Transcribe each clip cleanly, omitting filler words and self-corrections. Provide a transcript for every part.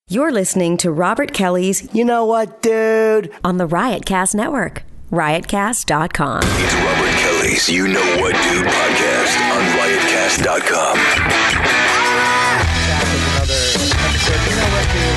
You're listening to Robert Kelly's You Know What, Dude? on the Riotcast Network, riotcast.com. It's Robert Kelly's You Know What, Dude podcast on riotcast.com. Back with another episode. You know what, dude?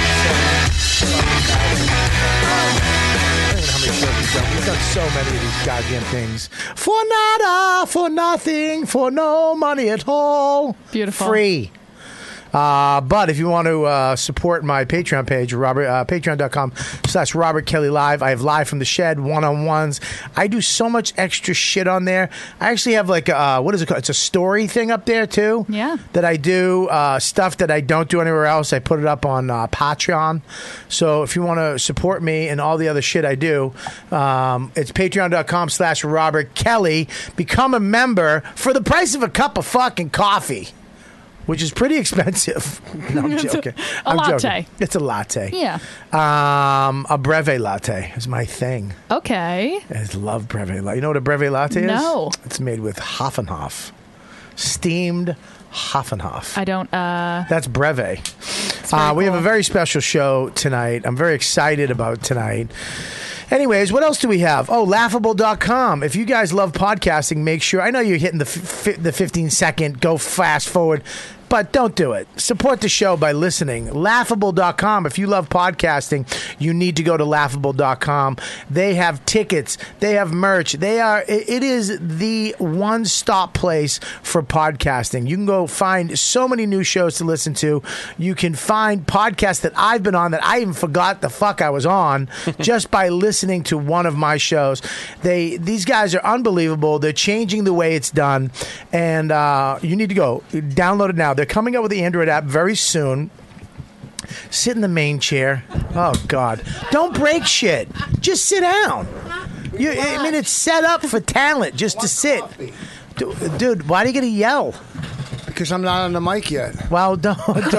I don't know how many shows we've done. We've done so many of these goddamn things. For nada, for nothing, for no money at all. Beautiful. Free. But if you want to support my Patreon page, patreon.com/Robert Kelly Live. I have Live from the Shed, one-on-ones. I do so much extra shit on there. I actually have like, what is it called? It's a story thing up there too. Yeah. That I do, stuff that I don't do anywhere else. I put it up on Patreon. So if you want to support me and all the other shit I do, it's patreon.com/Robert Kelly. Become a member for the price of a cup of fucking coffee. Which is pretty expensive. No, I'm joking. A I'm latte. Joking. It's a latte. Yeah. A breve latte is my thing. Okay. I just love breve latte. You know what a breve latte is? No. It's made with Hoffenhof. Steamed Hoffenhof. I don't. That's breve. very We have a cool. very special show tonight. I'm very excited about tonight. Anyways, what else do we have? Oh, laughable.com. If you guys love podcasting, make sure. I know you're hitting the 15-second go fast forward, but don't do it. Support the show by listening. Laughable.com. If you love podcasting, you need to go to laughable.com. They have tickets. They have merch. It is the one-stop place for podcasting. You can go find so many new shows to listen to. You can find podcasts that I've been on that I even forgot the fuck I was on just by listening to one of my shows. These guys are unbelievable. They're changing the way it's done, and you need to go download it now. They're coming up with the Android app very soon. Sit in the main chair. Oh, God. Don't break shit. Just sit down. I mean, it's set up for talent just to sit. Dude, why do you got to yell? Because I'm not on the mic yet. Well, don't. It's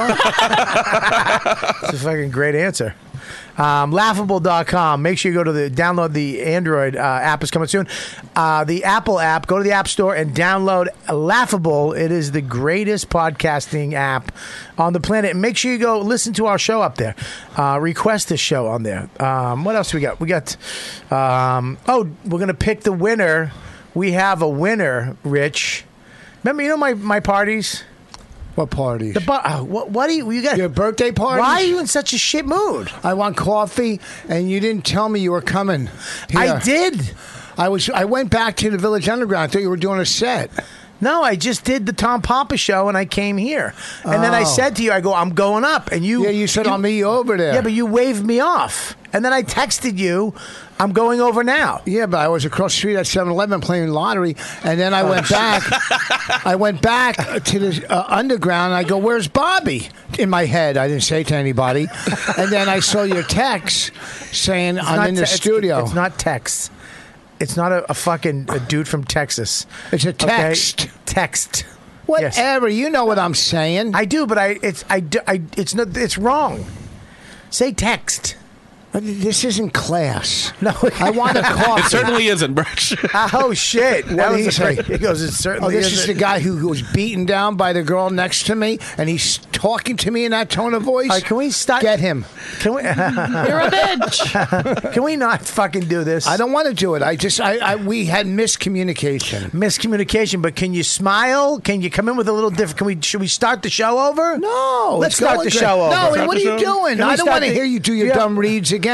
a fucking great answer. Laughable.com. Make sure you go to download the Android app is coming soon. The Apple app, go to the App Store and download Laughable. It is the greatest podcasting app on the planet. And make sure you go listen to our show up there. Request the show on there. What else we got? We got, we're going to pick the winner. We have a winner, Rich. Remember, you know my parties? What parties? What do you got? Your birthday party? Why are you in such a shit mood? I want coffee, and you didn't tell me you were coming here. I did. I went back to the Village Underground. I thought you were doing a set. No, I just did the Tom Papa show, and I came here. And then I said to you, I'm going up. And you... Yeah, you said, I'll meet you over there. Yeah, but you waved me off. And then I texted you, I'm going over now. Yeah, but I was across the street at 7-Eleven playing lottery, and then I went back. I went back to the Underground, and I go, where's Bobby? In my head, I didn't say it to anybody. And then I saw your text saying, I'm in the studio. It's not text. It's not a fucking dude from Texas. It's a text. Okay? Text. Whatever. Yes. You know what I'm saying. I do, but it's wrong. Say text. This isn't class. No, I want a coffee. It certainly isn't, Birch. Oh, shit. What did he say? He goes, it certainly this is isn't. the guy who was beaten down by the girl next to me, and he's talking to me in that tone of voice. All right, can we stop? Get him. Can we? You're a bitch. Can we not fucking do this? I don't want to do it. We had miscommunication. Miscommunication, but can you smile? Can you come in with a little different? Should we start the show over? No. Let's it's start going the good. show over. No, Start what the are you show? doing? Can we I don't start want to the- hear you do your Yeah. dumb reads again.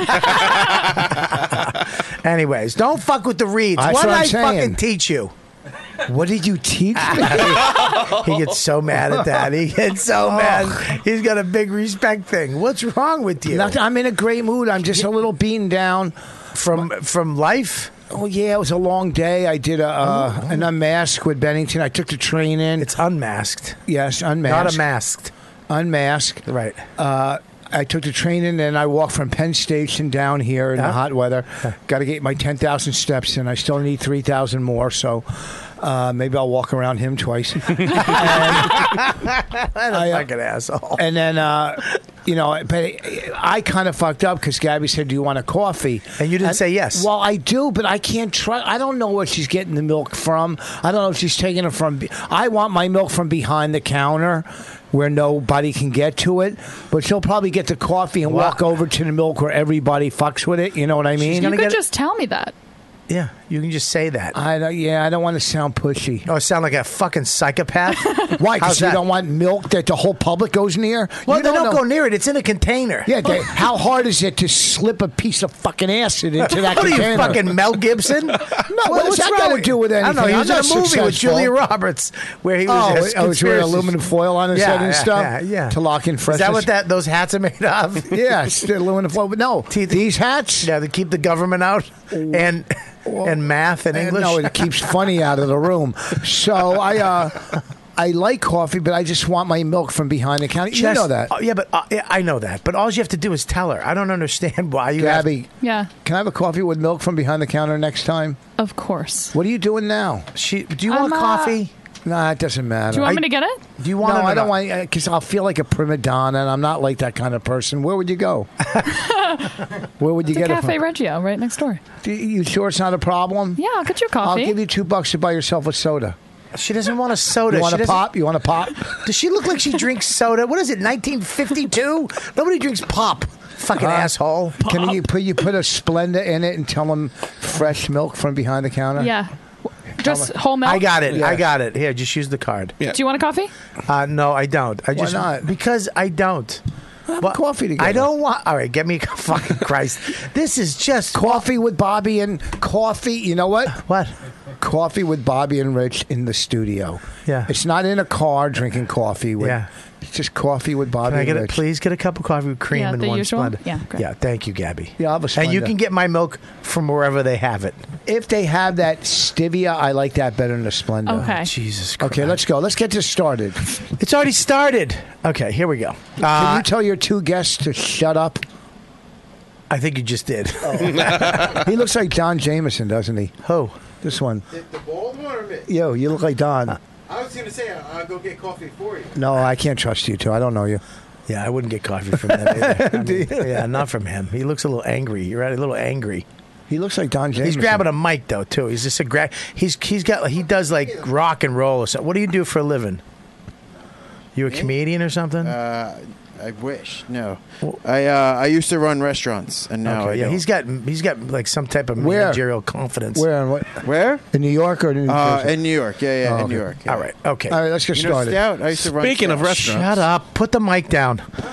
Anyways, don't fuck with the reads. That's What did what I I'm saying. fucking teach you? What did you teach me? He gets so mad at that. He gets so mad. He's got a big respect thing. What's wrong with you? Nothing. I'm in a great mood. I'm just a little beaten down. From life? Oh, yeah, it was a long day. I did an unmask with Bennington. I took the train in. It's unmasked. Yes, unmasked. Not a masked. Unmasked. Right. I took the train in, and I walked from Penn Station down here in the Yeah. hot weather. Got to get my 10,000 steps in. I still need 3,000 more, so maybe I'll walk around him twice. Fucking asshole. And then, but I kind of fucked up because Gabby said, "Do you want a coffee?" And you didn't say yes. Well, I do, but I can't try. I don't know where she's getting the milk from. I don't know if she's taking it from. I want my milk from behind the counter, where nobody can get to it. But she'll probably get the coffee and walk over to the milk where everybody fucks with it. You know what I mean? You could just tell me that. Yeah, you can just say that. I don't want to sound pushy. Oh, sound like a fucking psychopath? Why? How's Because you that? don't want milk that the whole public goes near? Well, You they don't know- go near it. It's in a container. Yeah, how hard is it to slip a piece of fucking acid into that What are container? you, fucking Mel Gibson? No, what's that got to do with anything? I don't know. He was in I'm a not movie with successful. Julia Roberts where he was Oh, a was wearing conspiracy- aluminum foil on his head and stuff? Yeah. To lock in fresh. Is that what those hats are made of? Yeah, it's the aluminum foil. But no, these hats. Yeah, to keep the government out and math and English. No, it keeps funny out of the room. So I like coffee, but I just want my milk from behind the counter. You know that. Yeah, but yeah, I know that. But all you have to do is tell her. I don't understand why you Gabby, Yeah, can I have a coffee with milk from behind the counter next time? of course. What are you doing now? Do you want coffee? Nah, it doesn't matter. Do you want me to get it? Do you want No, it or I don't not? want because I'll feel like a prima donna, and I'm not like that kind of person. Where would you go? Where would you It's a get it Cafe from? Reggio right next door. You sure it's not a problem? Yeah, I'll get you a I'll coffee. give you $2 to buy yourself a soda. She doesn't want a soda. You want She a doesn't- pop? You want a pop? Does she look like she drinks soda? What is it, 1952? Nobody drinks pop. Fucking asshole. Can you put a Splenda in it and tell them fresh milk from behind the counter? Yeah. Just whole milk. I got it. Yeah. I got it. Here, just use the card. Do you want a coffee? No, I don't. I just not? Because I don't. Have coffee together. I don't want. All right, get me fucking Christ. This is just Coffee with Bobby and coffee. You know what? What? Coffee with Bobby and Rich in the studio. Yeah. It's not in a car drinking coffee. With, Yeah. It's just coffee with Bobby Can I and get it? Rich. Please get a cup of coffee with cream Yeah, and the one usual? Splenda. Yeah, great. Yeah, thank you, Gabby. Yeah, I'll have a And you Splenda. can get my milk from wherever they have it. If they have that stevia, I like that better than the Splenda. Okay. Jesus Christ. Okay, let's go. Let's get this started. It's already started. Okay, here we go. Can you tell your two guests to shut up? I think you just did. He looks like Don Jameson, doesn't he? Who? This one. The bald one or me? Yo, you look like Don. I was gonna say I'll go get coffee for you. No, I can't trust you two. I don't know you. Yeah, I wouldn't get coffee from him either. I mean, yeah, not from him. He looks a little angry. You're right, a little angry. He looks like Don Jameson. He's grabbing a mic though too. He's just a he does like rock and roll or something. What do you do for a living? You a comedian or something? I wish. No, I used to run restaurants, and now Okay, I yeah, don't. he's got like some type of Where? managerial confidence. Where and what? Where? In New York or New Jersey? In New York. Yeah, in okay. New York. Yeah. All right, okay. All right, let's get You know started. Stout? I used to run. Speaking of Stout. restaurants, Shut up. Put the mic down.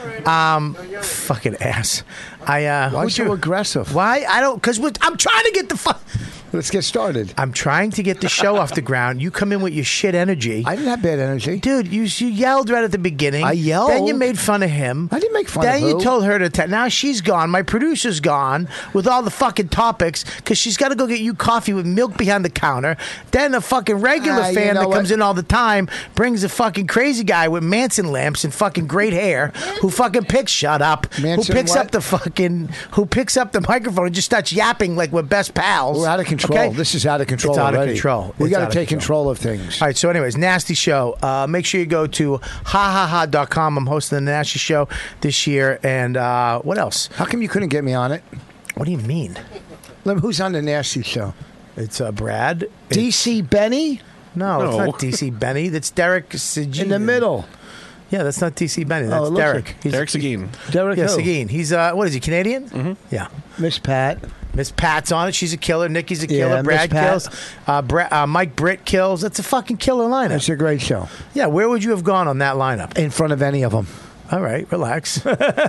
Fucking ass. Why who'd so aggressive? Why? I don't. Because I'm trying to get the fuck. Let's get started. I'm trying to get the show off the ground. You come in with your shit energy. I didn't have bad energy. Dude, you yelled right at the beginning. I yelled? Then you made fun of him. I didn't make fun then of you who? told her to. Now she's gone. My producer's gone with all the fucking topics because she's got to go get you coffee with milk behind the counter. Then a fucking regular You fan know that what? comes in all the time brings a fucking crazy guy with Manson lamps and fucking great hair who fucking picks. Shut up. Manson who picks what? up the fucking. Who picks up the microphone and just starts yapping like we're best pals. We're out of control. Okay? This is out of control It's out of already. control. We It's got out to of take control. control of things. All right, so anyways, Nasty Show. Make sure you go to hahaha.com. I'm hosting the Nasty Show this year. And what else? How come you couldn't get me on it? What do you mean? Who's on the Nasty Show? It's Brad. DC Benny No, it's No. not DC Benny. That's Derek Seguin. in the middle. Yeah, that's not DC Benny. Oh, That's it looks Derek. like- He's, Derek Seguin. Derek Yeah, who? Seguin. He's, what is he, Canadian? Mm-hmm. Yeah. Miss Pat. Miss Pat's on it. She's a killer. Nikki's a Yeah, killer. Miss Brad Pat. kills. Mike Britt kills. That's a fucking killer lineup. It's a great show. Yeah, where would you have gone on that lineup? In front of any of them. All right, relax.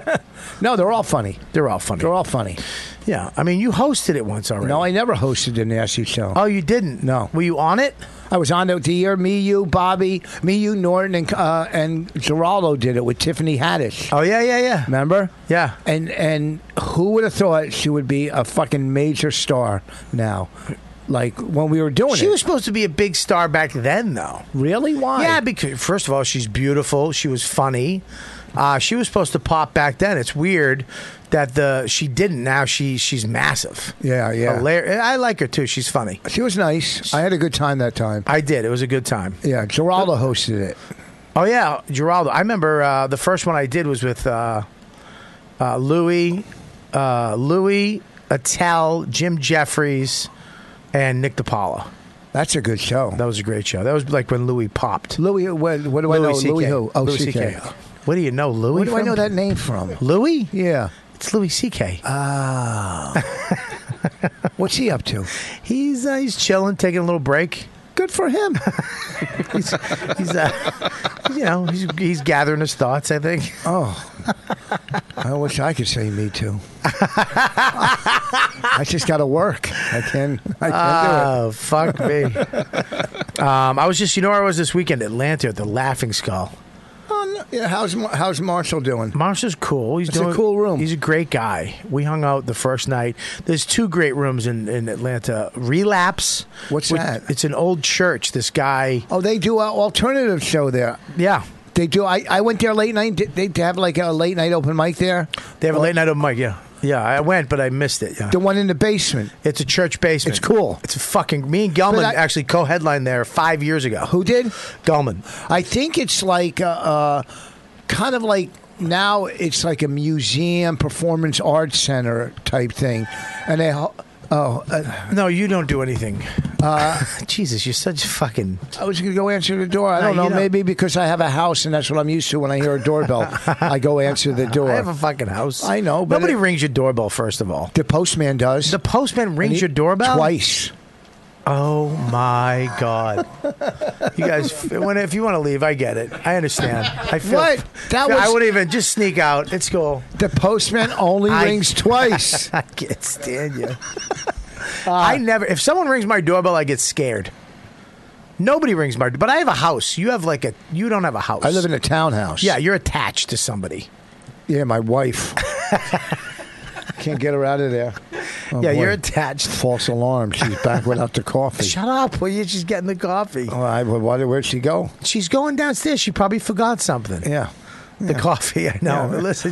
No, they're all funny. They're all funny. They're all funny. Yeah, I mean, you hosted it once already. No, I never hosted the Nasty Show. Oh, you didn't? No. Were you on it? I was on it the year me, you, Bobby, Norton, and Geraldo did it with Tiffany Haddish. Oh, yeah. Remember? Yeah. And who would have thought she would be a fucking major star now? Like when we were doing She it. was supposed to be a big star back then, though. Really? Why? Yeah, because, first of all, she's beautiful. She was funny. She was supposed to pop back then. It's weird that she didn't. Now she's massive. Yeah. I like her, too. She's funny. She was nice. I had a good time that time. I did. It was a good time. Yeah, Geraldo hosted it. Oh, yeah, Geraldo. I remember the first one I did was with Louis, Attell, Jim Jeffries, and Nick DiPaolo. That's a good show. That was a great show. That was like when Louis popped. Louis, what do I know? CK. Louis who? Oh, Louis CK. What do you know, Louis? Where do I from? know that name from? Louis? Yeah. It's Louis C.K. What's he up to? He's chilling, taking a little break. Good for him. he's he's gathering his thoughts, I think. Oh, I wish I could say me too. I just got to work. I can do it. Oh, fuck me. I was just, where I was this weekend? Atlanta at the Laughing Skull. Yeah, how's Marshall doing? Marshall's cool. It's a cool room. He's a great guy. We hung out the first night. There's 2 great rooms in Atlanta. Relapse. What's that? It's an old church. This guy. Oh, they do an alternative show there. Yeah. They do. I went there late night. They have like a late night open mic there. They have a late night open mic, yeah. Yeah, I went, but I missed it. Yeah. The one in the basement. It's a church basement. It's cool. It's a fucking. Me and Gelman actually co-headlined there 5 years ago. Who did? Gelman. I think it's like kind of like now it's like a museum, performance arts center type thing, and they. No, you don't do anything. Jesus, you're such fucking. I was going to go answer the door. I don't know. Maybe because I have a house and that's what I'm used to. When I hear a doorbell, I go answer the door. I have a fucking house. I know, but nobody rings your doorbell. First of all, the postman does. The postman rings your doorbell twice. Oh my God! You guys, if you want to leave, I get it. I understand. I feel. What? I wouldn't even just sneak out. It's cool. The postman only rings twice. I can't stand you. I never. If someone rings my doorbell, I get scared. Nobody rings my. But I have a house. You have You don't have a house. I live in a townhouse. Yeah, you're attached to somebody. Yeah, my wife. Can't get her out of there. Oh, yeah, boy. you're attached. False alarm. She's back without the coffee. Shut up. Well, she's getting the coffee. Where'd she go? She's going downstairs. She probably forgot something. Yeah. The coffee, I know. Yeah. Listen,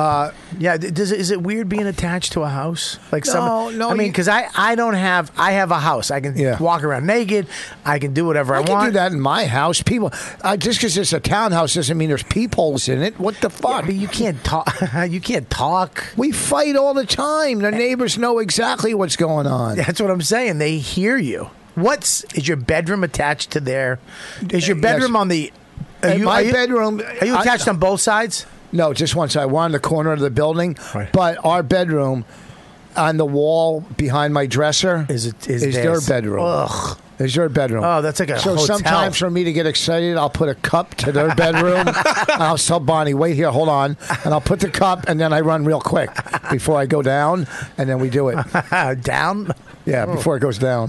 is it weird being attached to a house? Like No. I mean, because I have a house. I can walk around naked. I can do whatever I want. I can do that in my house. People, just because it's a townhouse doesn't mean there's peepholes in it. What the fuck? Yeah, but you can't talk. You can't talk. We fight all the time. The neighbors know exactly what's going on. That's what I'm saying. They hear you. Is your bedroom attached to their? Is your bedroom on the? Bedroom. Are you attached on both sides? No, just one side. We're on the corner of the building, right. But our bedroom on the wall behind my dresser is their bedroom. Ugh. Is their bedroom. Oh, that's like a hotel. Sometimes for me to get excited, I'll put a cup to their bedroom. And I'll tell Bonnie, wait here, hold on. And I'll put the cup, and then I run real quick before I go down, and then we do it. Down? Yeah, before it goes down.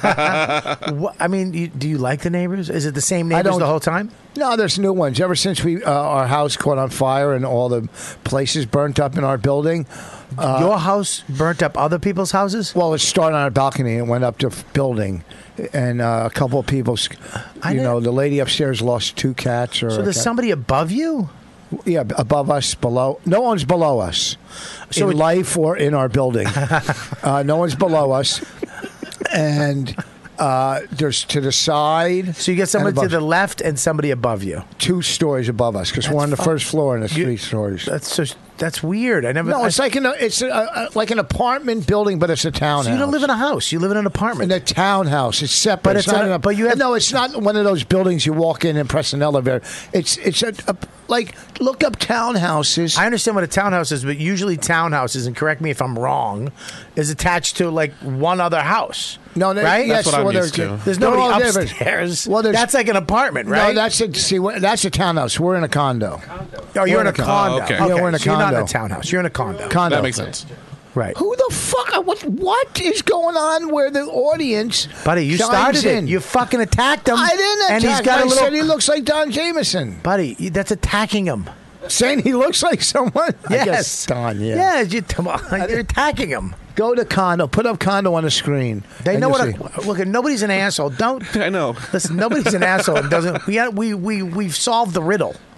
I mean, do you like the neighbors? Is it the same neighbors the whole time? No, there's new ones. Ever since our house caught on fire and all the places burnt up in our building. Your house burnt up other people's houses? Well, it started on our balcony and went up to building. And a couple of people, the lady upstairs lost 2 cats. So there's somebody above you? Yeah, above us, below. No one's below us. So in life or in our building. No one's below us. And there's to the side. So you get somebody to the left and somebody above you. 2 stories above us because we're on the first floor and it's 3 stories. That's weird. It's like an apartment building, but it's a townhouse. So you don't live in a house. You live in an apartment. In a townhouse. It's separate. It's not one of those buildings you walk in and press an elevator. It's look up townhouses. I understand what a townhouse is, but usually townhouses, and correct me if I'm wrong, is attached to like one other house. No, right? That's what I'm used to. There's nobody upstairs. Well, that's like an apartment, right? No, that's a townhouse. We're in a condo. Oh, you're in a condo. Oh, okay. Yeah, we're in a so you're condo. not in a townhouse. You're in a condo. That makes sense. Right. Who the fuck? What is going on where the audience? Buddy, you started it. You fucking attacked him. I didn't attack and he's got him. I said he looks like Don Jameson. Buddy, that's attacking him. Saying he looks like someone? Yes. I guess Don, yeah. Yeah, you're attacking him. Go to condo. Put up condo on the screen. They know what. Look, nobody's an asshole. Don't. I know. Listen, nobody's an asshole. And doesn't. We've solved the riddle.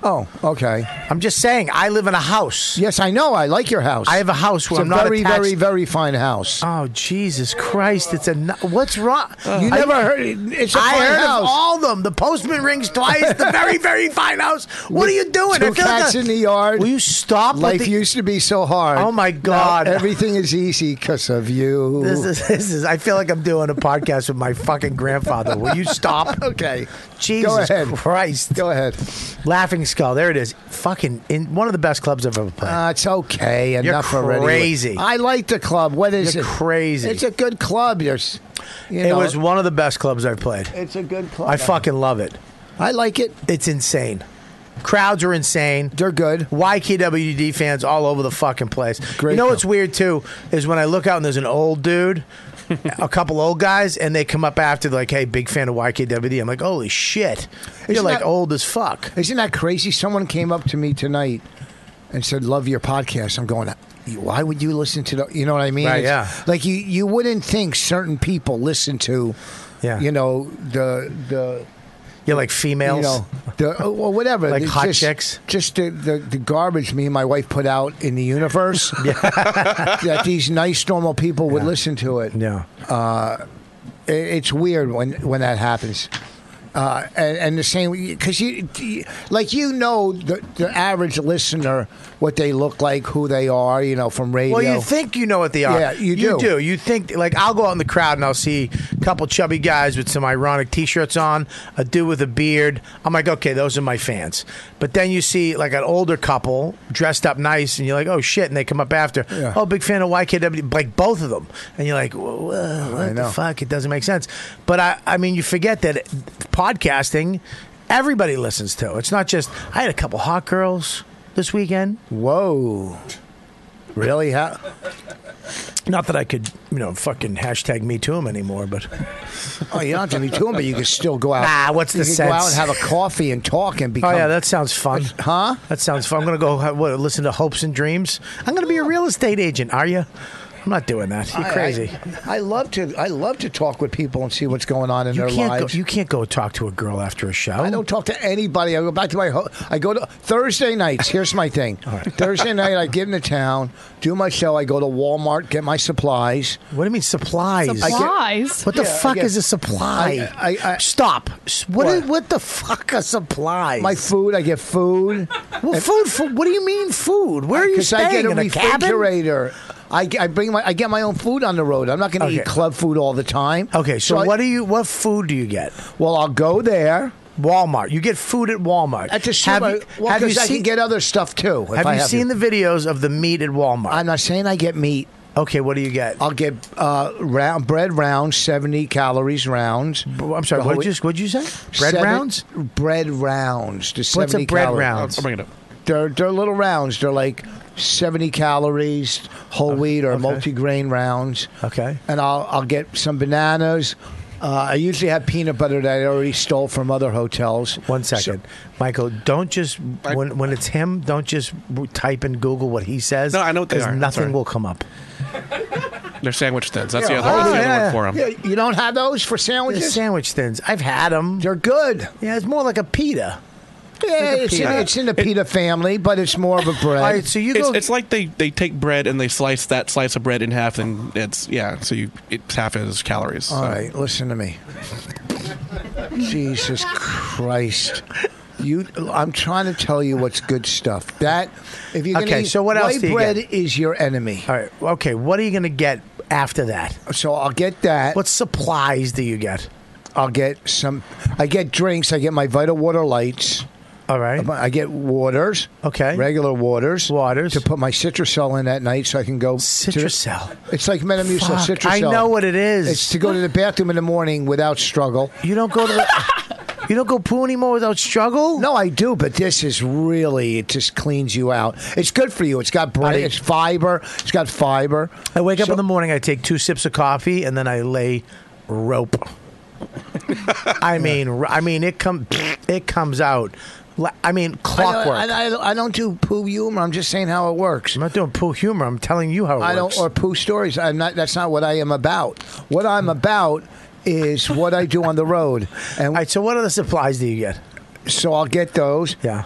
Oh, okay. I'm just saying, I live in a house. Yes, I know. I like your house. I have a house where It's I'm a not very, attached. very, very fine house. Oh, Jesus Christ. It's what's wrong? You never heard it. It's a I fine heard house. of all of them. The postman rings twice. The very, very fine house. What are you doing? Two cats in the yard. Will you stop? with Life the- used to be so hard. Oh, my God. Now everything is easy because of you. This is. I feel like I'm doing a podcast with my fucking grandfather. Will you stop? Okay. Jesus Go ahead. Christ. Go ahead. Laughing Skull. There it is. Fucking in one of the best clubs I've ever played. It's okay. Enough You're already. crazy. I like the club. What is You're it? crazy. It's a good club. There's, It was one of the best clubs I've played. It's a good club. I fucking love it. I like it. It's insane. Crowds are insane. They're good. YKWd fans all over the fucking place. Great You know club. what's weird too is when I look out and there's an old dude, a couple old guys, and they come up after like, "Hey, big fan of YKWd." I'm like, "Holy shit, you're Isn't like that- old as fuck." Isn't that crazy? Someone came up to me tonight and said, "Love your podcast." I'm going, why would you listen to the? You know what I mean? Right, It's yeah. Like you wouldn't think certain people listen to. Yeah. You know the. You're like females. You know, well, whatever. Like It's hot just, chicks? Just the garbage me and my wife put out in the universe. That these nice, normal people would listen to it. Yeah. It's weird when that happens. And the same, because you know the average listener, what they look like, who they are, from radio. Well, you think you know what they are. Yeah, you You do. do. You think, like, I'll go out in the crowd and I'll see a couple chubby guys with some ironic T-shirts on, a dude with a beard. I'm like, okay, those are my fans. But then you see, like, an older couple dressed up nice, and you're like, oh, shit, and they come up after. Yeah. Oh, big fan of YKW, like, both of them. And you're like, whoa, what the know. fuck? It doesn't make sense. But, I mean, you forget that podcasting, everybody listens to. It's not just, I had a couple hot girls this weekend. Whoa. Really? How? Not that I could, fucking hashtag me to him anymore, but Oh, you don't have to be to them, but you can still go out. Nah, what's you the can go out sense? and have a coffee and talk and become. oh yeah, that sounds fun. Huh? That sounds fun. I'm gonna go listen to Hopes and Dreams. I'm gonna be a real estate agent. Are you? I'm not doing that. You're crazy. I love to talk with people and see what's going on in you their can't lives. you can't go talk to a girl after a show. I don't talk to anybody. I go back to I go to Thursday nights. Here's my thing. Thursday night, I get into town, do my show. I go to Walmart, get my supplies. What do you mean supplies? Supplies. What the Yeah, I fuck get- is a supply? I- Stop. What? What the fuck are supplies? My food, I get food. Well, food. What do you mean food? Where are you Because staying? I get a in a cabin? refrigerator. I get my own food on the road. I'm not going to Okay. eat club food all the time. Okay, so I- what food do you get? Well, I'll go there. Walmart. You get food at Walmart. At the have super, you, well, have you because I seen, can get other stuff too. if Have I you seen to. the videos of the meat at Walmart? I'm not saying I get meat. Okay, what do you get? I'll get bread rounds, 70 calories rounds. I'm sorry. The whole- What'd you say? Bread rounds? Bread rounds. To 70 What's a bread calories. round? I'll bring it up. They're little rounds. They're like 70 calories, whole wheat or okay. multi-grain rounds. Okay. And I'll get some bananas. I usually have peanut butter that I already stole from other hotels. 1 second, Michael. Don't just when it's him. Don't just type in Google what he says. No, I know what they 'cause are. Nothing Sorry. will come up. They're sandwich thins. That's the Yeah. other, Oh, that's the yeah. other word for them. Yeah, you don't have those for The sandwiches? sandwich thins. I've had them. They're good. Yeah, it's more like a pita. Yeah, it's in the pita family, but it's more of a bread. All right, so you go. It's like they take bread and they slice that slice of bread in half, and it's it's half as calories. All right, listen to me. Jesus Christ. I'm trying to tell you what's good stuff. That if you're gonna Okay, eat, so what else white do you bread get? is your enemy. All right. Okay. What are you going to get after that? So I'll get that. What supplies do you get? I'll get some. I get drinks. I get my Vita Water Lights. All right. I get waters. Okay. Regular waters. Waters. To put my Citrusel in at night so I can go. Citrusel. It's like Metamucil Fuck, Citrusel. I know what it is. It's to go to the bathroom in the morning without struggle. You don't go to the. You don't go poo anymore without struggle? No, I do, but this is really, it just cleans you out. It's good for you. It's got bread, it's fiber. It's got fiber. I wake up in the morning, I take 2 sips of coffee, and then I lay rope. I mean, it comes out. I mean, clockwork. I don't do poo humor. I'm just saying how it works. I'm not doing poo humor. I'm telling you how it works. Or poo stories. That's not what I am about. What I'm about is what I do on the road. And All right, so what other supplies do you get? So I'll get those. Yeah.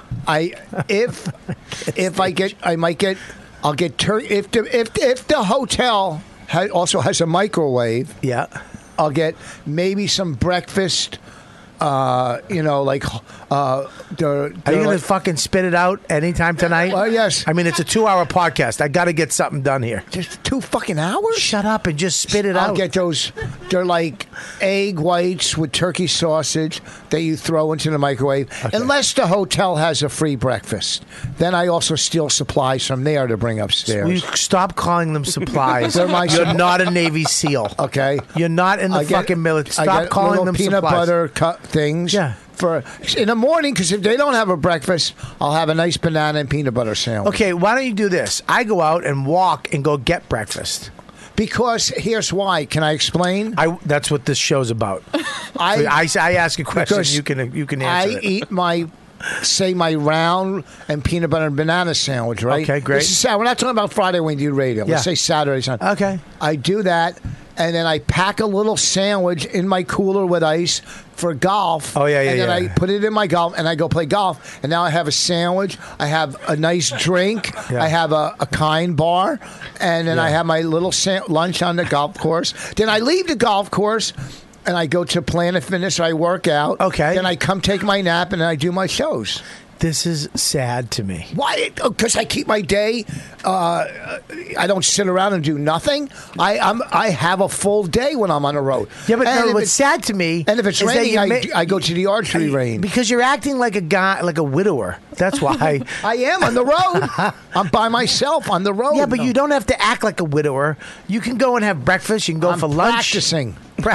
If I might get. I'll get turkey. If the hotel also has a microwave, Yeah. I'll get maybe some breakfast. Like Are you gonna fucking spit it out anytime tonight? Yes. I mean, it's a 2-hour podcast. I got to get something done here. Just 2 fucking hours? Shut up and just spit it I'll out. get those. They're like egg whites with turkey sausage that you throw into the microwave. Unless the hotel has a free breakfast. Then I also steal supplies from there to bring upstairs. Will you stop calling them supplies? They're my You're not a Navy SEAL. Okay. You're not in the fucking military. Stop calling little them peanut supplies. butter things. Yeah. For in the morning, because if they don't have a breakfast, I'll have a nice banana and peanut butter sandwich. Okay, why don't you do this? I go out and walk and go get breakfast. Because here's why. Can I explain? That's what this show's about. I ask a question. You can answer it. I eat my round and peanut butter and banana sandwich, right? Okay, great. This is Saturday. We're not talking about Friday when you do radio. Let's say Saturday. Sunday. Okay. I do that, and then I pack a little sandwich in my cooler with ice for golf. Oh, yeah. And then I put it in my golf, and I go play golf. And now I have a sandwich. I have a nice drink. Yeah. I have a kind bar, and then I have my little lunch on the golf course. Then I leave the golf course. And I go to Planet Fitness, or I work out. Okay. Then I come take my nap, and I do my shows. This is sad to me. Why? Because I keep my day. I don't sit around and do nothing. I have a full day when I'm on the road. Yeah, but no, what's sad to me. And if it's is that raining, I go to the archery range. Because you're acting like a guy, like a widower. That's why. I am on the road. I'm by myself on the road. Yeah, but you don't have to act like a widower. You can go and have breakfast. You can go for lunch. Practicing.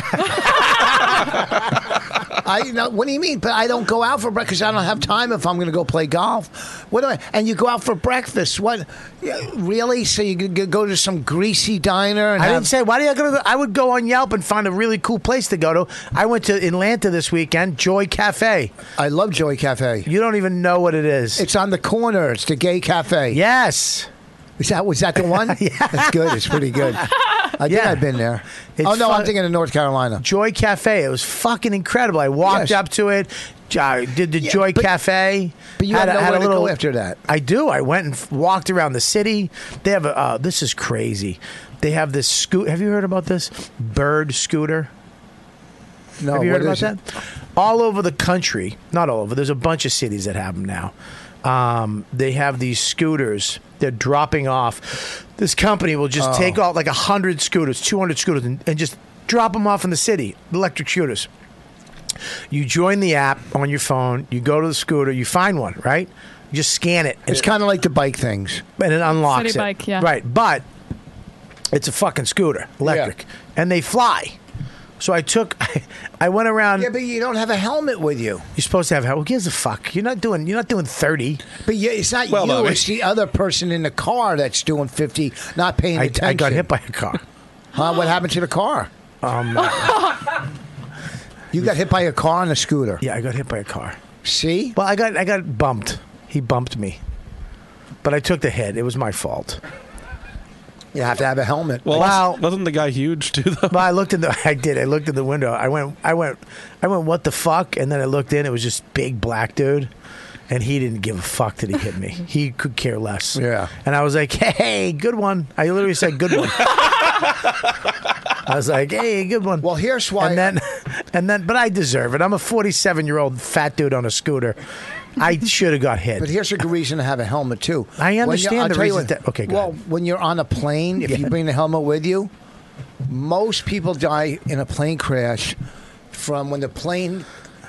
What do you mean? But I don't go out for breakfast. I don't have time if I'm going to go play golf. What do I? And you go out for breakfast? What? Really? So you could go to some greasy diner? And I didn't say. Why do you go? I would go on Yelp and find a really cool place to go to. I went to Atlanta this weekend. Joy Cafe. I love Joy Cafe. You don't even know what it is. It's on the corner. It's the gay cafe. Yes. Was that the one? Yeah. That's good. It's pretty good. I think I've been there. I'm thinking of North Carolina. Joy Cafe. It was fucking incredible. I walked up to it. Did the Joy Cafe. But you had nowhere to go after that. I do. I went and walked around the city. They have this is crazy. They have this scooter. Have you heard about this? Bird scooter. No, have you heard about that? All over the country. Not all over. There's a bunch of cities that have them now. They have these scooters. They're dropping off. This company will just take out like 100 scooters, 200 scooters, and just drop them off in the city. Electric scooters. You join the app on your phone. You go to the scooter. You find one, right? You just scan it. It's kind of like the bike things. And it unlocks City it. bike, yeah. Right. But it's a fucking scooter, electric. Yeah. And they fly. So I went around. Yeah, but you don't have a helmet with you. You're supposed to have helmet. Who gives a fuck? You're not doing 30. But it's not you. It's the other person in the car that's doing 50, not paying attention. I got hit by a car. Huh? What happened to the car? You got hit by a car on a scooter. Yeah, I got hit by a car. See? Well, I got bumped. He bumped me. But I took the hit. It was my fault. You have to have a helmet. Well, wasn't the guy huge too? Though? Well, I looked in the window. I went. What the fuck? And then I looked in. It was just big black dude, and he didn't give a fuck that he hit me. He could care less. Yeah. And I was like, hey, good one. I literally said, good one. I was like, hey, good one. Well, here's why. And then, but I deserve it. I'm a 47-year-old fat dude on a scooter. I should have got hit. But here's a good reason to have a helmet, too. I understand the reason. Okay, go ahead. When you're on a plane, if you bring the helmet with you, most people die in a plane crash from when the plane...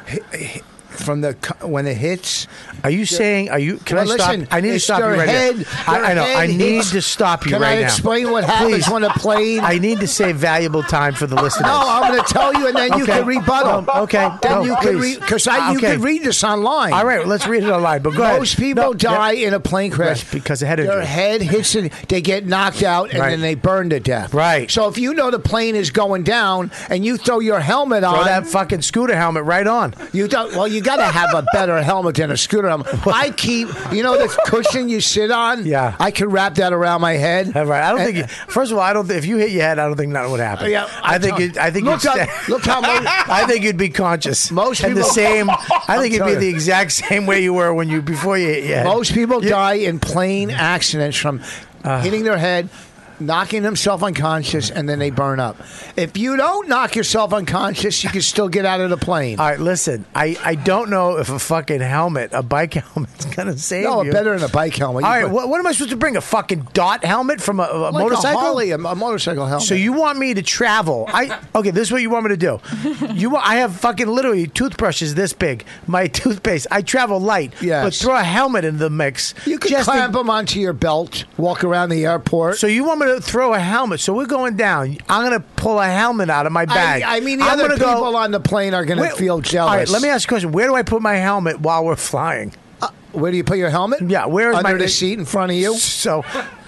when it hits. Are you saying? Can I stop? Listen, I need to stop you right now. I know. I need to stop you right now. Can I explain what happens when a plane? I need to save valuable time for the listeners. No, I'm going to tell you, and then you can rebuttal. Okay. Then you can because you can read this online. All right, let's read it online. But go ahead. Most people die in a plane crash because of head injury. Their head hits it. They get knocked out, and then they burn to death. Right. So if you know the plane is going down, and you throw your helmet on, throw that fucking scooter helmet right on. You don't. Well, you got to have a better helmet than a scooter helmet. I keep, the cushion you sit on. Yeah. I can wrap that around my head. Right. I don't think. First of all, I don't. If you hit your head, I don't think nothing would happen. Yeah, I think. look how I think you'd be conscious. Most and the people- same. I think it'd be telling the you. exact same way you were before you hit your head. Most people die in plane accidents from hitting their head, knocking themselves unconscious, and then they burn up. If you don't knock yourself unconscious, you can still get out of the plane. All right, listen. I don't know if a fucking helmet, a bike helmet's gonna save No, you. better than a bike helmet. All right, what am I supposed to bring? A fucking dot helmet from a like motorcycle? a Harley, a motorcycle helmet. So you want me to travel? Okay. This is what you want me to do. I have fucking literally toothbrushes this big. My toothpaste. I travel light. Yes. But throw a helmet in the mix. You can just clamp them onto your belt, walk around the airport. So you want me to throw a helmet? So we're going down. I'm gonna pull a helmet out of my bag. I mean, the I'm other gonna people on the plane are going to feel jealous. All right. Let me ask you a question. Where do I put my helmet while we're flying? Where do you put your helmet? Yeah. Where is under my the seat in front of you? So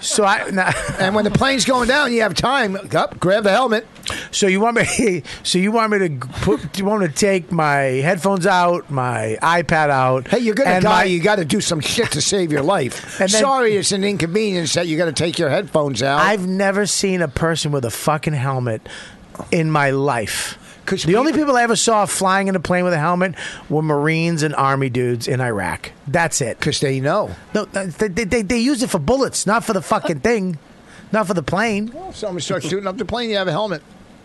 And when the plane's going down, you have time. Up, grab the helmet. So you want me? So you want me to put? Do you want me to take my headphones out, my iPad out? Hey, you're going to and die. You got to do some shit to save your life. And then- Sorry, it's an inconvenience that you got to take your headphones out. I've never seen a person with a fucking helmet in my life. The only people I ever saw flying in a plane with a helmet were Marines and Army dudes in Iraq. That's it. Because they know. No, they use it for bullets, not for the fucking thing, not for the plane. Well, if someone starts shooting up the plane, you have a helmet.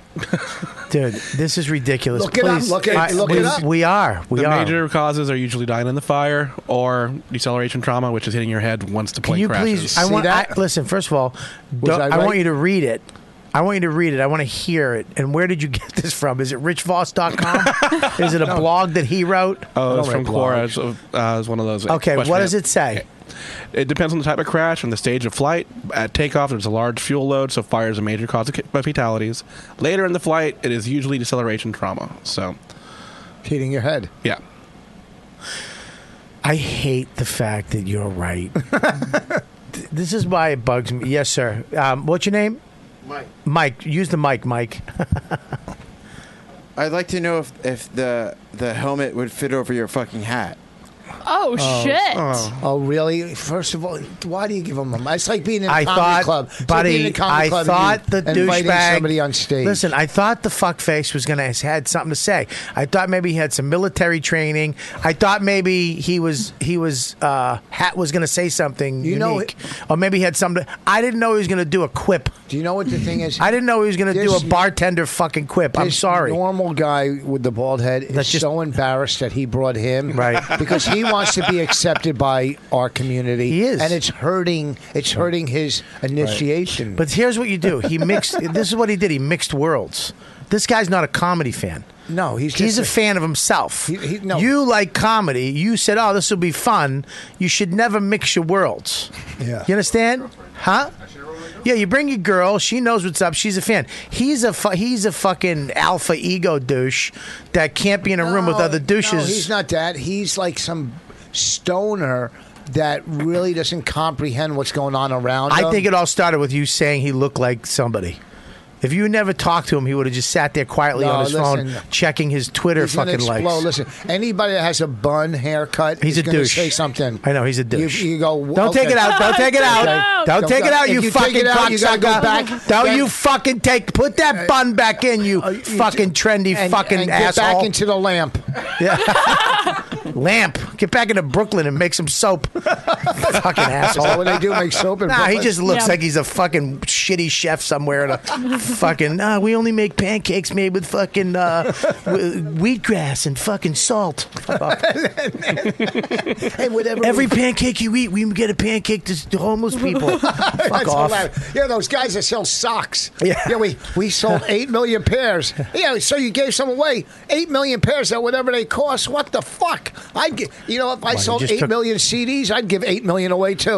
Dude, this is ridiculous. Look it up. Please. Look it up. We are. The major causes are usually dying in the fire or deceleration trauma, which is hitting your head once the Can plane you crashes. please? Listen. First of all, I right? want you to read it. I want you to read it. I want to hear it. And where did you get this from? Is it richvoss.com? Is it a blog that he wrote? Oh, it's I don't from write Quora. It's one of those. Okay, what does it say? It depends on the type of crash and the stage of flight. At takeoff, there's a large fuel load, so fire is a major cause of fatalities. Later in the flight, it is usually deceleration trauma. So, Hitting your head. yeah. I hate the fact that you're right. This is why it bugs me. Yes, sir. What's your name? Mike. Mike. Use the mic, Mike. I'd like to know if the helmet would fit over your fucking hat. Oh, shit. Oh, really? First of all, why do you give them a... It's like being in a I comedy thought, club. It's like buddy, being in a comedy I club thought and the you inviting douchebag. somebody on stage. Listen, I thought the fuckface was gonna had something to say. I thought maybe he had some military training. I thought maybe he was Hat was gonna say something unique, or maybe he had something. I didn't know he was gonna do a quip. Do you know what the thing is? I didn't know he was gonna do a This- bartender fucking quip. I'm This sorry. normal guy with the bald head is That's just- so embarrassed that he brought him, Right. Because he wants to be accepted by our community. He is. and it's hurting. It's hurting his initiation. But here's what you do. He mixed. This is what he did. He mixed worlds. This guy's not a comedy fan. no, he's He's a just fan of himself. no. You like comedy. You said, "Oh, this will be fun." You should never mix your worlds. Yeah. You understand? Huh? Yeah, you bring your girl. She knows what's up. She's a fan. He's a fucking alpha ego douche that can't be in a room with other douches. No, he's not that. He's like some stoner that really doesn't comprehend what's going on around him. I think it all started with you saying he looked like somebody. If you never talked to him, he would have just sat there quietly No, on his phone, listen. checking his Twitter He's gonna fucking likes. explode. Listen, anybody that has a bun haircut, He's is a gonna douche. Say something. I know he's a douche. You go. Don't take okay. it out. Don't take it out. No. Don't take it out. If You you take fucking it out, you gotta go cocksucker. back. Don't Then- you fucking take. Put that bun back in. You fucking trendy fucking and get asshole. back into the lamp. Lamp. Get back into Brooklyn and make some soap. Fucking asshole. Is that what they do? Make soap? In Nah, he Brooklyn? just looks Yeah. like he's a fucking shitty chef somewhere in a fucking. We only make pancakes made with fucking wheatgrass and fucking salt. Fuck off. Hey, whatever. Every pancake you eat, we get a pancake to homeless people. Fuck That's off. hilarious. Yeah, those guys that sell socks. Yeah. We sold 8 million pairs. Yeah, so you gave some away. 8 million pairs at whatever they cost. What the fuck? I'd give, if I you sold just 8 took- million CDs, I'd give 8 million away too.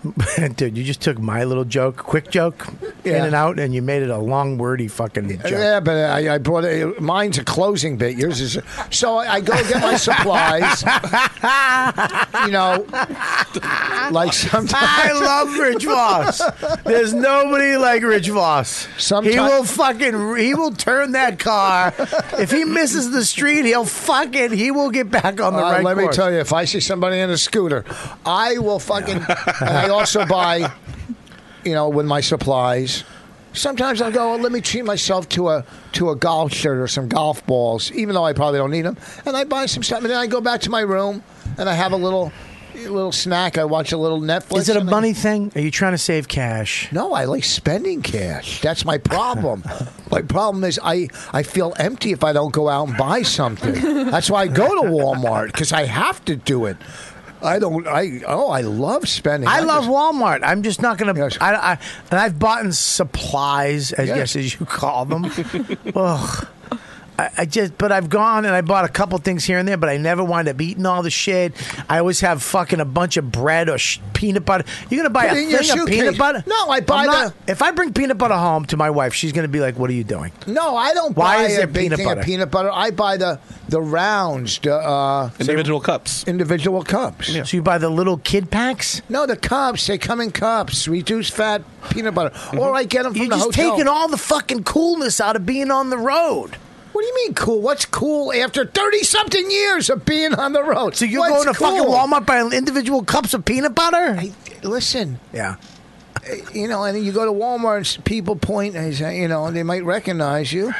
Dude, you just took my little joke, quick joke, in and out, and you made it a long, wordy fucking joke. Yeah, but I brought it. Mine's a closing bit. Yours is. So I go get my supplies. You know, like sometimes. I love Rich Voss. There's nobody like Rich Voss. He will turn that car. If he misses the street, he will get back on the right Let course. me tell you, if I see somebody in a scooter, I will fucking. And I also buy, with my supplies. Sometimes I'll go, let me treat myself to a golf shirt or some golf balls, even though I probably don't need them. And I buy some stuff, and then I go back to my room and I have a little snack. I watch a little Netflix. Is it a money thing? Are you trying to save cash? No, I like spending cash. That's my problem. My problem is I feel empty if I don't go out and buy something. That's why I go to Walmart, because I have to do it. I love spending. I love Walmart. I'm just not going to. Yes. And I've bought supplies, as you call them. Ugh. But I've gone and I bought a couple things here and there, but I never wind up eating all the shit. I always have fucking a bunch of bread or peanut butter. You're gonna buy a thing of peanut butter? No, I buy If I bring peanut butter home to my wife, she's gonna be like, "What are you doing?" No, I don't Why buy is there a big peanut thing butter? of peanut butter. I buy the rounds, Individual cups. individual cups. So you buy the little kid packs? No, the cups. They come in cups. Reduced fat peanut butter. Or I get them from You're the just hotel. taking all the fucking coolness out of being on the road. What do you mean cool? What's cool after 30-something years of being on the road? So you're What's going to cool? fucking Walmart buying individual cups of peanut butter? Listen, Yeah. and then you go to Walmart and people point and say, they might recognize you.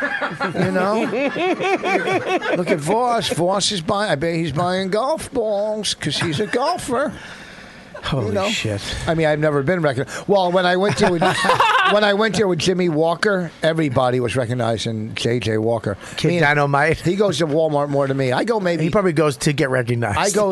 Look at Voss. Voss is buying. I bet he's buying golf balls because he's a golfer. Holy shit. I mean, I've never been recognized. Well, when I went there with Jimmy Walker, everybody was recognizing J.J. Walker. Kid Dynamite. He goes to Walmart more than me. I go maybe. He probably goes to get recognized. I go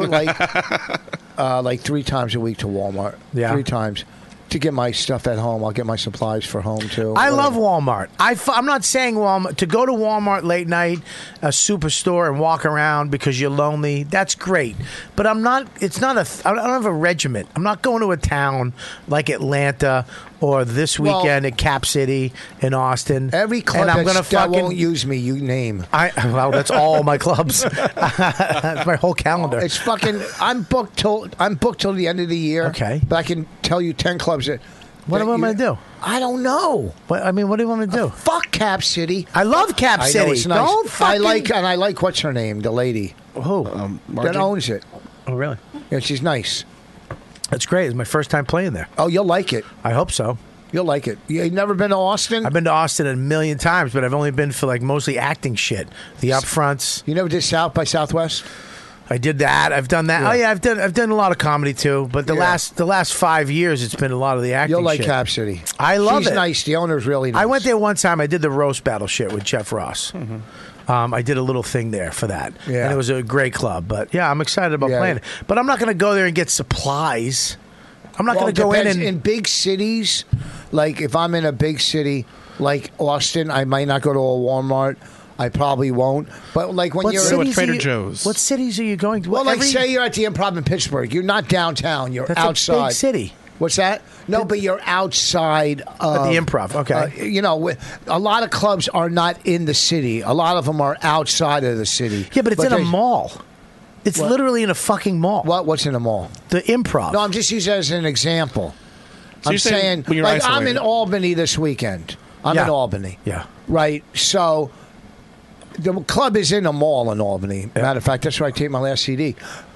like 3 times a week to Walmart. Yeah. 3 times. To get my stuff at home. I'll get my supplies for home, too. I love Walmart. I'm not saying Walmart. To go to Walmart late night, a superstore, and walk around because you're lonely, that's great. But I'm not, I don't have a regiment. I'm not going to a town like Atlanta or this weekend at Cap City in Austin. Every club and I'm gonna that won't use me, you name. Well, that's all my clubs. That's my whole calendar. It's fucking. I'm booked till the end of the year. Okay. But I can tell you 10 clubs that. What am I going to do? I don't know. What do you want me to do? Fuck Cap City. I love Cap I City. know, it's nice. Don't fucking... I like what's her name, the lady Who? that owns it. Oh, really? Yeah, she's nice. That's great. It's my first time playing there. Oh, you'll like it. I hope so. You'll like it. You've never been to Austin? I've been to Austin a million times, but I've only been for like mostly acting shit. The upfronts. You never did South by Southwest? I did that. I've done that. Yeah. Oh yeah, I've done a lot of comedy too. But the last 5 years, it's been a lot of the acting. You'll like shit. Cap City. I love She's it. nice. The owner's really nice. I went there one time. I did the roast battle shit with Jeff Ross. I did a little thing there for that, Yeah. and it was a great club. But yeah, I'm excited about Yeah. playing it. But I'm not going to go there and get supplies. I'm not going to go in depends. and In big cities, like if I'm in a big city like Austin, I might not go to a Walmart. I probably won't. But like when you're cities? cities Trader are you- Joe's. What cities are you going to? well, like Every- say you're at the Improv in Pittsburgh, you're not downtown. You're that's outside. a big city. What's that? No, but you're outside of At the Improv, okay. A lot of clubs are not in the city. A lot of them are outside of the city. Yeah, but it's in a they- mall. It's What? literally in a fucking mall. What's in a mall? The Improv. No, I'm just using it as an example. So I'm you're saying saying, when you're like, I'm in isolated. Albany this weekend. I'm Yeah. in Albany. Yeah. Right. So the club is in a mall in Albany. Matter of fact, that's where I take my last CD.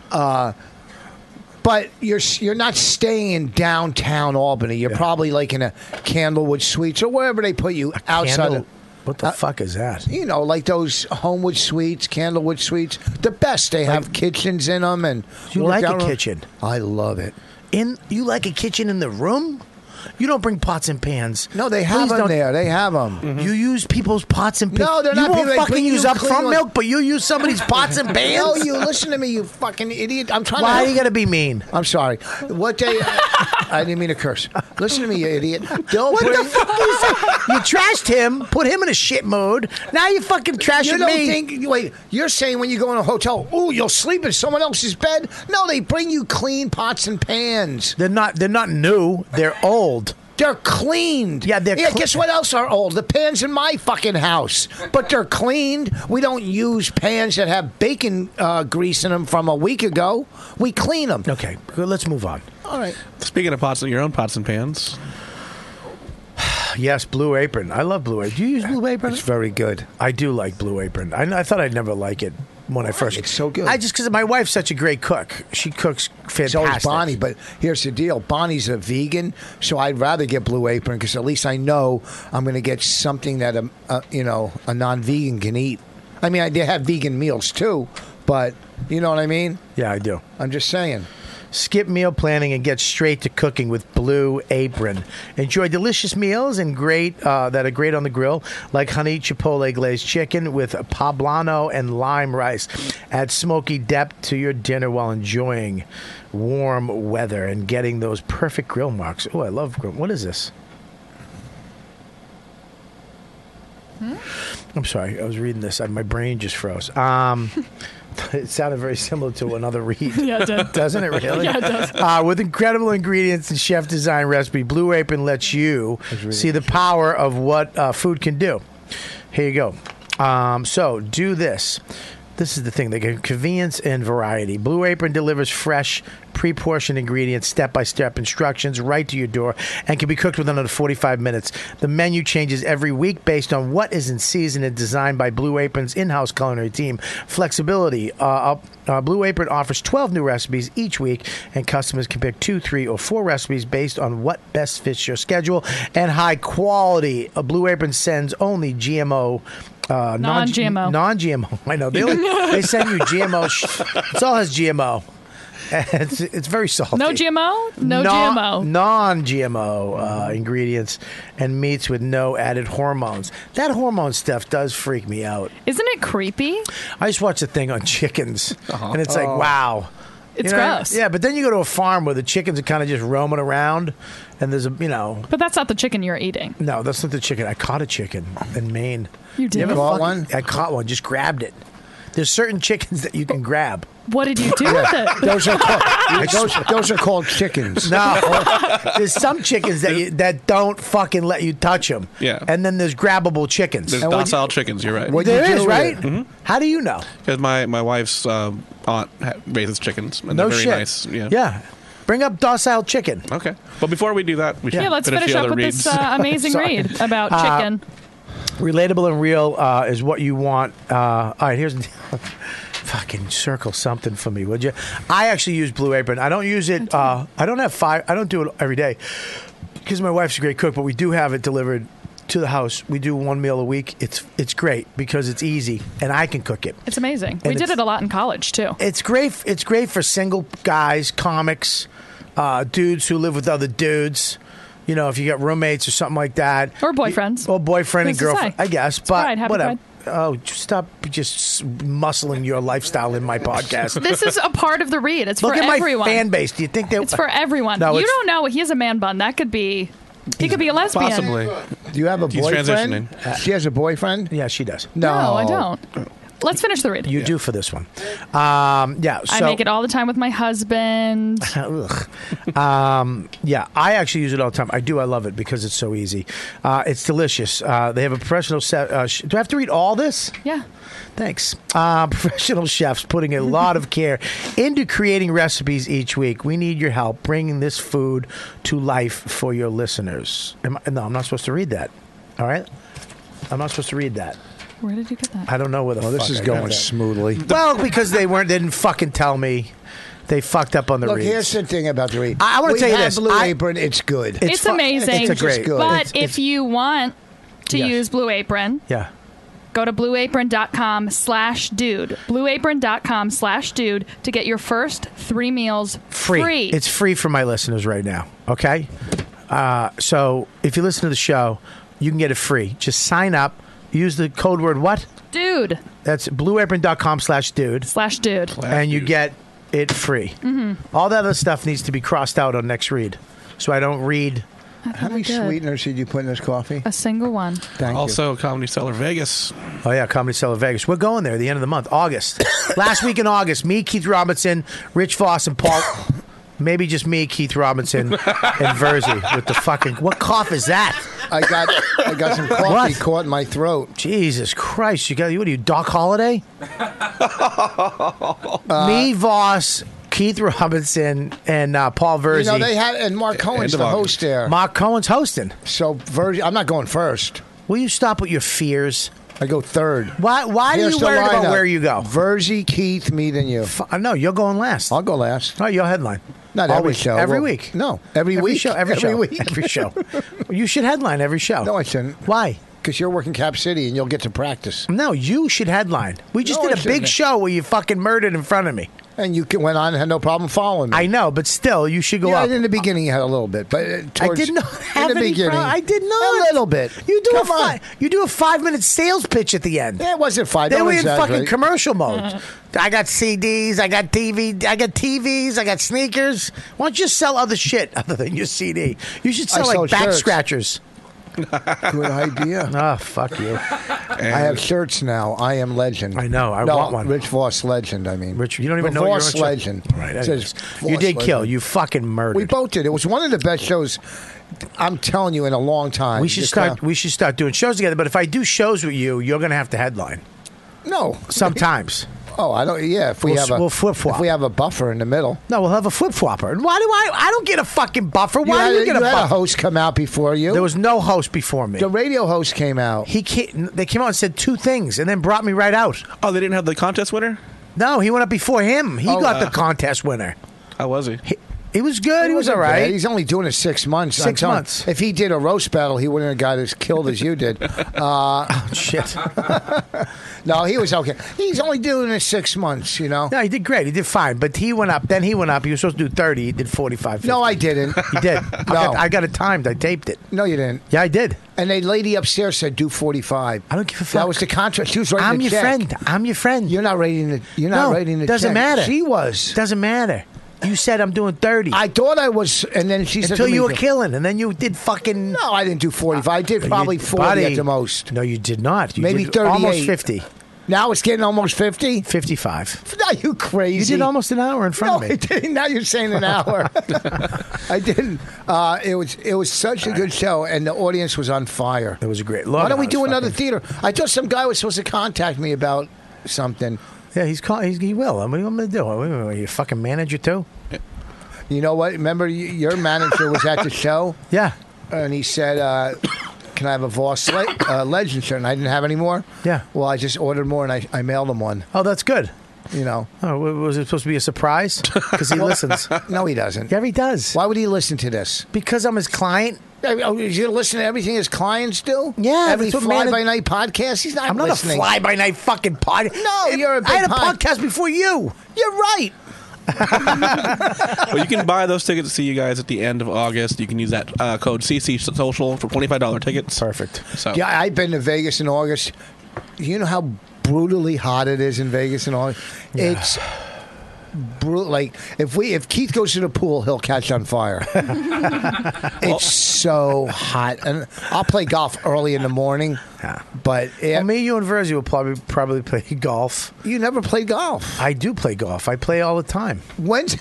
But you're not staying in downtown Albany. You're probably like in a Candlewood Suites or wherever they put you outside Candle- of. What the fuck is that? Like those Homewood Suites, Candlewood Suites. The best. They have kitchens in them. And You like a workout room. kitchen? I love it. You like a kitchen in the room? You don't bring pots and pans. No, they have Please them don't- there. They have them. You use people's pots and pans. No, they're not You won't people. They fucking bring use you up clean front ones. milk, but you use somebody's pots and pans. No, you listen to me, you fucking idiot. I'm trying Why to. are you gonna be mean? I'm sorry. What day? I didn't mean to curse. Listen to me, you idiot. Don't What bring. the fuck is that? You trashed him, put him in a shit mode. Now you fucking trashing You don't me. think? Wait, you're saying when you go in a hotel, oh, you'll sleep in someone else's bed? No, they bring you clean pots and pans. They're not new. They're old. They're cleaned. Yeah, they're guess what else are old? The pans in my fucking house. But they're cleaned. We don't use pans that have bacon grease in them from a week ago. We clean them. Okay, good, let's move on. All right. Speaking of your own pots and pans. Yes, Blue Apron. I love Blue Apron. Do you use Blue Apron? It's very good. I do like Blue Apron. I thought I'd never like it when I first. It's so good. Because my wife's such a great cook. She cooks fantastic. So is Bonnie, but here's the deal. Bonnie's a vegan, so I'd rather get Blue Apron because at least I know I'm going to get something that a non-vegan can eat. I mean, they have vegan meals too, but you know what I mean? Yeah, I do. I'm just saying. Skip meal planning and get straight to cooking with Blue Apron. Enjoy delicious meals and that are great on the grill, like honey chipotle glazed chicken with poblano and lime rice. Add smoky depth to your dinner while enjoying warm weather and getting those perfect grill marks. Oh, I love grill. What is this? I'm sorry. I was reading this. My brain just froze. It sounded very similar to another read. Yeah, it did. Doesn't it really? Yeah, it does. With incredible ingredients and chef design recipe, Blue Apron lets you see the power of what food can do. Here you go. So do this. This is the thing. They get convenience and variety. Blue Apron delivers fresh, pre-portioned ingredients, step-by-step instructions right to your door and can be cooked within under 45 minutes. The menu changes every week based on what is in season and designed by Blue Apron's in-house culinary team. Flexibility. Blue Apron offers 12 new recipes each week, and customers can pick 2, 3, or 4 recipes based on what best fits your schedule. And high quality. Blue Apron sends only GMO Non-GMO. Non-GMO. I know. They send you GMO. It all has GMO. It's very salty. No GMO? No GMO. Non-GMO ingredients and meats with no added hormones. That hormone stuff does freak me out. Isn't it creepy? I just watched a thing on chickens, and it's like, wow. It's gross. Yeah, but then you go to a farm where the chickens are kind of just roaming around, and there's But that's not the chicken you're eating. No, that's not the chicken. I caught a chicken in Maine. You did? ever Caught one? I caught one. Just grabbed it. There's certain chickens that you can grab. What did you do with it? Those are called chickens. No, there's some chickens that don't fucking let you touch them. Yeah. And then there's grabbable chickens. There's docile chickens. You're right. What'd you There do is, with right? it? Mm-hmm. How do you know? Because my wife's aunt raises chickens. And No they're very shit. nice. Yeah. Bring up docile chicken. Okay. But before we do that, we should Yeah, let's finish finish the up other with reads. this amazing Sorry. read about chicken. Relatable and real is what you want. All right, here's fucking circle something for me, would you? I actually use Blue Apron. I don't use it. I don't have 5. I don't do it every day because my wife's a great cook. But we do have it delivered to the house. We do one meal a week. It's great because it's easy and I can cook it. It's amazing. And We did it's- it a lot in college, too. It's great. It's great for single guys, comics, dudes who live with other dudes. You know, if you got roommates or something like that, Or boyfriends. or boyfriend and Who's to girlfriend, say? I guess. It's But pride. Happy whatever. pride. Oh, just stop just muscling your lifestyle in my podcast. This is a part of the read. It's Look for at my everyone. fan base. Do you think they? It's for everyone. No, You it's- don't know. He has a man bun. That could be... He could be a lesbian. Possibly. Do you have a He's boyfriend? transitioning. She has a boyfriend? Yeah, she does. No, I don't. Let's finish the read. You do for this one. Yeah. So, I make it all the time with my husband. Ugh. Yeah, I actually use it all the time. I do. I love it because it's so easy. It's delicious. They have a professional set. Do I have to read all this? Yeah. Thanks. Professional chefs putting a lot of care into creating recipes each week. We need your help bringing this food to life for your listeners. No, I'm not supposed to read that. All right? I'm not supposed to read that. Where did you get that? I don't know where the fuck This is I got going that. smoothly. Well, because they didn't fucking tell me. They fucked up on the Look, reads. here's the thing about the read. I wanna We tell you have this. Blue Apron, it's good. It's amazing. It's a great. good. But if you want to Yes. use Blue Apron, Yeah. go to blueapron.com/dude. Blueapron.com/dude to get your first 3 meals free. It's free for my listeners right now. Okay. So if you listen to the show, you can get it free. Just sign up. Use the code word what? Dude That's blueapron.com/dude. /dude. And you get it free. Mm-hmm. All that other stuff needs to be crossed out on next read. So I don't read How many sweeteners did you put in this coffee? A single one. Thank you. Also, Comedy Cellar Vegas. Oh, yeah, Comedy Cellar Vegas. We're going there at the end of the month, August. Last week in August, me, Keith Robinson, Rich Voss, and Paul. Maybe just me, Keith Robinson, and Verzi with the fucking... What cough is that? I got some coffee caught in my throat. Jesus Christ. What are you, Doc Holliday? Me, Voss, Keith Robinson, and Paul Verzi. You know, they had... And Mark Cohen's the host there. Mark Cohen's hosting. So, Verzi... I'm not going first. Will you stop with your fears? I go third. Why do you worry about where you go? Verzi, Keith, me, then you. No, you're going last. I'll go last. Oh, you'll headline. Not All every week. show. Every Well, week. No, every week. Show. Every week. Every show. You should headline every show. No, I shouldn't. Why? Because you're working Cap City and you'll get to practice. No, you should headline. We just did a big show where you fucking murdered in front of me. And you went on and had no problem following me. I know, but still, you should go up. In the beginning, you had a little bit, but I did not have in the any beginning. I did not. A little bit. You do you do a 5-minute sales pitch at the end. Yeah, it wasn't 5. Then we're in fucking commercial mode. I got CDs, I got TVs, I got sneakers. Why don't you sell other shit other than your CD? You should sell like back scratchers. Good idea. Oh, fuck you. I have shirts now. I am legend. I know. I want one. Rich Voss legend, I mean. Rich, you don't even know Voss you're legend. Right. It says You did Voss kill. legend. You fucking murdered. We both did. It was one of the best shows, I'm telling you, in a long time. We should start doing shows together, but if I do shows with you, you're going to have to headline. No. Sometimes. Oh, I don't. Yeah, if we'll flip-flop. If we have a buffer in the middle. No, we'll have a flip-flopper. And why do I don't get a fucking buffer. Why do you get a buffer? You had a host come out before you. There was no host before me. The radio host came out. They came out and said 2 things and then brought me right out. Oh, they didn't have the contest winner? No, he went up before him. He got the contest winner. How was he? He was good. He was all right. Bad. He's only doing it 6 months. 6 months. If he did a roast battle, he wouldn't have got as killed as you did. Oh, shit. No, he was okay. He's only doing it 6 months, you know. No, he did great. He did fine. But he went up. Then he went up. He was supposed to do 30. He did 45. 50. No, I didn't. He did. No. I got it timed. I taped it. No, you didn't. Yeah, I did. And the lady upstairs said, do 45. I don't give a fuck. That was the contract. She was writing I'm the your check. friend. I'm your friend. You're not writing the. You're not writing the. Doesn't check. matter. She was. Doesn't matter. You said I'm doing 30. I thought I was, and then she said until to me, you were killing, and then you did fucking. No, I didn't do 45. I did probably 40 at the most. No, you did not. You Maybe did 38. Almost 50. Now it's getting almost 50? 55. Are you crazy? You did almost an hour in front of me. No, I didn't. Now you're saying an hour. I didn't. It was such a good show, and the audience was on fire. It was a great. Why don't we do another theater? I thought some guy was supposed to contact me about something. Yeah, he will. What am I going to do? Are you a fucking manager too? You know what? Remember, your manager was at the show? Yeah. And he said, can I have a Voss Legend shirt? And I didn't have any more? Yeah. Well, I just ordered more, and I mailed him one. Oh, that's good. You know. Oh, was it supposed to be a surprise? Because he listens. No, he doesn't. Yeah, he does. Why would he listen to this? Because I'm his client. Oh, is he listen to everything his clients do? Yeah. Every fly-by-night podcast? He's not listening. I'm not a fly-by-night fucking podcast. No, you're a big I had a podcast before you. You're right. Well, you can buy those tickets to see you guys at the end of August. You can use that code CC Social for $25 tickets. Perfect. So yeah, I've been to Vegas in August. You know how brutally hot it is in Vegas in August? Yeah. It's brutal. Like if Keith goes to the pool, he'll catch on fire. It's so hot, and I'll play golf early in the morning. Yeah. But me, you, and Verzi will probably play golf. You never play golf. I do play golf. I play all the time. When's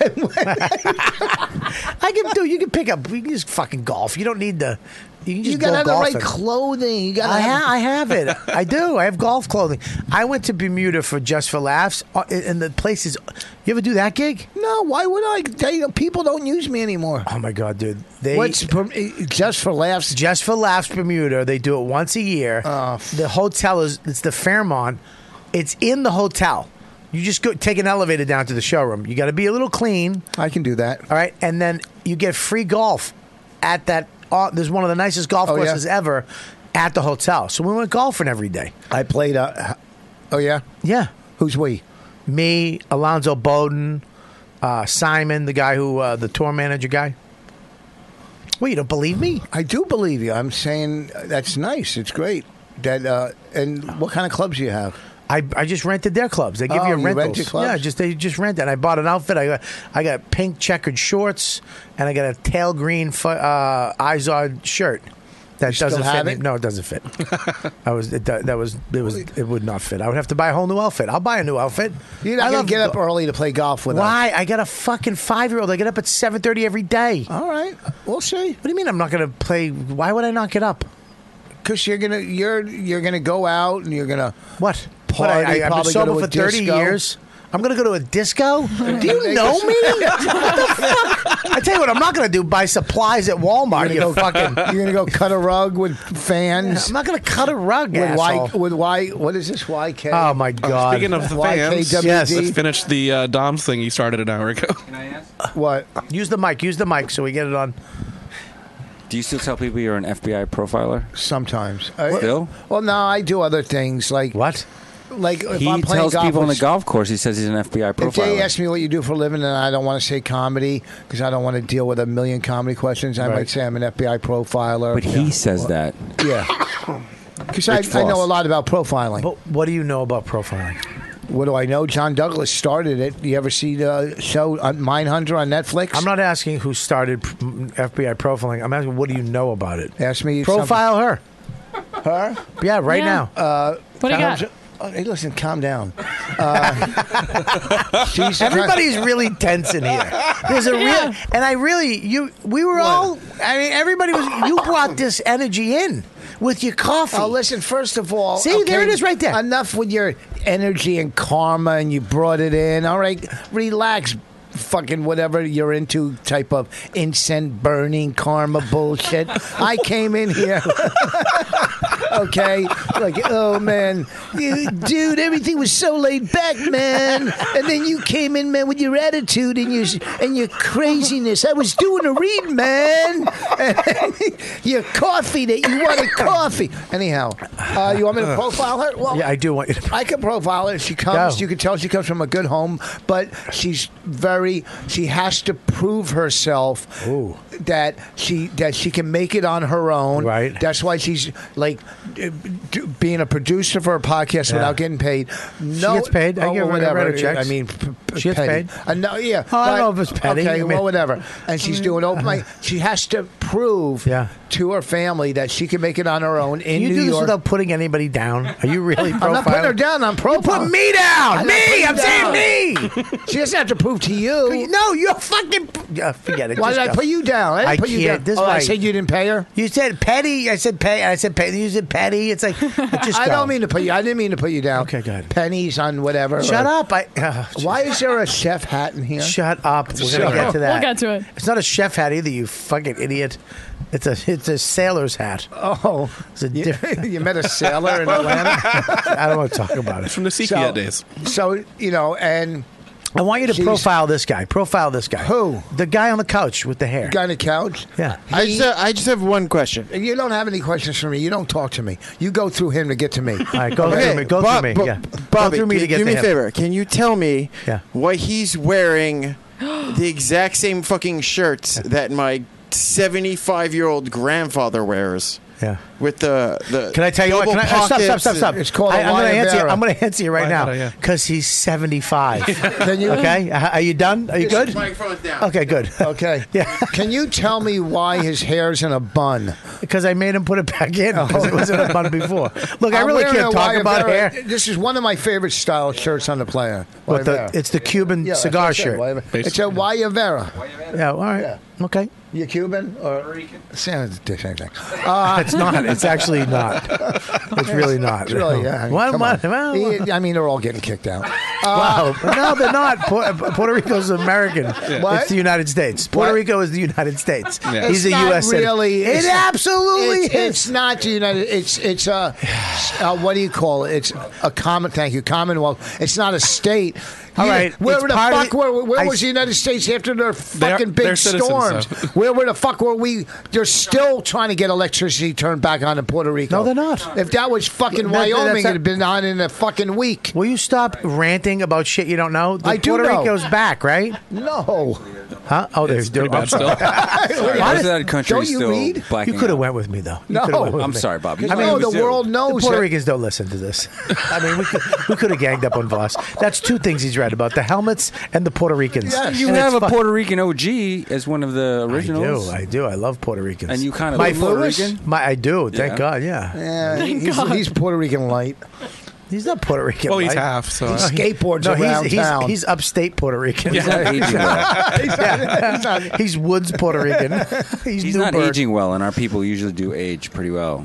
I can do. You can pick up. We can just fucking golf. You don't need the. You can just gotta have golfing. the right clothing. You gotta. I have it. I do. I have golf clothing. I went to Bermuda for Just for Laughs, and the place is. You ever do that gig? No. Why would I? People don't use me anymore. Oh my god, dude! What's Just for Laughs? Just for Laughs Bermuda. They do it once a year. The hotel it's the Fairmont. It's in the hotel. You just go take an elevator down to the showroom. You got to be a little clean. I can do that. All right, and then you get free golf at that. There's one of the nicest golf courses ever at the hotel. So we went golfing every day. I played. Oh yeah, yeah. Who's we? Me, Alonzo Bowden, Simon, the guy who the tour manager guy. Well, you don't believe me? I do believe you. I'm saying that's nice. It's great. That and what kind of clubs do you have? I just rented their clubs. They give you a you rental. rent your clubs? They just rent it. And I bought an outfit. I got pink checkered shorts and I got a tail green Izod shirt. That still doesn't have fit. it? No, it doesn't fit. It would not fit. I would have to buy a whole new outfit. I'll buy a new outfit. You're not going to get up early to play golf with us. Why? I got a fucking 5-year-old. I get up at 7:30 every day. All right. We'll see. What do you mean I'm not going to play? Why would I not get up? Because you're gonna go out and you're gonna What? Party, I've been probably go sober to a for 30 disco. years. I'm going to go to a disco? Do you know me? What the fuck? I tell you what, I'm not going to do. Buy supplies at Walmart. You're gonna go cut a rug with fans. I'm not going to cut a rug, asshole. What is this? YK? Oh my God! Speaking of the fans, YKWd. let's finish the Doms thing you started an hour ago. Can I ask? What? Use the mic so we get it on. Do you still tell people you're an FBI profiler? Sometimes. Still? Well, no, I do other things like what? Like if He I'm playing tells golf people on the with- golf course, he says he's an FBI If profiler. they ask me what you do for a living, and I don't want to say comedy because I don't want to deal with a million comedy questions, I might say I'm an FBI profiler. But he says that. Yeah. Because Rich I know Voss. a lot about profiling. But what do you know about profiling? What do I know? John Douglas started it. You ever see the show Mindhunter on Netflix? I'm not asking who started FBI profiling. I'm asking what do you know about it? Ask me. Profile her. Her? Yeah, right now. What do you got? Hey, listen, calm down. Everybody's really tense in here. There's a real, and we were all. I mean, everybody was. You brought this energy in with your coffee. Oh, listen, first of all. See, there it is right there. Enough with your energy and karma, and you brought it in. All right, relax. Fucking whatever you're into, type of incense burning karma bullshit. I came in here, okay, like, oh man, dude, everything was so laid back, man. And then you came in, man, with your attitude and your craziness. I was doing a read, man. And your coffee that you wanted coffee. Anyhow, you want me to profile her? Well, Yeah, I do want you to. I can profile her. She comes. Go. You can tell she comes from a good home, but she has to prove herself that she can make it on her own. Right. That's why she's like being a producer for a podcast without getting paid. No, gets paid. I give her whatever. write her checks. I mean, She gets petty. paid. No, yeah. Oh, I don't know if it's petty. Okay, I mean- well, whatever. And she's doing open mic. She has to prove to her family that she can make it on her own in Can you New do this York. without putting anybody down? Are you really profiling? I'm not putting her down. I'm profiling. You put me down. Me. I'm saying me. She doesn't have to prove to you. No, you're fucking. Forget it. Why Just did I go. put you down? I didn't put you can't. down. This is I why- said you didn't pay her. You said petty. I said pay. I said pay. You said petty. It's like just I go. don't mean to put you. I didn't mean to put you down. Okay, good. Pennies on whatever. Shut up. Why is there a chef hat in here? Shut up. We're gonna get to that. We'll get to it. It's not a chef hat either. You fucking idiot. It's a sailor's hat. Oh, It's a different. you met a sailor in Atlanta. I don't want to talk about it. From the Sepia days. So and I want you to She's- profile this guy. Profile this guy. Who? The guy on the couch with the hair. guy on the couch. Yeah. I just have one question. You don't have any questions for me. You don't talk to me. You go through him to get to me. All right, go through me. Go through me. Yeah. Bobby, go through me to get do to me a him. favor. Can you tell me Yeah. why he's wearing the exact same fucking shirts that my 75-year-old grandfather wears? Yeah. With the Can I tell you what? double Can I, pockets stop. It's called a I'm going to answer you. Wyabera. I'm going to answer you right now Wyabera, yeah. because he's 75. Then you Okay. Are you done? Are you good? Microphone's down. Okay. Good. Okay. Yeah. Can you tell me why his hair's in a bun? Because I made him put it back in because it was in a bun before. Look, I I'm really wearing can't a talk about Wyabera. hair. This is one of my favorite style shirts on the player. But Wyabera. it's the Cuban Yeah, that's what cigar I said, shirt. Wyabera. Basically. It's a Wyabera. Yeah. All right. Yeah. Okay. You Cuban or Sounds the same thing. It's not. It's actually not. It's really not. It's really, yeah. What? Come What? on. Well, I mean, they're all getting kicked out. wow. No, they're not. Puerto Rico's American. What? It's the United States. Puerto What? Rico is the United States. Yeah. He's a It's not U.S. citizen. really. It absolutely is. It's not the United. It's a what do you call it? It's a common. Thank you, Commonwealth. It's not a state. All right, Where it's the part of fuck the- where I- was the United States after their fucking they're big citizens, storms? so. Where the fuck were we? They're still trying to get electricity turned back on in Puerto Rico. No, they're not. If that was fucking That's Wyoming, not- it'd have been on in a fucking week. Will you stop ranting anything about shit you don't know? I do Puerto know. Rico's back, right? No. Huh? Oh, there's Pretty bad still. Most of that country Don't is you still read? blacking You could have out. went with me, though. You No. coulda went with I'm me. sorry, Bob. I mean, the world The knows Puerto that- Ricans don't listen to this. I mean, we could have ganged up on Voss. That's two things he's right about: the helmets and the Puerto Ricans. Yes. You And have it's a fu- Puerto Rican OG as one of the originals. I do. I love Puerto Ricans. And you kind of my look Puerto Lewis? Rican? I do. Thank Yeah. God. Yeah. Yeah, he's Puerto Rican light. He's not Puerto Rican. Well, he's right? half. So He skateboards No, around town. he's upstate Puerto Rican. He's not aging well. He's Woods Puerto Rican. He's not Newburgh. aging well, and our people usually do age pretty well.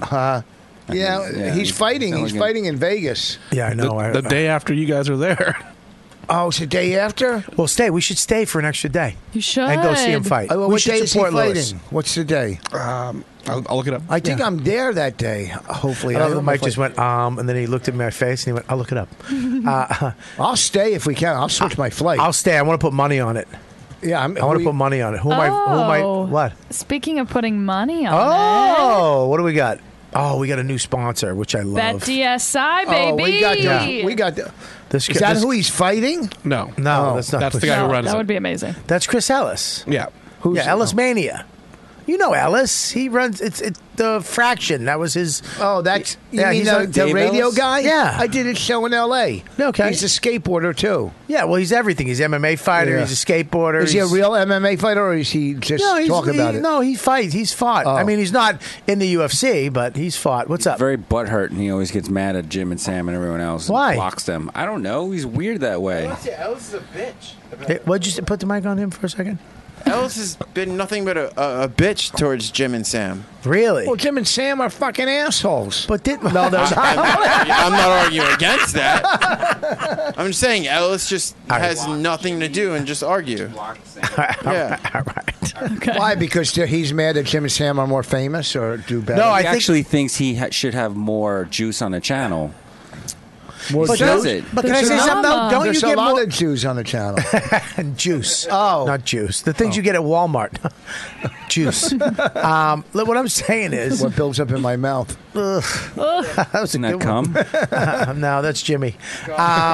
He's fighting. sound He's like fighting in Vegas. Yeah, I know. the day after you guys are there. Oh, it's the day after? Well, stay. We should stay for an extra day You should. and go see him fight. Well, we what should day is he support fighting? Lewis. What's the day? I'll look it up. I think I'm there that day. Hopefully, I love the don't know Mike if just went, and then he looked at my face and he went, I'll look it up. I'll stay if we can. I'll switch my flight. I'll stay. I want to put money on it. Yeah, I want to put money on it. Who am I? What? Speaking of putting money on Oh, what do we got? Oh, we got a new sponsor, which I it, love. Bet DSI, baby. Oh, we got the. We got the. This, Is that this- who he's fighting? No. No, that's not. That's the guy No, who runs that it. would be amazing. That's Chris Ellis. Yeah. Yeah, Ellis Mania. You know Ellis. He runs. It's the Fraction. That was his. Oh, that's you Yeah, mean he's the, like the Dave radio Ellis? guy? Yeah. I did a show in L.A. Okay. He's a skateboarder too. Yeah, well, he's everything. He's an MMA fighter. Yeah. He's a skateboarder. Is he a he's- real MMA fighter, or is he just talk about it? No, he fights. He's fought. Oh. I mean, he's not in the UFC, but he's fought. What's up? Very butthurt, and he always gets mad at Jim and Sam and everyone else. Why? And blocks them. I don't know. He's weird that way. Ellis is a bitch. Hey, what'd you say? Put the mic on him for a second? Ellis has been nothing but a bitch towards Jim and Sam. Really? Well, Jim and Sam are fucking assholes. But did No, there's I'm not arguing against that. I'm just saying Ellis just has nothing to do and just argue. Yeah. All right. Why? Because he's mad that Jim and Sam are more famous or do better. No, He I think- actually thinks he should have more juice on the channel. more He says it. But can I say something? Though? Don't There's you a get lot more of Jews on the channel. juice? Oh. not juice. The things you get at Walmart. Juice. Look, what I'm saying is, what builds up in my mouth? that was a Doesn't that good one. come? No, that's Jimmy. It's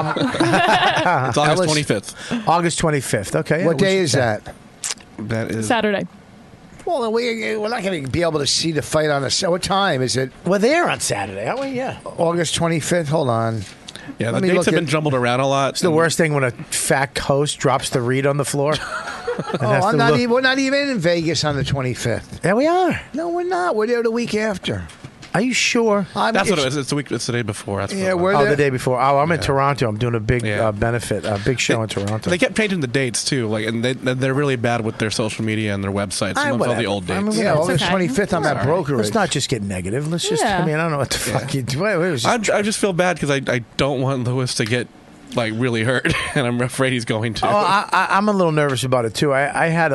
August Ellis- 25th. August 25th. Okay. yeah, What we day should is say. that? That is. Saturday. Well, we're not going to be able to see the fight on a. What time is it? We're there on Saturday, aren't we? Yeah. August 25th. Hold on. Yeah, Let the me dates look have been at- jumbled around a lot. It's the worst thing when a fat host drops the read on the floor. Oh, we're not even in Vegas on the 25th. There we are. No, we're not. We're there the week after. Are you sure? That's what it is. It's the week. It's the day before. That's what Yeah, it was. we're Oh, there. the day before. Oh, I'm in Toronto. I'm doing a big Yeah. benefit, a big show in Toronto. They kept changing the dates too, like, and they're really bad with their social media and their websites. Sometimes all the old dates. I mean, Yeah, August okay. 25th. I'm at brokerage. Let's not just get negative. Let's just. Yeah. I mean, I don't know what the fuck you do. It was just- I just feel bad because I don't want Lewis to get like really hurt, and I'm afraid he's going to. Oh, I'm a little nervous about it too. I had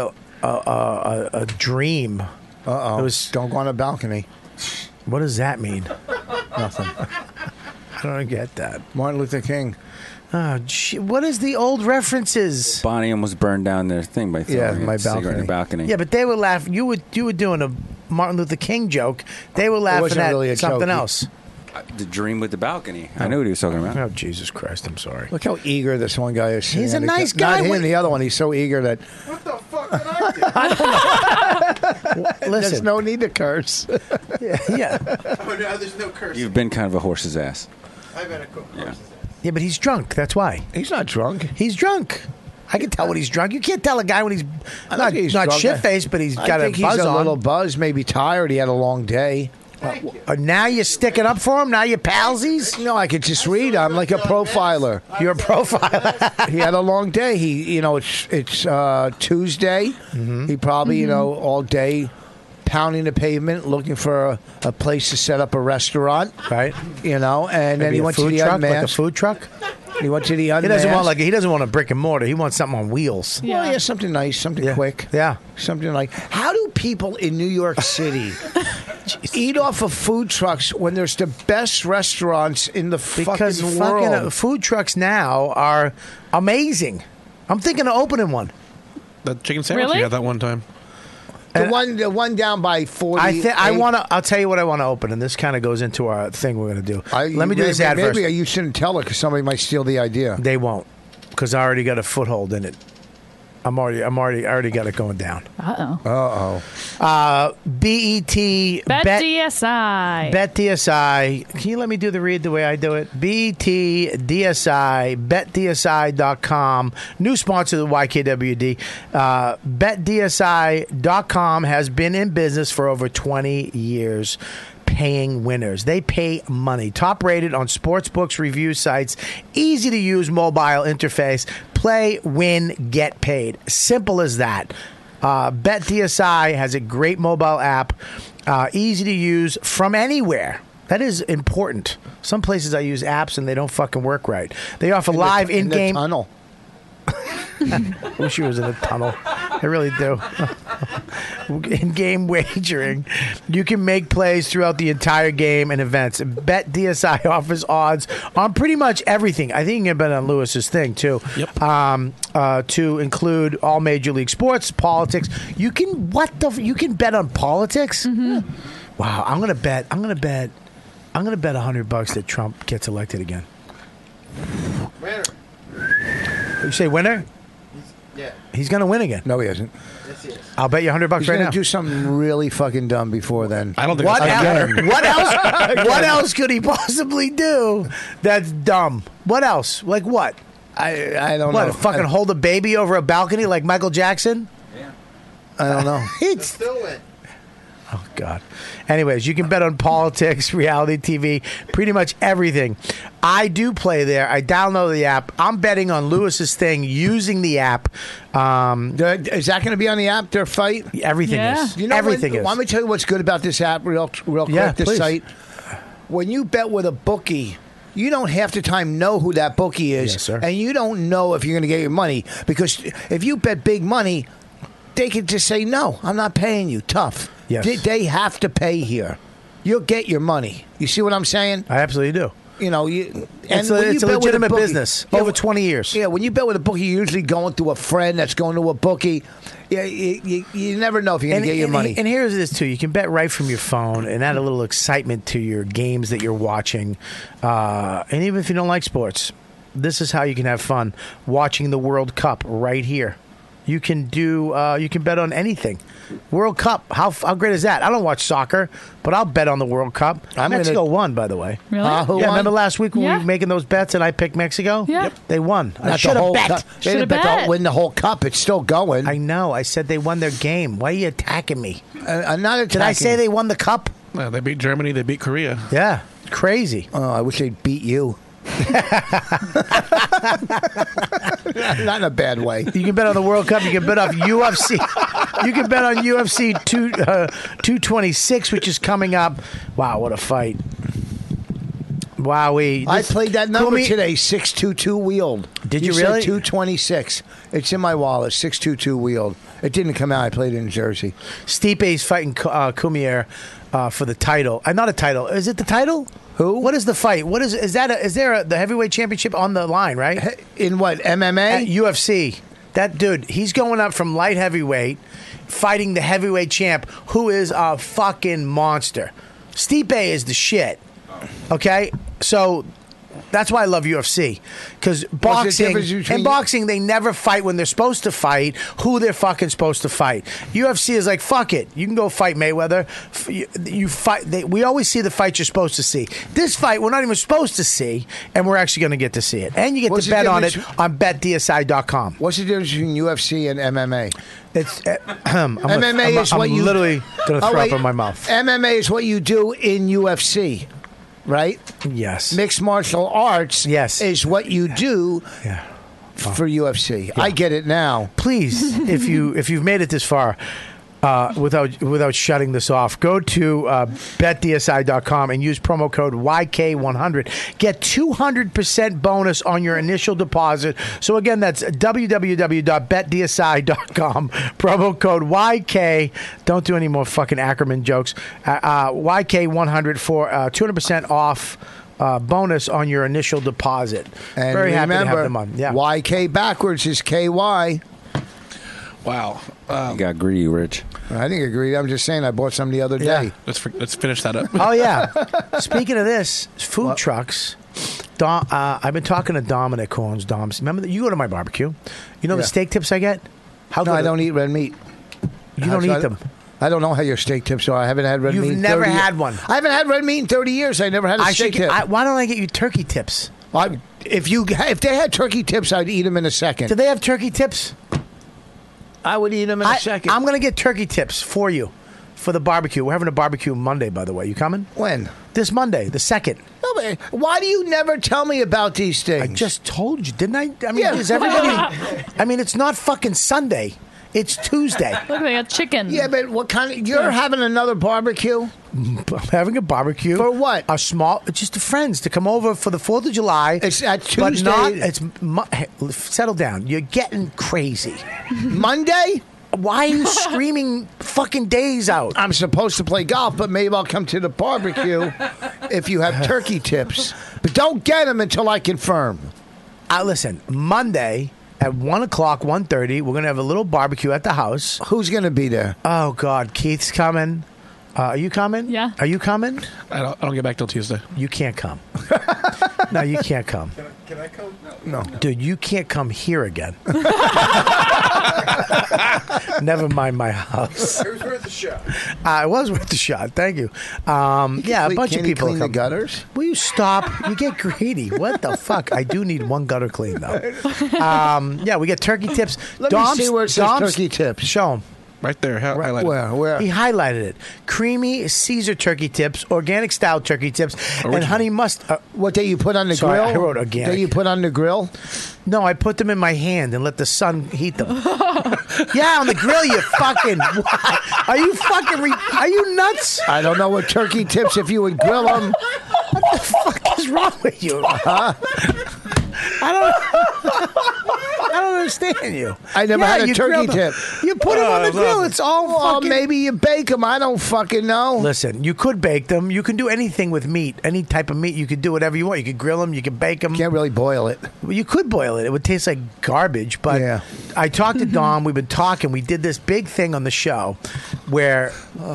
a dream. Uh-oh. It was. Don't go on a balcony. What does that mean? Nothing. I don't get that. Martin Luther King. Oh, gee, what is the old references? Bonnie almost burned down their thing by throwing my a cigarette in the balcony. Yeah, but they were laughing. You were doing a Martin Luther King joke. They were laughing wasn't at really a something joke. else. The dream with the balcony. I knew what he was talking about. Oh, Jesus Christ! I'm sorry. Look how eager this one guy is. He's a sitting. nice guy. Not him, What- the other one. He's so eager that What the fuck did I do? there's Listen, no need to curse. yeah, Oh, no, there's no curse. You've been kind of a horse's ass. I've been a cook. yeah, but he's drunk. That's why He's not drunk. he's drunk. I can tell when he's drunk. You can't tell a guy when he's I not think he's not drunk. shit faced, but he's I got a think buzz he's a on. little buzzed, maybe tired. He had a long day. Now you're sticking up for him. Now you're palsies. No, I could just read. I'm like a profiler. You're a profiler. He had a long day. It's Tuesday. Mm-hmm. He probably all day pounding the pavement, looking for a place to set up a restaurant. Right. And then Maybe he a went to food the truck, like a unmasked. food truck. He went to the He unmasked. doesn't want a brick and mortar. He wants something on wheels. Yeah. Well, yeah, something nice, something Yeah. quick. Yeah. Something like, how do people in New York City eat off of food trucks when there's the best restaurants in the Because fucking fucking world? food trucks now are amazing. I'm thinking of opening one. The chicken sandwich Really? you had that one time. The one down by 40. I'll tell you what I want to open, and this kind of goes into our thing we're going to do. Let me do this ad first. Maybe you shouldn't tell it because somebody might steal the idea. They won't, because I already got a foothold in it. I already got it going down. BET BetDSI. BetDSI. Can you let me do the read the way I do it? BetDSI. BetDSI.com. New sponsor of the YKWd. BetDSI.com has been in business for over 20 years. Paying winners. They pay money. Top rated on sportsbooks, review sites, easy to use mobile interface. Play, win, get paid. Simple as that. BetDSI has a great mobile app, easy to use from anywhere. That is important. Some places I use apps and they don't fucking work right. They offer live in-game. In the tunnel. Wish you was in a tunnel. I really do. In-game wagering. You can make plays throughout the entire game and events. BetDSI offers odds on pretty much everything. I think you can bet on Lewis's thing too. Yep. To include all major league sports, politics. You can you can bet on politics? Mm-hmm. Wow. I'm gonna bet $100 that Trump gets elected again. Winner. You say winner? Yeah. He's going to win again. No, he isn't. Yes, he is. I'll bet you $100 He's right going now. to do something really fucking dumb before then. I don't think What that's else? What else could he possibly do that's dumb? What else? Like what? I don't What? know. Fucking hold a baby over a balcony like Michael Jackson? I don't know. It's Still win. Oh, God. Anyways, you can bet on politics, reality TV, pretty much everything. I do play there. I download the app. I'm betting on Lewis's thing using the app. Is that going to be on the app, their fight? Everything is. You know everything is. Let me tell you what's good about this app real quick, Yeah, this please. site. When you bet with a bookie, you don't half the time know who that bookie is. Yes, sir. And you don't know if you're going to get your money. Because if you bet big money, they could just say, no, I'm not paying you. Tough. Yes. They have to pay here. You'll get your money. You see what I'm saying? I absolutely do. You know, It's a legitimate business. Over 20 years. Yeah, when you bet with a bookie, you're usually going through a friend that's going to a bookie. Yeah, you never know if you're going to get your money. And here's this too: you can bet right from your phone and add a little excitement to your games that you're watching. And even if you don't like sports, this is how you can have fun watching the World Cup right here. You can you can bet on anything. World Cup, how great is that? I don't watch soccer, but I'll bet on the World Cup. Mexico won, by the way. Really? Who Yeah, won? remember last week when we Yeah. were making those bets and I picked Mexico? Yeah. Yep. They won. I Not should the have whole bet. cup. They Shoulda didn't bet. bet. Don't win the whole cup. It's still going. I know. I said they won their game. Why are you attacking me? I'm not attacking. Did I say they won the cup? Yeah, they beat Germany. They beat Korea. Yeah. Crazy. Oh, I wish they'd beat you. Not in a bad way. You can bet on the World Cup. You can bet off UFC. You can bet on UFC 226, which is coming up. Wow, what a fight. Wowee. I played that number Kumi- today, 622 wheeled. Did you said really? 226. It's in my wallet, 622 wheeled. It didn't come out. I played it in Jersey. Stipe's fighting Cormier for the title. Not a title. Is it the title? Who? What is the fight? What is there the heavyweight championship on the line, right? In what, MMA? At UFC. That dude, he's going up from light heavyweight, fighting the heavyweight champ, who is a fucking monster. Stipe is the shit. Okay? So that's why I love UFC. Because boxing, they never fight when they're supposed to fight, who they're fucking supposed to fight. UFC is like, fuck it. You can go fight Mayweather. You fight. We always see the fight you're supposed to see. This fight, we're not even supposed to see, and we're actually going to get to see it. And you get What's to the bet on it difference- on BetDSI.com. What's the difference between UFC and MMA? It's MMA is what you... I'm literally going to throw wait. up in my mouth. MMA is what you do in UFC, right? Yes. Mixed martial arts Yes. is what you do Yeah. for UFC. I get it now. Please, if you've made it this far, without shutting this off, go to betdsi.com and use promo code YK100. Get 200% bonus on your initial deposit. So again, that's www.betdsi.com. Promo code YK. Don't do any more fucking Ackerman jokes. YK100 for 200% off. Bonus on your initial deposit. And Very happy remember, to have them on. Yeah. YK backwards is KY. Wow. You got greedy, Rich. I didn't agree. I'm just saying I bought some the other day. Let's finish that up. Oh yeah. Speaking of this, food trucks. I've been talking to Dominic Horns. Dom's. Remember, you go to my barbecue. You know the steak tips I get? No, I don't eat red meat. You don't eat them. I don't know how your steak tips are. I haven't had red meat. You've in never 30 had one. I haven't had red meat in 30 years. I never had a steak tip. Why don't I get you turkey tips? If they had turkey tips, I'd eat them in a second. Do they have turkey tips? I would eat them in a second. I'm going to get turkey tips for you for the barbecue. We're having a barbecue Monday, by the way. You coming? When? This Monday, the 2nd. No, but why do you never tell me about these things? I just told you, didn't I? I mean, is everybody... I mean, it's not fucking Sunday. It's Tuesday. Look, they got chicken. Yeah, but what kind of... You're having another barbecue? I'm having a barbecue. For what? A small... Just to friends to come over for the 4th of July. It's at Tuesday. But not... Hey, settle down. You're getting crazy. Monday? Why are you screaming fucking days out? I'm supposed to play golf, but maybe I'll come to the barbecue if you have turkey tips. But don't get them until I confirm. Listen, Monday... At 1 o'clock, 1:30, we're going to have a little barbecue at the house. Who's going to be there? Oh, God. Keith's coming. Are you coming? Yeah. Are you coming? I don't get back till Tuesday. You can't come. No, you can't come. Can I come? No. Dude, you can't come here again. Never mind my house. It was worth the shot. It was worth the shot. Thank you. Yeah, a bunch of people clean come. the gutters? Will you stop? You get greedy. What the fuck? I do need one gutter clean, though. Yeah, we get turkey tips. Let me see where it says turkey tips. Show them. Right there. Highlighted. Where? He highlighted it. Creamy Caesar turkey tips, organic style turkey tips, and honey mustard. What day you put on the Sorry, grill? I wrote organic. Day you put on the grill? No, I put them in my hand and let the sun heat them. Yeah, on the grill, you fucking... Are you fucking... Are you nuts? I don't know what turkey tips if you would grill them. What the fuck is wrong with you? I don't understand you. I never had a you turkey grilled tip. them. You put them on the grill. It's all fucking... maybe you bake them. I don't fucking know. Listen, you could bake them. You can do anything with meat. Any type of meat. You could do whatever you want. You could grill them. You could bake them. Can't really boil it. Well, you could boil it. It would taste like garbage. But Yeah. I talked to Dom. We've been talking. We did this big thing on the show where...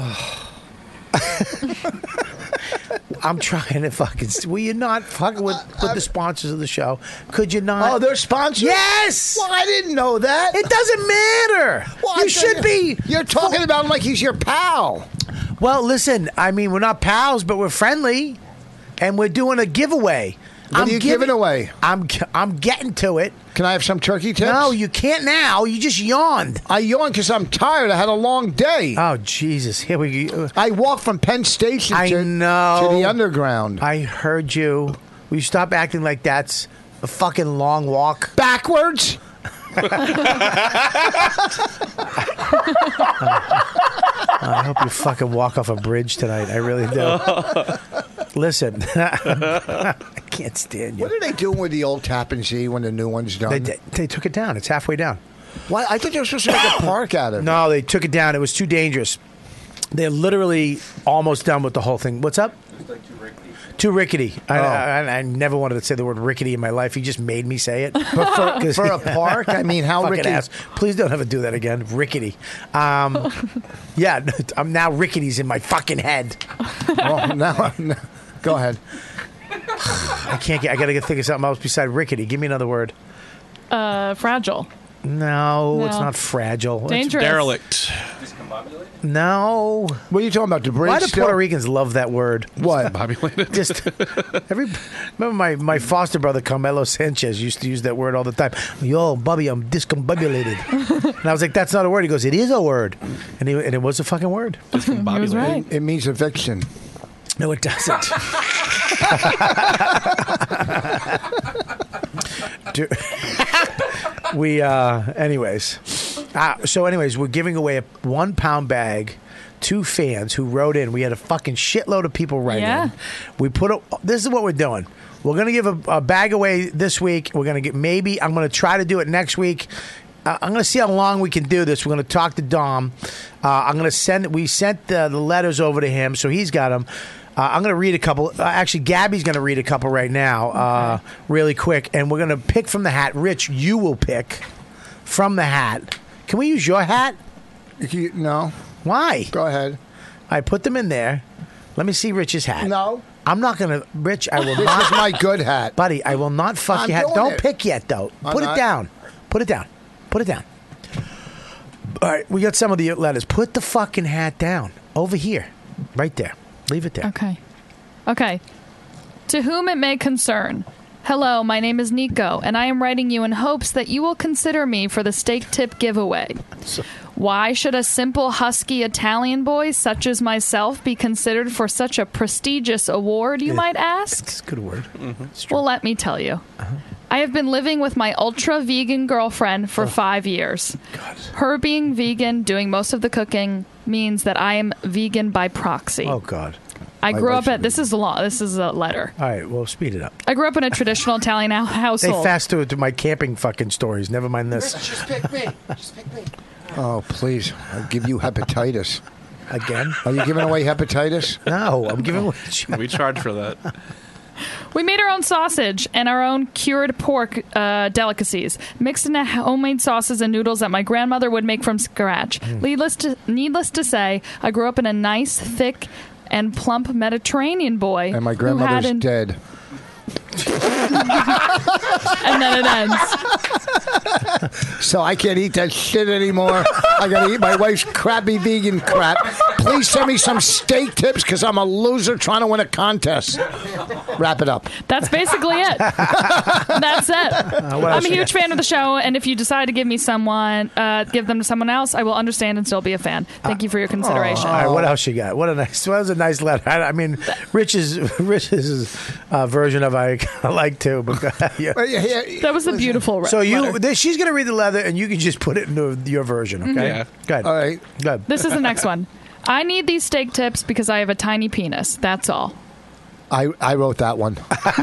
I'm trying to fucking... Will you not fucking with the sponsors of the show? Could you not? Oh, they're sponsors? Yes! Well, I didn't know that. It doesn't matter. Well, You should be. You're talking about him like he's your pal. Well, listen, I mean, we're not pals, but we're friendly. And we're doing a giveaway. What are you giving away? I'm getting to it. Can I have some turkey tips? No, you can't now. You just yawned. I yawned because I'm tired. I had a long day. Oh, Jesus. Here we go. I walked from Penn Station to the underground. I heard you. Will you stop acting like that's a fucking long walk? Backwards? I hope you fucking walk off a bridge tonight. I really do. Listen, I can't stand you. What are they doing with the old Tappan Zee when the new one's done? They took it down. It's halfway down. Why? I thought they were supposed to make a park out of it. No, they took it down. It was too dangerous. They're literally almost done with the whole thing. What's up? It's like too rickety. Too rickety. I never wanted to say the word rickety in my life. He just made me say it. But for a park? I mean, how Fucking rickety? ass. Please don't ever do that again. Rickety. Yeah, I'm now rickety's in my fucking head. Oh, no. Go ahead. I can't get. I gotta think of something else beside rickety. Give me another word. Fragile. No, it's No. not fragile. It's- Dangerous. Derelict. No. What are you talking about? The bridge? Why do still? Puerto Ricans love that word? What? Discombobulated. Just remember my foster brother Carmelo Sanchez used to use that word all the time. Yo, Bobby, I'm discombobulated. And I was like, that's not a word. He goes, it is a word. And it was a fucking word. He was right. It means eviction. No, it doesn't. Anyways, we're giving away a 1 pound bag to fans who wrote in. We had a fucking shitload of people write in. This is what we're doing. We're going to give a bag away this week. We're going to I'm going to try to do it next week. I'm going to see how long we can do this. We're going to talk to Dom. We sent the letters over to him, so he's got them. I'm going to read a couple. Actually, Gabby's going to read a couple right now, really quick. And we're going to pick from the hat. Rich, you will pick from the hat. Can we use your hat? No. Why? Go ahead. I put them in there. Let me see Rich's hat. No. I'm not going to. Rich, I will This not. is my good hat. Buddy, I will not fuck I'm your hat. doing Don't it. pick yet, though. Put it not. down. Put it down. Put it down. All right, we got some of the letters. Put the fucking hat down. Over here. Right there. Leave it there. Okay. To whom it may concern. Hello, my name is Nico, and I am writing you in hopes that you will consider me for the steak tip giveaway. Why should a simple husky Italian boy such as myself be considered for such a prestigious award, you might ask? It's a good word. Well, let me tell you. I have been living with my ultra-vegan girlfriend for 5 years. Her being vegan, doing most of the cooking, means that I am vegan by proxy. Oh, God. I My grew wife's up at... This is a law. This is a letter. All right, well, speed it up. I grew up in a traditional Italian They household. fast to my camping fucking stories. Never mind this. Just pick me. Just pick me. Oh, please. I'll give you hepatitis. Again? Are you giving away hepatitis? No, I'm giving away. We charge for that. We made our own sausage and our own cured pork delicacies, mixed in homemade sauces and noodles that my grandmother would make from scratch. Needless to say, I grew up in a nice, thick, and plump Mediterranean boy. And my who had grandmother's dead. And then it ends. So I can't eat that shit anymore. I gotta eat my wife's crappy vegan crap. Please send me some steak tips because I'm a loser trying to win a contest. Wrap it up. That's basically it. That's it. I'm a huge fan of the show, and if you decide to give me someone, give them to someone else, I will understand and still be a fan. Thank you for your consideration. All right, what else you got? What was a nice letter. I mean, Rich's version of I kind of like too. But That was a beautiful So letter. she's gonna read the letter, and you can just put it into your version. Okay. Yeah. Good. All right. Good. This is the next one. I need these steak tips because I have a tiny penis. That's all. I wrote that one.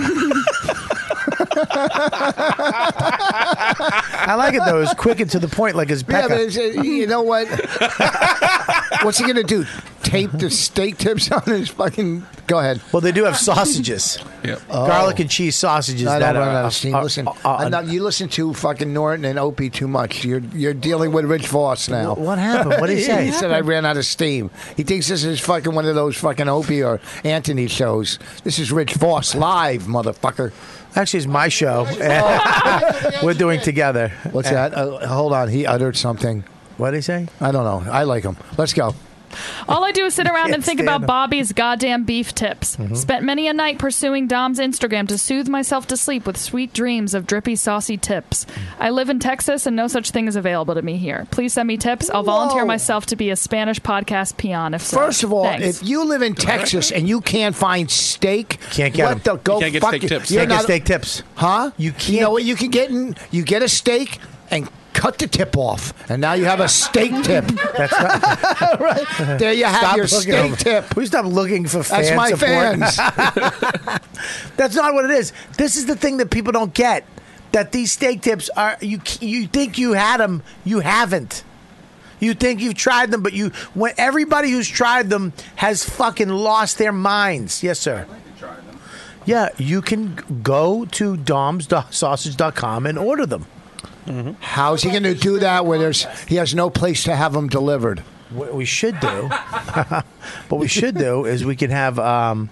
I like it though. It's quick and to the point, like his Yeah, Becca. but you know what? What's he gonna do? Tape the steak tips on his fucking? Go ahead. Well, they do have sausages. Yep. Garlic and cheese sausages. I that don't run are, out of steam. are- Listen, are- you listen to fucking Norton and Opie too much. You're dealing with Rich Voss now. What happened? What did he say? He said I ran out of steam. He thinks this is fucking one of those fucking Opie or Anthony shows. This is Rich Voss live, motherfucker. Actually, it's my show. We're doing together. What's that? Hold on. He uttered something. What did he say? I don't know. I like him. Let's go. All I do is sit around and Can't think stand about him. Bobby's goddamn beef tips. Spent many a night pursuing Dom's Instagram to soothe myself to sleep with sweet dreams of drippy, saucy tips. I live in Texas and no such thing is available to me here. Please send me tips. I'll volunteer Whoa. myself to be a Spanish podcast peon if so. First of all, Thanks. if you live in Texas and you can't find steak, Can't get 'em. what the go You can't get fuck steak you. tips. You're Can't get not- steak tips. Huh? You You can't- know what you can get? You get a steak and cut the tip off, and now you have a steak tip. That's not. Right. There you have your looking steak over- tip. We stop looking for That's fan my support. fans. That's not what it is. This is the thing that people don't get. That these steak tips are. You think you had them. You haven't. You think you've tried them, but when everybody who's tried them has fucking lost their minds. Yes, sir. Yeah, you can go to domssausage.com and order them. How's he going to do that where he has no place to have them delivered? What we should do, what we should do is we can have a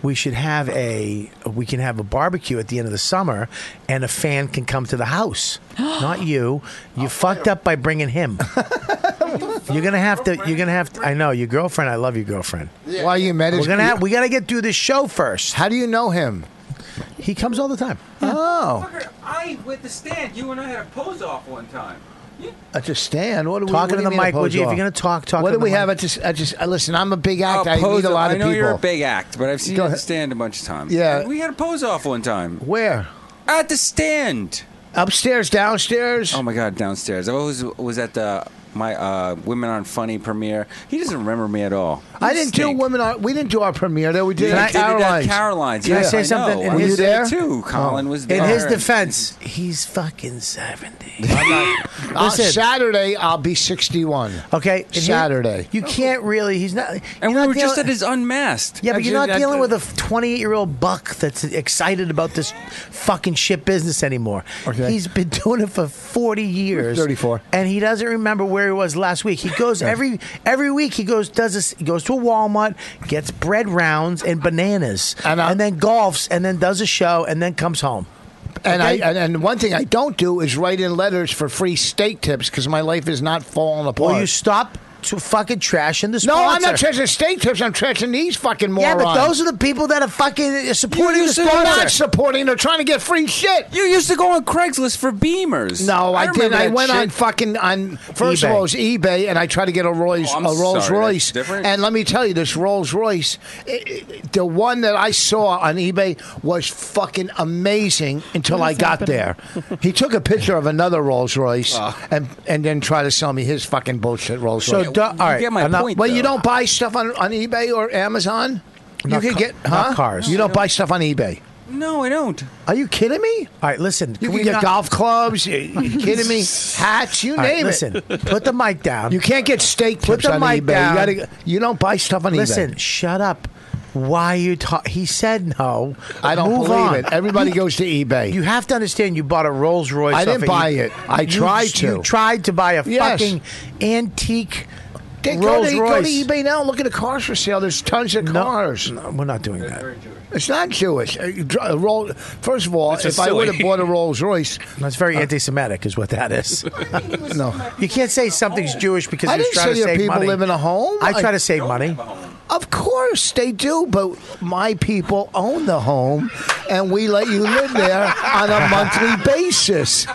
barbecue at the end of the summer, and a fan can come to the house. Not you. You fucked up by bringing him. You're gonna have to. I know your girlfriend. I love your girlfriend. Why are you mad? We gotta get through this show first. How do you know him? He comes all the time. Oh, I with the stand. You and I had a pose off one time. at the stand. What do we Talking what to do the you mean mic, a would you? If pose you're gonna off? talk What to do we the have? mic. I just listen. I'm a big act. I meet a lot I of know people. you're a big act, but I've seen Go you at the ahead. stand a bunch of times. Yeah. We had a pose off one time. Where? At the stand. Upstairs, downstairs. Oh my God, downstairs. I always was at my Women on Funny premiere. He doesn't remember me at all. I didn't do women. We didn't do our premiere there. We did it at Caroline's. Caroline's. Can I say something? I was there too. Colin was there. In his defense, he's fucking 70. Saturday, I'll be 61. Okay, Saturday. You can't really. He's not. And we were just at his Unmasked. Yeah, but you're not dealing with a 28-year-old buck that's excited about this fucking shit business anymore. Okay. He's been doing it for 40 years. 34. And he doesn't remember where he was last week. He goes every week. He goes to a Walmart, gets bread rounds and bananas, and then golfs, and then does a show, and then comes home. And Okay? and one thing I don't do is write in letters for free steak tips because my life is not falling apart. Well, you stop to fucking trashing the sponsor. No, I'm not trashing steak tips. I'm trashing these fucking morons. Yeah, but those are the people that are fucking supporting the sponsor. They're not supporting. They're trying to get free shit. You used to go on Craigslist for Beamers. No, I didn't. I went on first of all, it was eBay, and I tried to get a Rolls Royce. And let me tell you, this Rolls Royce, the one that I saw on eBay was fucking amazing until I got there. He took a picture of another Rolls Royce and then tried to sell me his fucking bullshit Rolls Royce. All right, get my point. Well, you don't buy stuff on eBay or Amazon? Not You can get not cars. You don't buy stuff on eBay. No, I don't. Are you kidding me? All right, listen. You can get golf clubs. You kidding me? Hats. You All right, name listen, it. put the mic down. You can't get steak Put tips the on mic eBay. down. You don't buy stuff on Listen, eBay. shut up. Why you talk? He said no. I don't Move believe on. it. Everybody goes to eBay. You have to understand. You bought a Rolls Royce. I didn't off of buy eBay. it. I tried to. You tried to buy a Yes. fucking antique Go Rolls to Royce. eBay now. Look at the cars for sale. There's tons of cars. No, we're not doing that. It's not Jewish. First of all, It's just if I would have silly. bought a Rolls Royce, That's very anti-Semitic, is what that is. no. You can't say something's Jewish because I you're didn't trying say to that save people money. live in a home. I try to save money. Of course they do, but my people own the home, and we let you live there on a monthly basis.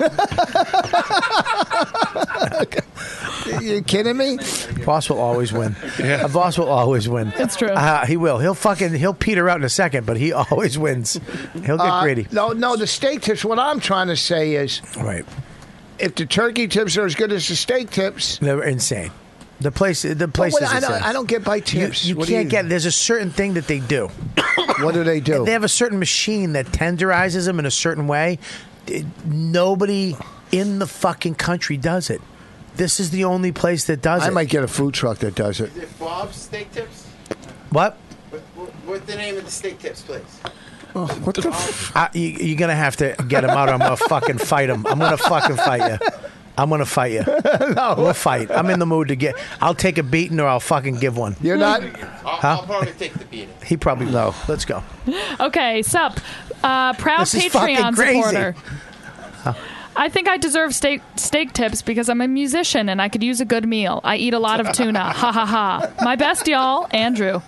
You kidding me? Boss will always win. A boss will always win. It's true. He will. He'll peter out in a second, but he always wins. He'll get greedy. No, the steak tips. What I'm trying to say is, Right. if the turkey tips are as good as the steak tips, They're insane. The place is insane. I don't get by tips. You What do can't get. There's a certain thing that they do. What do they do? They have a certain machine that tenderizes them in a certain way. Nobody in the fucking country does it. This is the only place that does I it. might get a food truck that does it. Is it Bob's Steak Tips? What? What's the name of the steak tips, please? What the? You're gonna have to get him out, or I'm gonna fucking fight him. I'm gonna fucking fight you. I'm gonna fight you. No. We'll fight. I'm in the mood to get. I'll take a beating, or I'll fucking give one. You're not. I'll probably take the beating. He probably no. Let's go. Okay, sup. Proud This is fucking Patreon crazy. supporter. I think I deserve steak tips because I'm a musician and I could use a good meal. I eat a lot of tuna. Ha ha ha. My best, y'all, Andrew.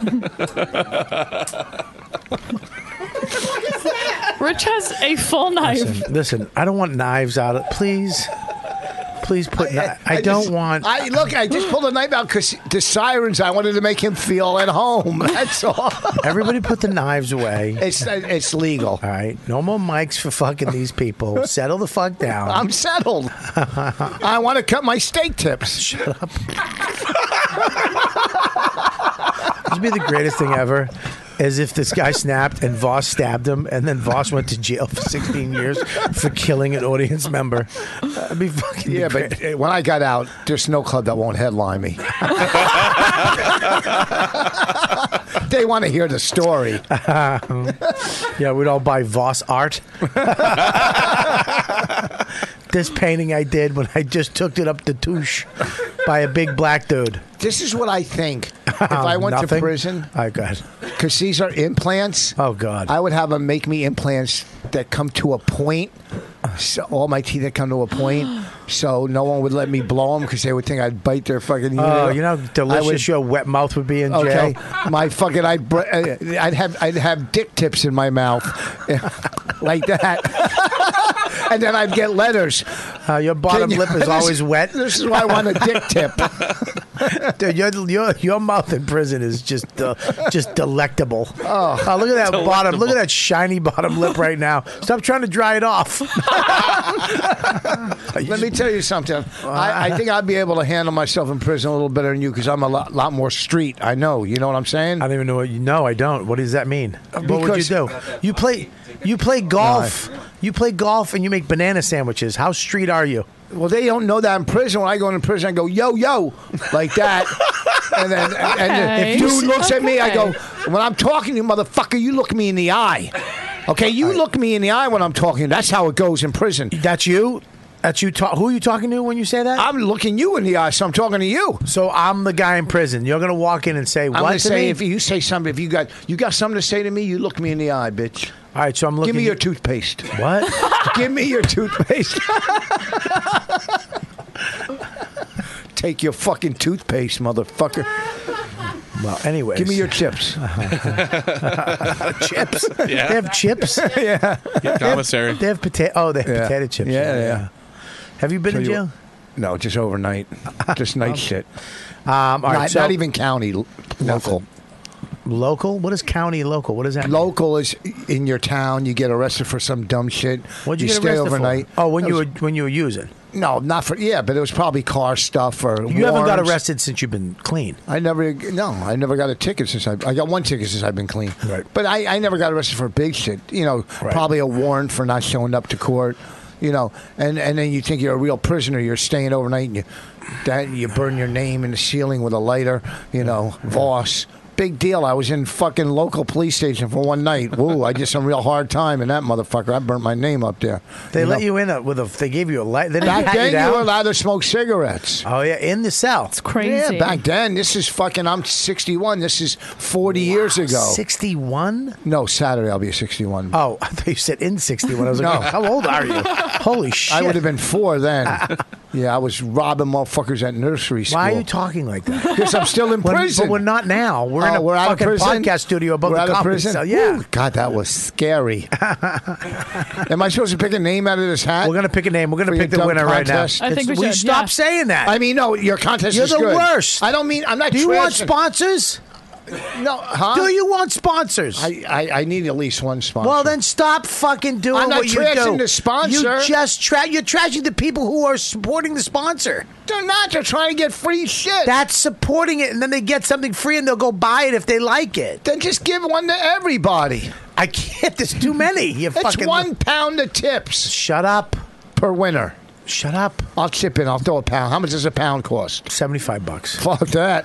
Rich has a full knife. Listen. I don't want knives out. Please put. I don't want. I just pulled a knife out because the sirens. I wanted to make him feel at home. That's all. Everybody put the knives away. It's legal. All right. No more mics for fucking these people. Settle the fuck down. I'm settled. I want to cut my steak tips. Shut up. This would be the greatest thing ever. As if this guy snapped and Voss stabbed him, and then Voss went to jail for 16 years for killing an audience member. That'd be fucking But when I got out, there's no club that won't headline me. They want to hear the story. Yeah, we'd all buy Voss art. This painting I did when I just took it up to Touche by a big black dude. This is what I think. If I went to Nothing? prison, Oh, God. because these are implants. Oh, God. I would have them make me implants that come to a point. So all my teeth that come to a point. So no one would let me blow them because they would think I'd bite their fucking. Oh, you know how delicious your wet mouth would be in Okay, jail? my fucking I'd have dick tips in my mouth, like that, and then I'd get letters. Your bottom lip is always wet. This is why I want a dick tip. Dude, your mouth in prison is just delectable. Oh, look at that bottom. Look at that shiny bottom lip right now. Stop trying to dry it off. Let me tell you something. I think I'd be able to handle myself in prison a little better than you because I'm a lot more street. I know. You know what I'm saying? I don't even know what you know. I don't. What does that mean? What would you do? You play golf. You play golf and you make banana sandwiches. How street are you? Well, they don't know that in prison. When I go into prison, I go, yo, yo, like that. And then if dude looks at me, I go, when I'm talking to you, motherfucker, you look me in the eye. Okay, you look me in the eye when I'm talking. That's how it goes in prison. That's you? That's you. Who are you talking to when you say that? I'm looking you in the eye, so I'm talking to you. So I'm the guy in prison. You're going to walk in and say what I'm gonna to say, me? if you say something, if you got something to say to me, you look me in the eye, bitch. All right, so I'm looking. Give me your toothpaste. What? Give me your toothpaste. Take your fucking toothpaste, motherfucker. Well, anyways. Give me your chips. Chips? Yeah. They have chips? Yeah. Commissary. They have potato. Oh, they have potato chips. Yeah. Have you been in jail? No, just overnight. Just night shit. All right, not even county. Local. Local? What is county local? What does that mean? Local is in your town. You get arrested for some dumb shit. What'd you get stay arrested overnight. for? Oh, when you were using. No, not for. Yeah, but it was probably car stuff or. You haven't got warrants. arrested since you've been clean. I never got a ticket since I got one ticket since I've been clean. Right. But I never got arrested for big shit. You know, probably a warrant for not showing up to court. You know, and then you think you're a real prisoner. You're staying overnight, and you burn your name in the ceiling with a lighter. You know, Voss. Big deal. I was in fucking local police station for one night. Woo, I did some real hard time in that motherfucker. I burnt my name up there. They let you in they gave you a light. They didn't Back pat then, you down? you were allowed to smoke cigarettes. Oh, yeah, in the cell. It's crazy. Yeah, back then. This is fucking, I'm 61. This is 40 years ago. 61? No, Saturday I'll be 61. Oh, I thought you said in 61. I was like, No. how old are you? Holy shit. I would have been 4 then. Yeah, I was robbing motherfuckers at nursery school. Why are you talking like that? Because I'm still in prison. But we're not now. We're in a we're out of fucking prison? podcast studio above We're the out of comedy prison? cell. Yeah. Woo, God, that was scary. Am I supposed to pick a name out of this hat? We're going to pick a name. We're going For to pick your the winner dumb right now. contest? I think we Will you should, stop yeah. saying that? I mean, no, your contest You're is the good. worst. I don't mean, I'm not Do you want trashing- sponsors? No, huh? Do you want sponsors? I need at least one sponsor. Well, then stop fucking doing I'm not what you do. trashing the sponsor. You just you're trashing the people who are supporting the sponsor. They're not. They're trying to get free shit. That's supporting it, and then they get something free, and they'll go buy it if they like it. Then just give one to everybody. I can't. There's too many. You It's fucking £1 of tips Shut up. per winner. Shut up. I'll chip in. I'll throw a pound. How much does a pound cost? $75. Fuck that.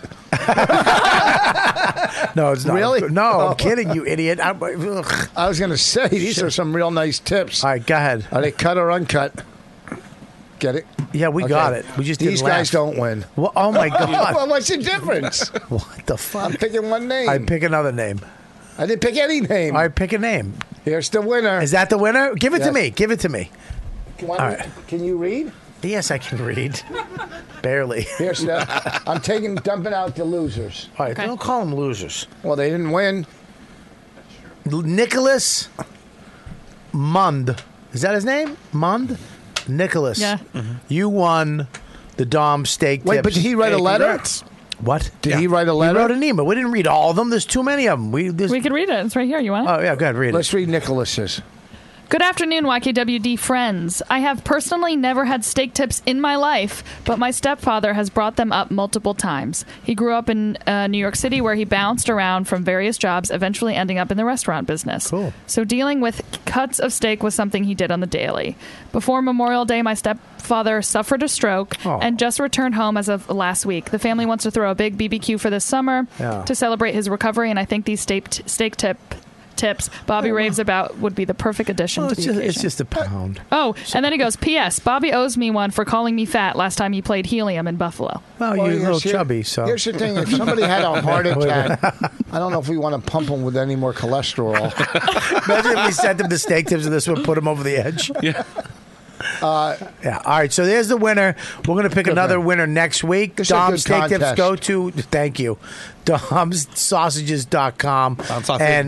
No, it's not. Really? No, Oh. I'm kidding, you idiot. I was going to say, these are some real nice tips. All right, go ahead. Are they cut or uncut? Get it? Yeah, we Okay. got it. We just These didn't guys laugh. don't win. Well, oh my god. Well, what's the difference? What the fuck? I'm picking one name. I pick another name. I didn't pick any name. All right, pick a name. Here's the winner. Is that the winner? Give it to Yes. me. Give it to me. All right. Can you read? Yes, I can read. Barely. Here's the. I'm dumping out the losers. All right, don't call them losers. Well, they didn't win. Nicholas Mund. Is that his name? Mund? Nicholas. Yeah. You won the Dom steak Wait, tips. but did he write a letter? Congrats. What? Did he write a He letter? wrote an email. We didn't read all of them. There's too many of them. We could read it. It's right here. You want it? Oh, yeah, go ahead, read it. Let's read Nicholas's. Good afternoon, YKWD friends. I have personally never had steak tips in my life, but my stepfather has brought them up multiple times. He grew up in New York City where he bounced around from various jobs, eventually ending up in the restaurant business. Cool. So dealing with cuts of steak was something he did on the daily. Before Memorial Day, my stepfather suffered a stroke and just returned home as of last week. The family wants to throw a big BBQ for this summer to celebrate his recovery, and I think these steak tips Bobby raves about would be the perfect addition to the occasion. It's just a pound. Oh, and then he goes, P.S. Bobby owes me one for calling me fat last time he played Helium in Buffalo. Well, you're a little chubby, so. Here's the thing: if somebody had a heart attack, I don't know if we want to pump them with any more cholesterol. Imagine if we sent him the steak tips and this would put him over the edge. Yeah. Yeah. All right. So there's the winner. We're going to pick another winner next week. This is a Dom's good Take Tips. contest. Go to, thank you, domssausages.com. And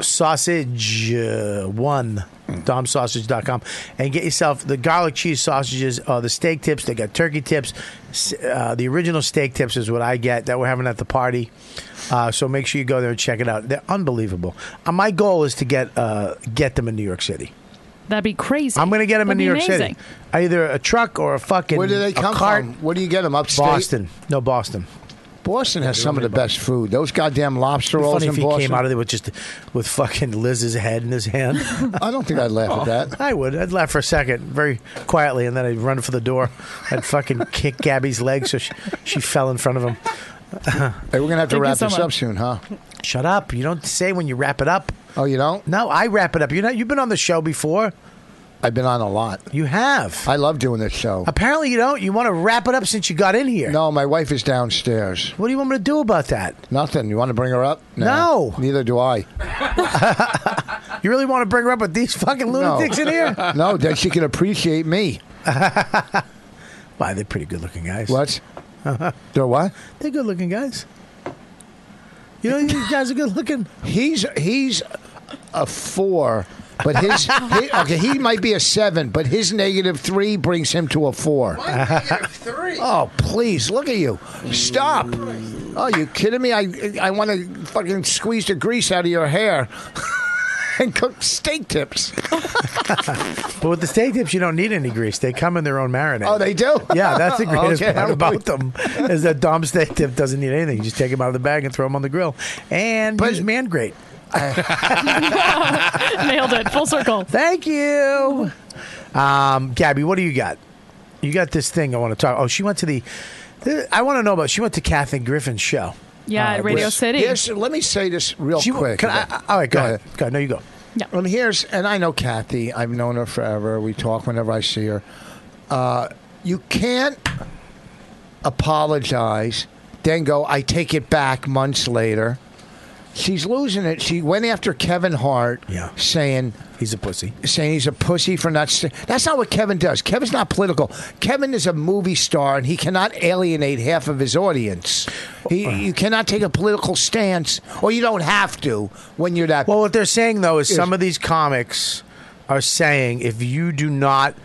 sausage1. domsausage.com. And get yourself the garlic cheese sausages, the steak tips. They got turkey tips. The original steak tips is what I get that we're having at the party. So make sure you go there and check it out. They're unbelievable. My goal is to get them in New York City. That'd be crazy. I'm going to get them in That'd New be York amazing. City. Either a truck or a fucking Where do they come a cart. from? Where do you get them? Upstate? Boston. No, Boston. Boston has some of the best food. Those goddamn lobster It'd be rolls funny in if he Boston. came out of there with fucking Liz's head in his hand. I don't think I'd laugh at that. I would. I'd laugh for a second, very quietly, and then I'd run for the door. I'd fucking kick Gabby's leg so she fell in front of him. Hey, we're going to have to wrap this up soon, huh? Shut up. You don't say when you wrap it up. Oh, you don't? No, I wrap it up. You've been on the show before. I've been on a lot. You have. I love doing this show. Apparently you don't. You want to wrap it up since you got in here. No, my wife is downstairs. What do you want me to do about that? Nothing. You want to bring her up? No. Neither do I. You really want to bring her up with these fucking lunatics in here? No, then she can appreciate me. Why, they're pretty good-looking guys. What? They're what? They're good-looking guys. You know, these guys are good-looking. He's a 4, but he might be a 7, but his -3 brings him to a 4. Oh, please, look at you. Stop. Oh, you kidding me? I want to fucking squeeze the grease out of your hair. And cook steak tips. But with the steak tips, you don't need any grease. They come in their own marinade. Oh, they do? Yeah, that's the greatest Okay, part I'm about them is that Dom steak tip doesn't need anything. You just take them out of the bag and throw them on the grill. And use Man Grate. Nailed it. Full circle. Thank you. Gabby, what do you got? You got this thing I want to talk. Oh, she went to I want to know about, she went to Kathy Griffin's show. Yeah, at Radio City. Yes, let me say this real quick. All right, go ahead. Go ahead. No, you go. Yeah. And I know Kathy. I've known her forever. We talk whenever I see her. You can't apologize, then go, I take it back months later. She's losing it. She went after Kevin Hart, saying he's a pussy. Saying he's a pussy for not. That's not what Kevin does. Kevin's not political. Kevin is a movie star, and he cannot alienate half of his audience. You cannot take a political stance, or you don't have to when you're that. Well, what they're saying though is some of these comics are saying if you do not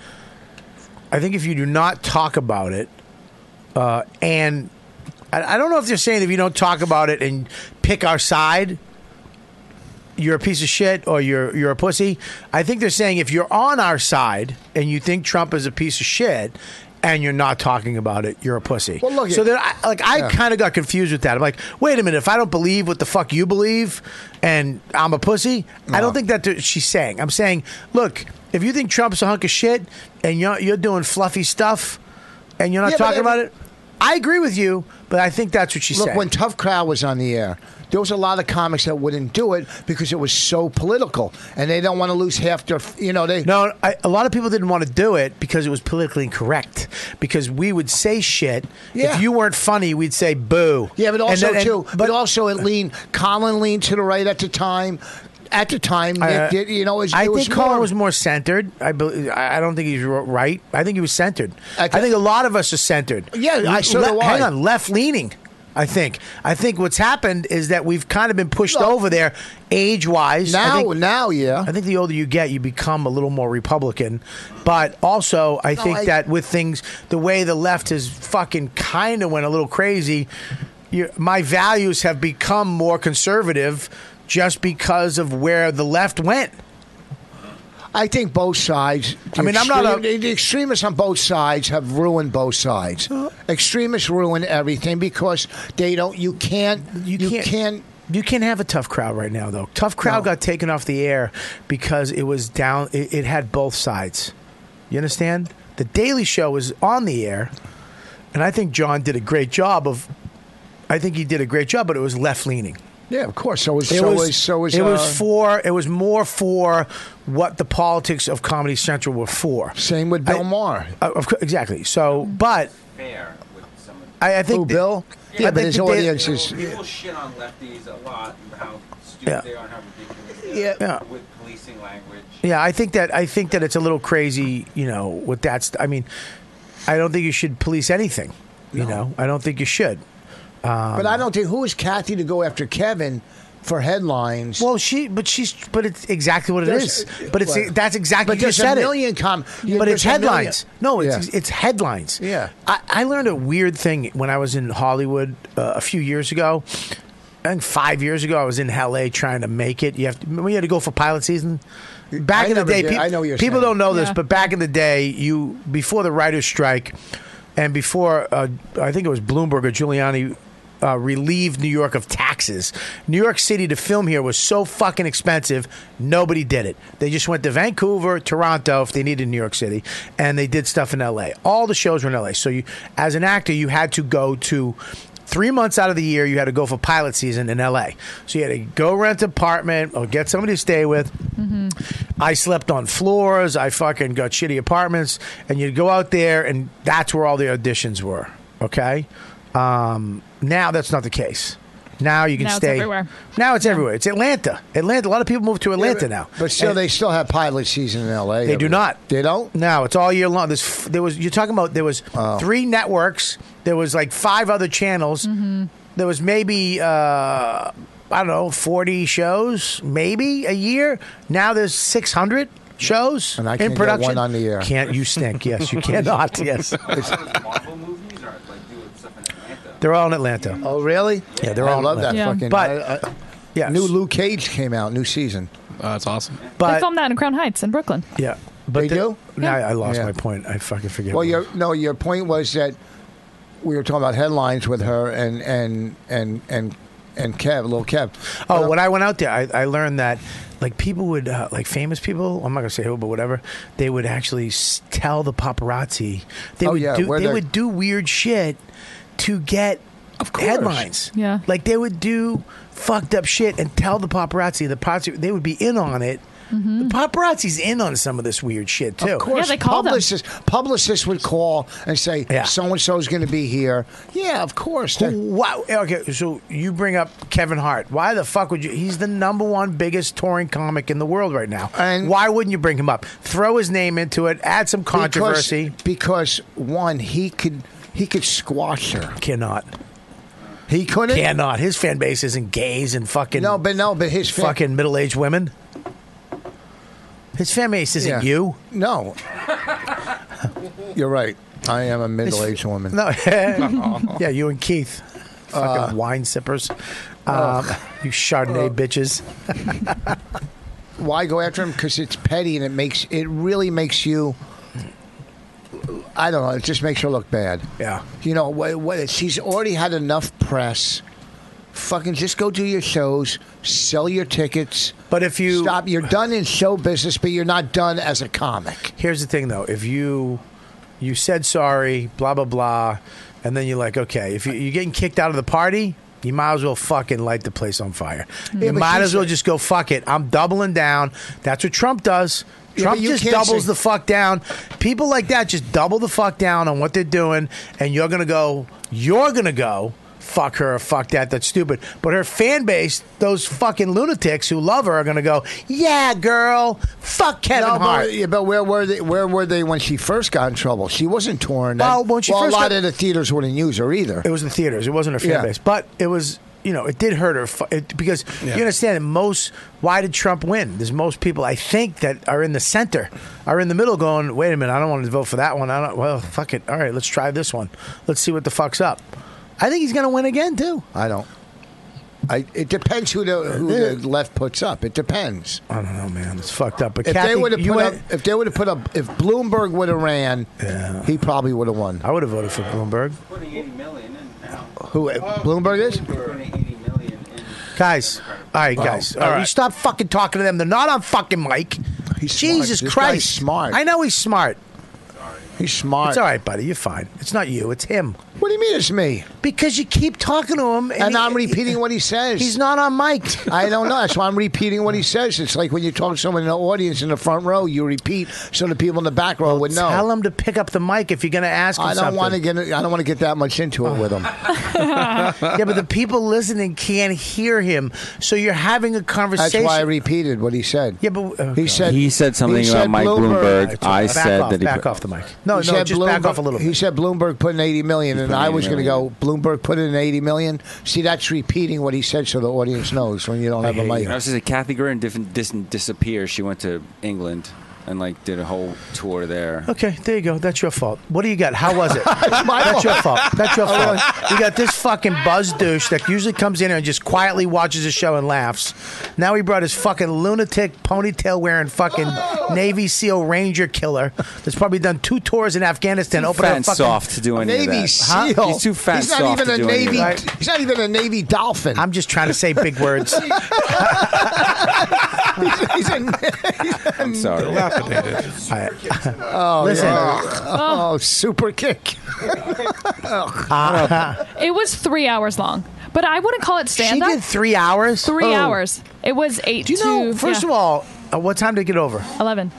talk about it, and I don't know if they're saying if you don't talk about it and pick our side, you're a piece of shit or you're a pussy. I think they're saying if you're on our side and you think Trump is a piece of shit and you're not talking about it, you're a pussy. Well, look, so I kind of got confused with that. I'm like, wait a minute, if I don't believe what the fuck you believe and I'm a pussy, I don't think that's she's saying. I'm saying, look, if you think Trump's a hunk of shit and you're doing fluffy stuff and you're not talking about it, I agree with you, but I think that's what she's saying. Look, when Tough Crowd was on the air, there was a lot of comics that wouldn't do it because it was so political, and they don't want to lose half their, No, a lot of people didn't want to do it because it was politically incorrect. Because we would say shit. Yeah. If you weren't funny, we'd say boo. Yeah, but also Colin leaned to the right at the time. At the time, Nick did, I think Colin was more centered. I don't think he's right. I think he was centered. I think a lot of us are centered. Yeah, so do I. Hang on, left leaning. I think what's happened is that we've kind of been pushed over there age wise. Yeah. I think the older you get, you become a little more Republican. But also, I think that with things, the way the left has fucking kind of went a little crazy, my values have become more conservative just because of where the left went. I think both sides. The extremists on both sides have ruined both sides. Extremists ruin everything because they don't. You can't have a Tough Crowd right now, though. Tough Crowd got taken off the air because it was down. It had both sides. You understand? The Daily Show was on the air, and I think John did a great job but it was left leaning. Yeah, of course. It was more for what the politics of Comedy Central were for. Same with Bill Maher. Exactly. So, but fair with some of I think Bill. Yeah, but his audience is. People shit on lefties a lot and how stupid Yeah. they are and how ridiculous they are Yeah. with policing language. Yeah, I think that it's a little crazy, with that. I mean, I don't think you should police anything. You know, I don't think you should. But I don't think who is Kathy to go after Kevin for headlines. Well, but it's exactly what it is. But that's exactly But you there's said a it. million But it's headlines. No, it's headlines. Yeah. I learned a weird thing when I was in Hollywood a few years ago. I think 5 years ago, I was in L.A. trying to make it. We had to go for pilot season. Back I in the never day, did. I know what you're people saying. don't know this, Yeah. but back in the day, before the writer's strike, and before I think it was Bloomberg or Giuliani relieved New York of taxes. New York City to film here was so fucking expensive, nobody did it. They just went to Vancouver, Toronto, if they needed New York City, and they did stuff in L.A. All the shows were in L.A. So as an actor, you had to go to 3 months out of the year, you had to go for pilot season in L.A. So you had to go rent an apartment or get somebody to stay with. I slept on floors. I fucking got shitty apartments. And you'd go out there, and that's where all the auditions were. Okay? Now that's not the case. Now you can Now it's stay. everywhere. Now it's everywhere. It's Atlanta. A lot of people move to Atlanta now. But still, And they still have pilot season in L.A. they do not. They don't? No, it's all year long. You're talking about there was 3 networks. There was like 5 other channels. There was maybe I don't know 40 shows maybe a year. Now there's 600 shows And I in can't get production. one on the air. Can't you stink? Yes, you cannot. Yes, Marvel movies are like doing stuff in Atlanta. they're all in Atlanta. Oh, really? Yeah, they're I all love in that Yeah. fucking. But- Yes. New Luke Cage came out, new season. That's awesome. They But filmed that in Crown Heights in Brooklyn. yeah, but They do? Now I lost Yeah. my point. I fucking forget. Well, what your point was that we were talking about headlines with her and Kev, little Kev. Oh, when I went out there, I learned that like people would like famous people. I'm not gonna say who, but whatever. They would actually tell the paparazzi. They Oh, would yeah, do. where They they're- would do weird shit to get headlines. Yeah. like they would do fucked up shit and tell the paparazzi. The paparazzi they would be in on it. The paparazzi's in on some of this weird shit too. Of course, Yeah, they called them. publicists would call and say, Yeah. so and so is going to be here. Yeah, of course. Wow. Okay, so you bring up Kevin Hart. Why the fuck would you? He's the #1 biggest touring comic in the world right now. And- why wouldn't you bring him up? Throw his name into it. Add some controversy. Because one, he could squash her. Cannot. He couldn't. Cannot. His fan base isn't gays and fucking but his fucking middle-aged women. His fan base isn't Yeah. you. No. You're right. I am a middle-aged woman. No. Yeah, you and Keith. Fucking wine sippers. You Chardonnay bitches. Why go after him? Because it's petty and it really makes you. I don't know. It just makes her look bad. Yeah. You know what? She's already had enough press. Fucking just go do your shows, sell your tickets. But if you Stop. You're done in show business, but you're not done as a comic. Here's the thing, though. If you said sorry, blah blah blah, and then you're like, okay, if you're getting kicked out of the party, you might as well fucking light the place on fire. You but might she's as well a- just go fuck it. I'm doubling down. That's what Trump does. Yeah, Trump but you just can't doubles say- the fuck down. People like that just double the fuck down on what they're doing, and you're gonna go. Fuck her, fuck that, that's stupid. But her fan base, those fucking lunatics who love her, are going to go, yeah, girl, fuck Kevin Hart. But where were they? Where were they when she first got in trouble? She wasn't touring. Then. Well, when she a first lot got- of the theaters wouldn't use her either. It was the theaters. It wasn't her fan Yeah. base. But it was, it did hurt her. Because you understand that why did Trump win? There's most people, I think, that are in the center, are in the middle going, wait a minute, I don't want to vote for that one. Well, fuck it. All right, let's try this one. Let's see what the fuck's up. I think he's going to win again, too. I don't. It depends who the left puts up. It depends. I don't know, man. It's fucked up. But If Kathy, they would have you put up, went- if Bloomberg would have ran, he probably would have won. I would have voted for Bloomberg. Putting 80 million in now. Who Bloomberg is? Putting 80 million in. Guys. All right, guys. All right. You stop fucking talking to them. They're not on fucking mic. He's Jesus smart. This Christ. guy's smart. I know he's smart. He's smart. It's all right, buddy. You're fine. It's not you. It's him. What do you mean it's me? Because you keep talking to him, and I'm repeating what he says. He's not on mic. I don't know. That's why I'm repeating what he says. It's like when you talk to someone in the audience in the front row, you repeat so the people in the back row would know. Tell him to pick up the mic if you're going to ask him I don't want something. to get. I don't want to get that much into it with him. Yeah, but the people listening can't hear him, so you're having a conversation. That's why I repeated what he said. Yeah, but he said something about Mike Bloomberg. I said that he back off the mic. No, He no, said just back off a little bit. He said Bloomberg put in 80 million, and I was going to go. Bloomberg put in 80 million. See, that's repeating what he said, so the audience knows when you don't have a mic. I was just Kathy Griffin didn't disappear. She went to England and did a whole tour there. Okay, there you go. That's your fault. What do you got? How was it? That's your fault. That's your fault. You got this fucking buzz douche that usually comes in here and just quietly watches the show and laughs. Now he brought his fucking lunatic ponytail wearing fucking Navy SEAL Ranger killer that's probably done 2 tours in Afghanistan. Too fat and soft to do any of that. Navy SEAL. He's too fat and He's not soft even to a do any of Navy. that. He's not even a Navy dolphin. I'm just trying to say big words. I'm sorry. Oh, Listen. yeah. Super kick. It was 3 hours long, but I wouldn't call it stand up. She did 3 hours? 3 hours. It was 8 Do you know, first of all, what time did it get over? 11.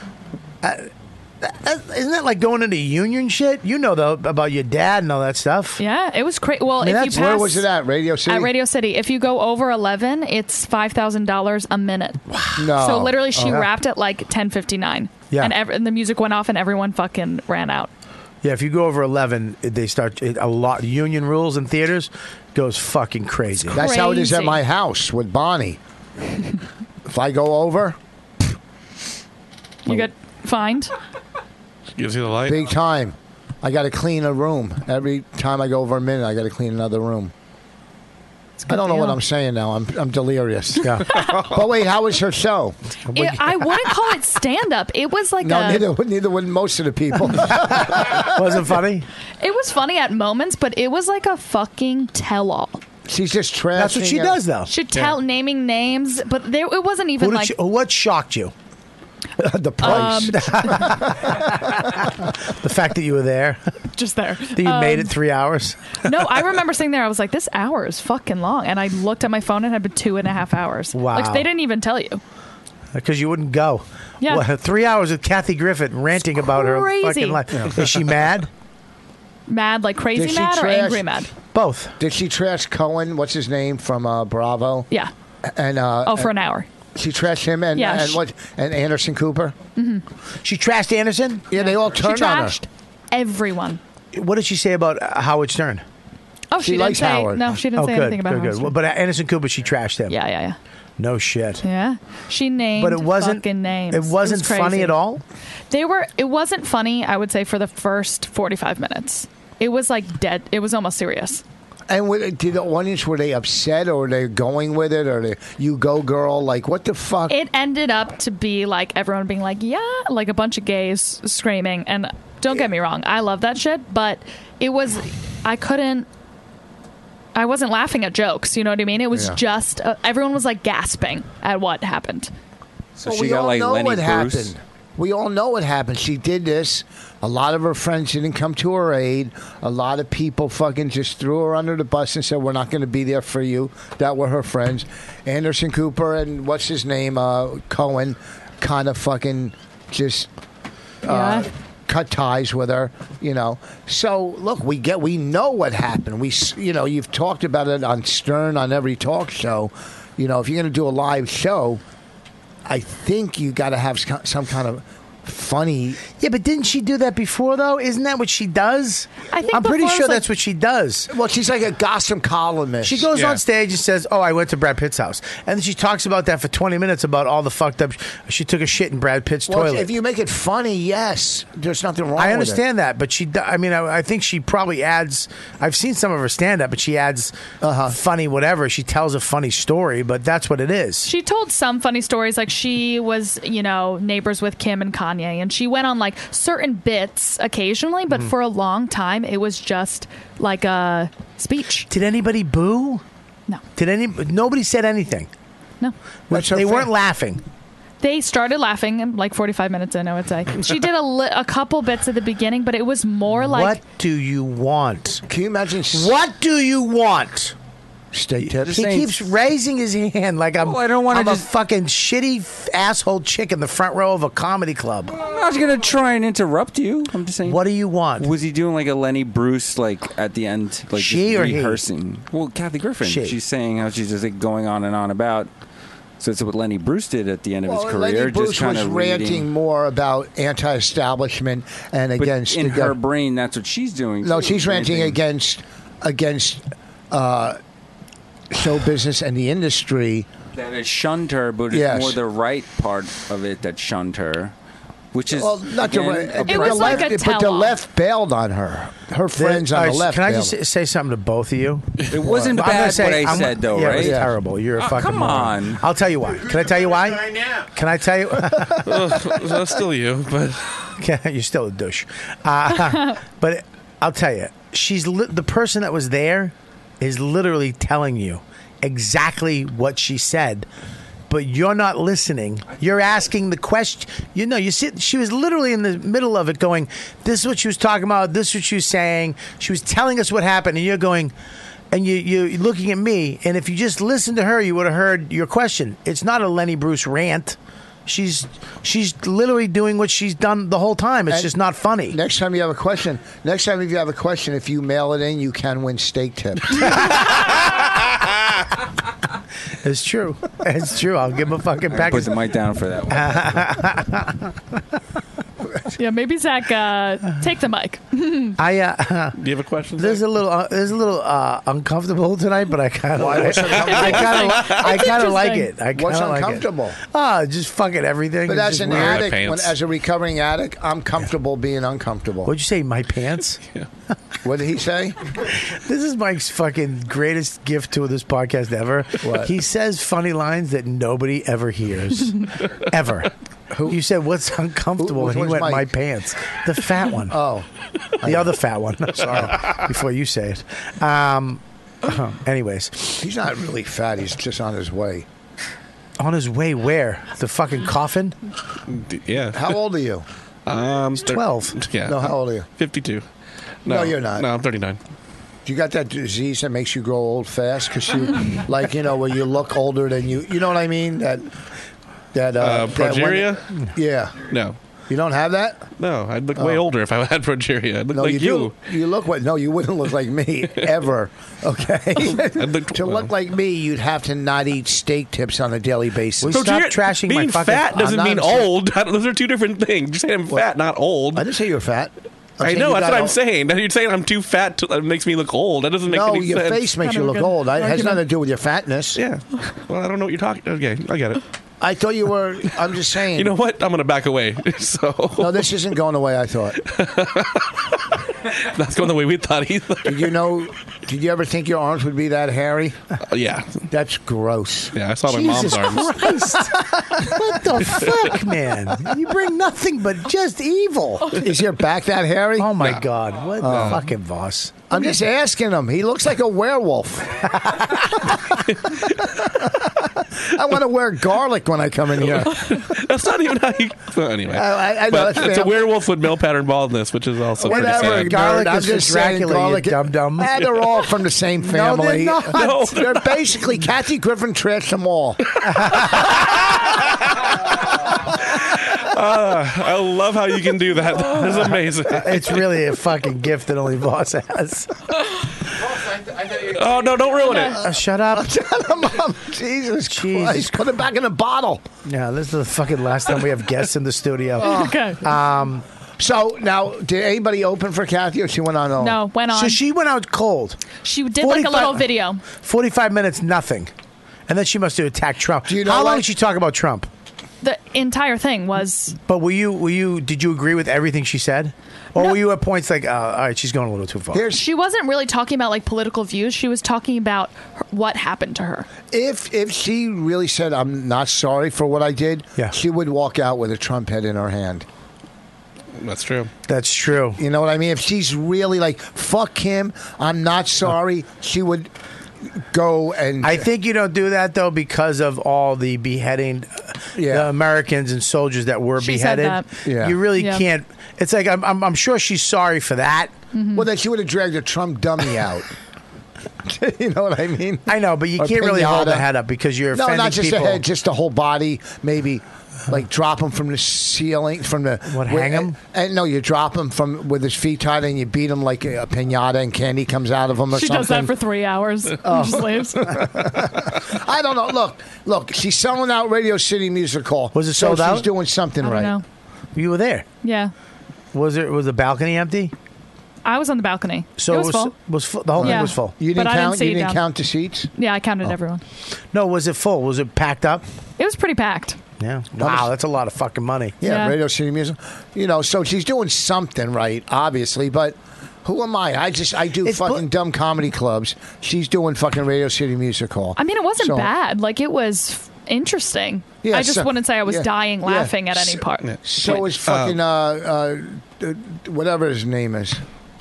Isn't that like going into union shit? You know, though, about your dad and all that stuff. Yeah, it was crazy. Well, if you pass, where was it at? Radio City? At Radio City. If you go over 11, it's $5,000 a minute. No. So literally, she Oh, yeah. wrapped at 10:59. Yeah. And the music went off, and everyone fucking ran out. Yeah, if you go over 11, they start a lot. Union rules in theaters goes fucking crazy. That's how it is at Crazy. my house with Bonnie. If I go over, You get fined. You see the light? big time. I got to clean a room. Every time I go over a minute, I got to clean another room. I don't know what I'm saying now. I'm delirious. Yeah. But wait, how was her show? I wouldn't call it stand up. It was like No, neither would most of the people. Wasn't funny? It was funny at moments, but it was like a fucking tell all. She's just trashing. That's what she does, though. She'd naming names, but it wasn't even like. What shocked you? The price. The fact that you were there. Just there. That you made it 3 hours. No, I remember sitting there. I was like, this hour is fucking long. And I looked at my phone and it had been 2.5 hours. Wow. Like, they didn't even tell you. Because you wouldn't go. Yeah. Well, 3 hours with Kathy Griffin ranting about her crazy. fucking life. Yeah. Is she mad? Mad, like crazy Did she mad or trash- angry mad? Both. Did she trash Cohen? What's his name from Bravo? Yeah. And for an hour. She trashed him and Yeah, and Anderson Cooper. Mm-hmm. She trashed Anderson? Yeah, they all She turned on her. trashed everyone. What did she say about Howard Stern? Oh, she didn't likes say. Howard. No, she didn't say good, anything about good, Howard good. Stern. Well, but Anderson Cooper, she trashed him. Yeah. No shit. Yeah. She named But it wasn't fucking names. It wasn't was crazy. funny at all. It wasn't funny, I would say, for the first 45 minutes. It was like dead. It was almost serious. And did the audience, were they upset or were they going with it or you go girl? Like, what the fuck? It ended up to be like everyone being like, yeah, like a bunch of gays screaming. And don't get me wrong, I love that shit, but it was, I wasn't laughing at jokes, you know what I mean? It was just, everyone was like gasping at what happened. So Well, she we got all like know Lenny what Bruce. happened. We all know what happened. She did this. A lot of her friends didn't come to her aid. A lot of people fucking just threw her under the bus and said, we're not going to be there for you. That were her friends. Anderson Cooper and what's his name, Cohen, kind of fucking just cut ties with her, you know. So, look, we know what happened. You've talked about it on Stern, on every talk show. You know, if you're going to do a live show, I think you got to have some kind of funny. Yeah, but didn't she do that before, though? Isn't that what she does? I think I'm pretty before it sure was that's what she does. Well, she's like a gossip columnist. She goes on stage and says, "Oh, I went to Brad Pitt's house," and then she talks about that for 20 minutes about all the fucked up. She took a shit in Brad Pitt's toilet. If you make it funny, yes, there's nothing wrong. I with understand that, but I think she probably adds. I've seen some of her stand up, but she adds funny whatever. She tells a funny story, but that's what it is. She told some funny stories, like she was, neighbors with Kim and Kanye, and she went on like certain bits occasionally, but for a long time it was just like a speech. Did anybody boo? No. Nobody said anything? No. That's her They thing. weren't laughing. They started laughing like 45 minutes in, I would say. She did a couple bits at the beginning, but it was more like... What do you want? Can you imagine? What do you want? Steak tips. He keeps raising his hand like I'm, I don't wanna I'm just- a fucking shitty asshole chick in the front row of a comedy club. I'm not going to try and interrupt you. I'm just saying. What do you want? Was he doing like a Lenny Bruce, like at the end, like She just or he? rehearsing? Well, Kathy Griffin. She. She's saying how she's just like going on and on about. So it's what Lenny Bruce did at the end of his career. Lenny Bruce just kind was of ranting more about anti-establishment and But against in the her brain, that's what she's doing. No, too, she's ranting against show business and the industry. that has shunned her, but it's Yes. more the right part of it that shunned her, which is Well, not the again, right. a It was problem. like a but the tell-all. left bailed on her. Her friends on the left. Can I bailed. just say something to both of you? It wasn't I'm gonna bad say- what I I'm- said, though, yeah, right? It was terrible. You're a fucking come moron. on. I'll tell you why. Can I tell you why? Can I tell you? That's still you, but You're still a douche. But I'll tell you, the person that was there is literally telling you exactly what she said, but you're not listening. You're asking the question. You see, she was literally in the middle of it going, this is what she was talking about, this is what she was saying. She was telling us what happened, and you're going, and you're looking at me, and if you just listened to her, you would have heard your question. It's not a Lenny Bruce rant. She's literally doing what she's done the whole time. It's just not funny. Next time you have a question, if you mail it in, you can win steak tips. It's true. It's true. I'll give him a fucking Put package. the mic down for that one. Yeah, maybe Zach, take the mic. Do you have a question? There's a little uncomfortable tonight, but I kind of Why? What's uncomfortable? I kind of like it. I What's kinda like it. uncomfortable? Just fucking everything. But is as just an weird. addict, as a recovering addict, I'm comfortable being uncomfortable. What'd you say? My pants? What did he say? This is Mike's fucking greatest gift to this podcast ever. What? He says funny lines that nobody ever hears. Ever. You said, what's uncomfortable? Which And he one's went, Mike? my pants. The fat one. Oh. The other fat one. Sorry. Before you say it. Anyways. He's not really fat. He's just on his way. On his way where? The fucking coffin? Yeah. How old are you? 12. Yeah. No, how old are you? 52. No, you're not. No, I'm 39. You got that disease that makes you grow old fast? Because you, like, where you look older than you. You know what I mean? That progeria? Yeah. No. You don't have that? No, I'd look way older if I had progeria. I'd look No, like you. You look what? No, you wouldn't look like me ever. Okay. To look like me, you'd have to not eat steak tips on a daily basis. Being fat doesn't mean old. Those are two different things. You're saying I'm fat, not old. I didn't say you're fat. I know, that's what I'm saying. You're saying I'm too fat. That makes me look old. That doesn't make No, any your sense. face makes you look old. It has nothing to do with your fatness. Yeah. Well, I don't know what you're talking. Okay, I get it. I thought you were. I'm just saying. You know what? I'm going to back away. So No, this isn't going away. I thought. That's going the way we thought either. Did you ever think your arms would be that hairy? Yeah. That's gross. Yeah, I saw my Jesus mom's arms. Christ. What the fuck, man? You bring nothing but just evil. Is your back that hairy? Oh, my God. What the fucking Voss? I'm just asking him. He looks like a werewolf. I want to wear garlic when I come in here. That's not even how you. Well, anyway, I know, but that's it's a family. werewolf with male pattern baldness, which is also pretty Whatever, sad. Garlic nerd. I'm is just for saying Dracula, you garlic. dum-dum. They're all from the same No, they're family. not. No, They're basically Kathy Griffin trashed them all. I love how you can do that. That is amazing. It's really a fucking gift that only Voss has. Oh no! Don't ruin it. Shut up. Mom, Jesus Christ. Put it back in a bottle. Yeah, this is the fucking last time we have guests in the studio. Okay. So now, did anybody open for Kathy or she went on? No, went on. So she went out cold. She did like a 45 little video. 45 minutes, nothing. And then she must have attacked Trump. Do you know How long what? did she talk about Trump? The entire thing was But did you agree with everything she said? Or were you at points like, all right, she's going a little too far? she wasn't really talking about like political views. She was talking about what happened to her. If she really said, I'm not sorry for what I did, she would walk out with a Trump head in her hand. That's true. That's true. You know what I mean? If she's really like, fuck him, I'm not sorry, she would go and... I think you don't do that, though, because of all the beheading. the Americans and soldiers that were She said beheaded. that. Yeah. You really Yeah. can't. It's like I'm sure she's sorry for that. Well, then she would have dragged a Trump dummy out. You know what I mean? I know, but you Or can't really hold pinata. the head up because you're No, offending not just people. the head, just the whole body. Maybe like drop him from the ceiling, from the hang him? And no, you drop him from with his feet tied, and you beat him like a pinata, and candy comes out of him or She something. does that for 3 hours and just leaves. I don't know. Look. She's selling out Radio City Music Hall. Was it so sold out? She's doing something I don't right. know. You were there. Yeah. Was the balcony empty? I was on the balcony. So it was full. Was full. The whole thing Yeah. was full. You But didn't I didn't count. see You it didn't down. count the seats. Yeah, I counted everyone. No, was it full? Was it packed up? It was pretty packed. Yeah. Wow, that's a lot of fucking money. Yeah, Yeah. Radio City Music. So she's doing something right, obviously, but. Who am I? I do It's fucking dumb comedy clubs. She's doing fucking Radio City Music Hall. I mean, it wasn't So- bad. Like, it was interesting. Yeah, I just so- wouldn't say I was yeah, dying yeah. laughing at any part. So is fucking whatever his name is,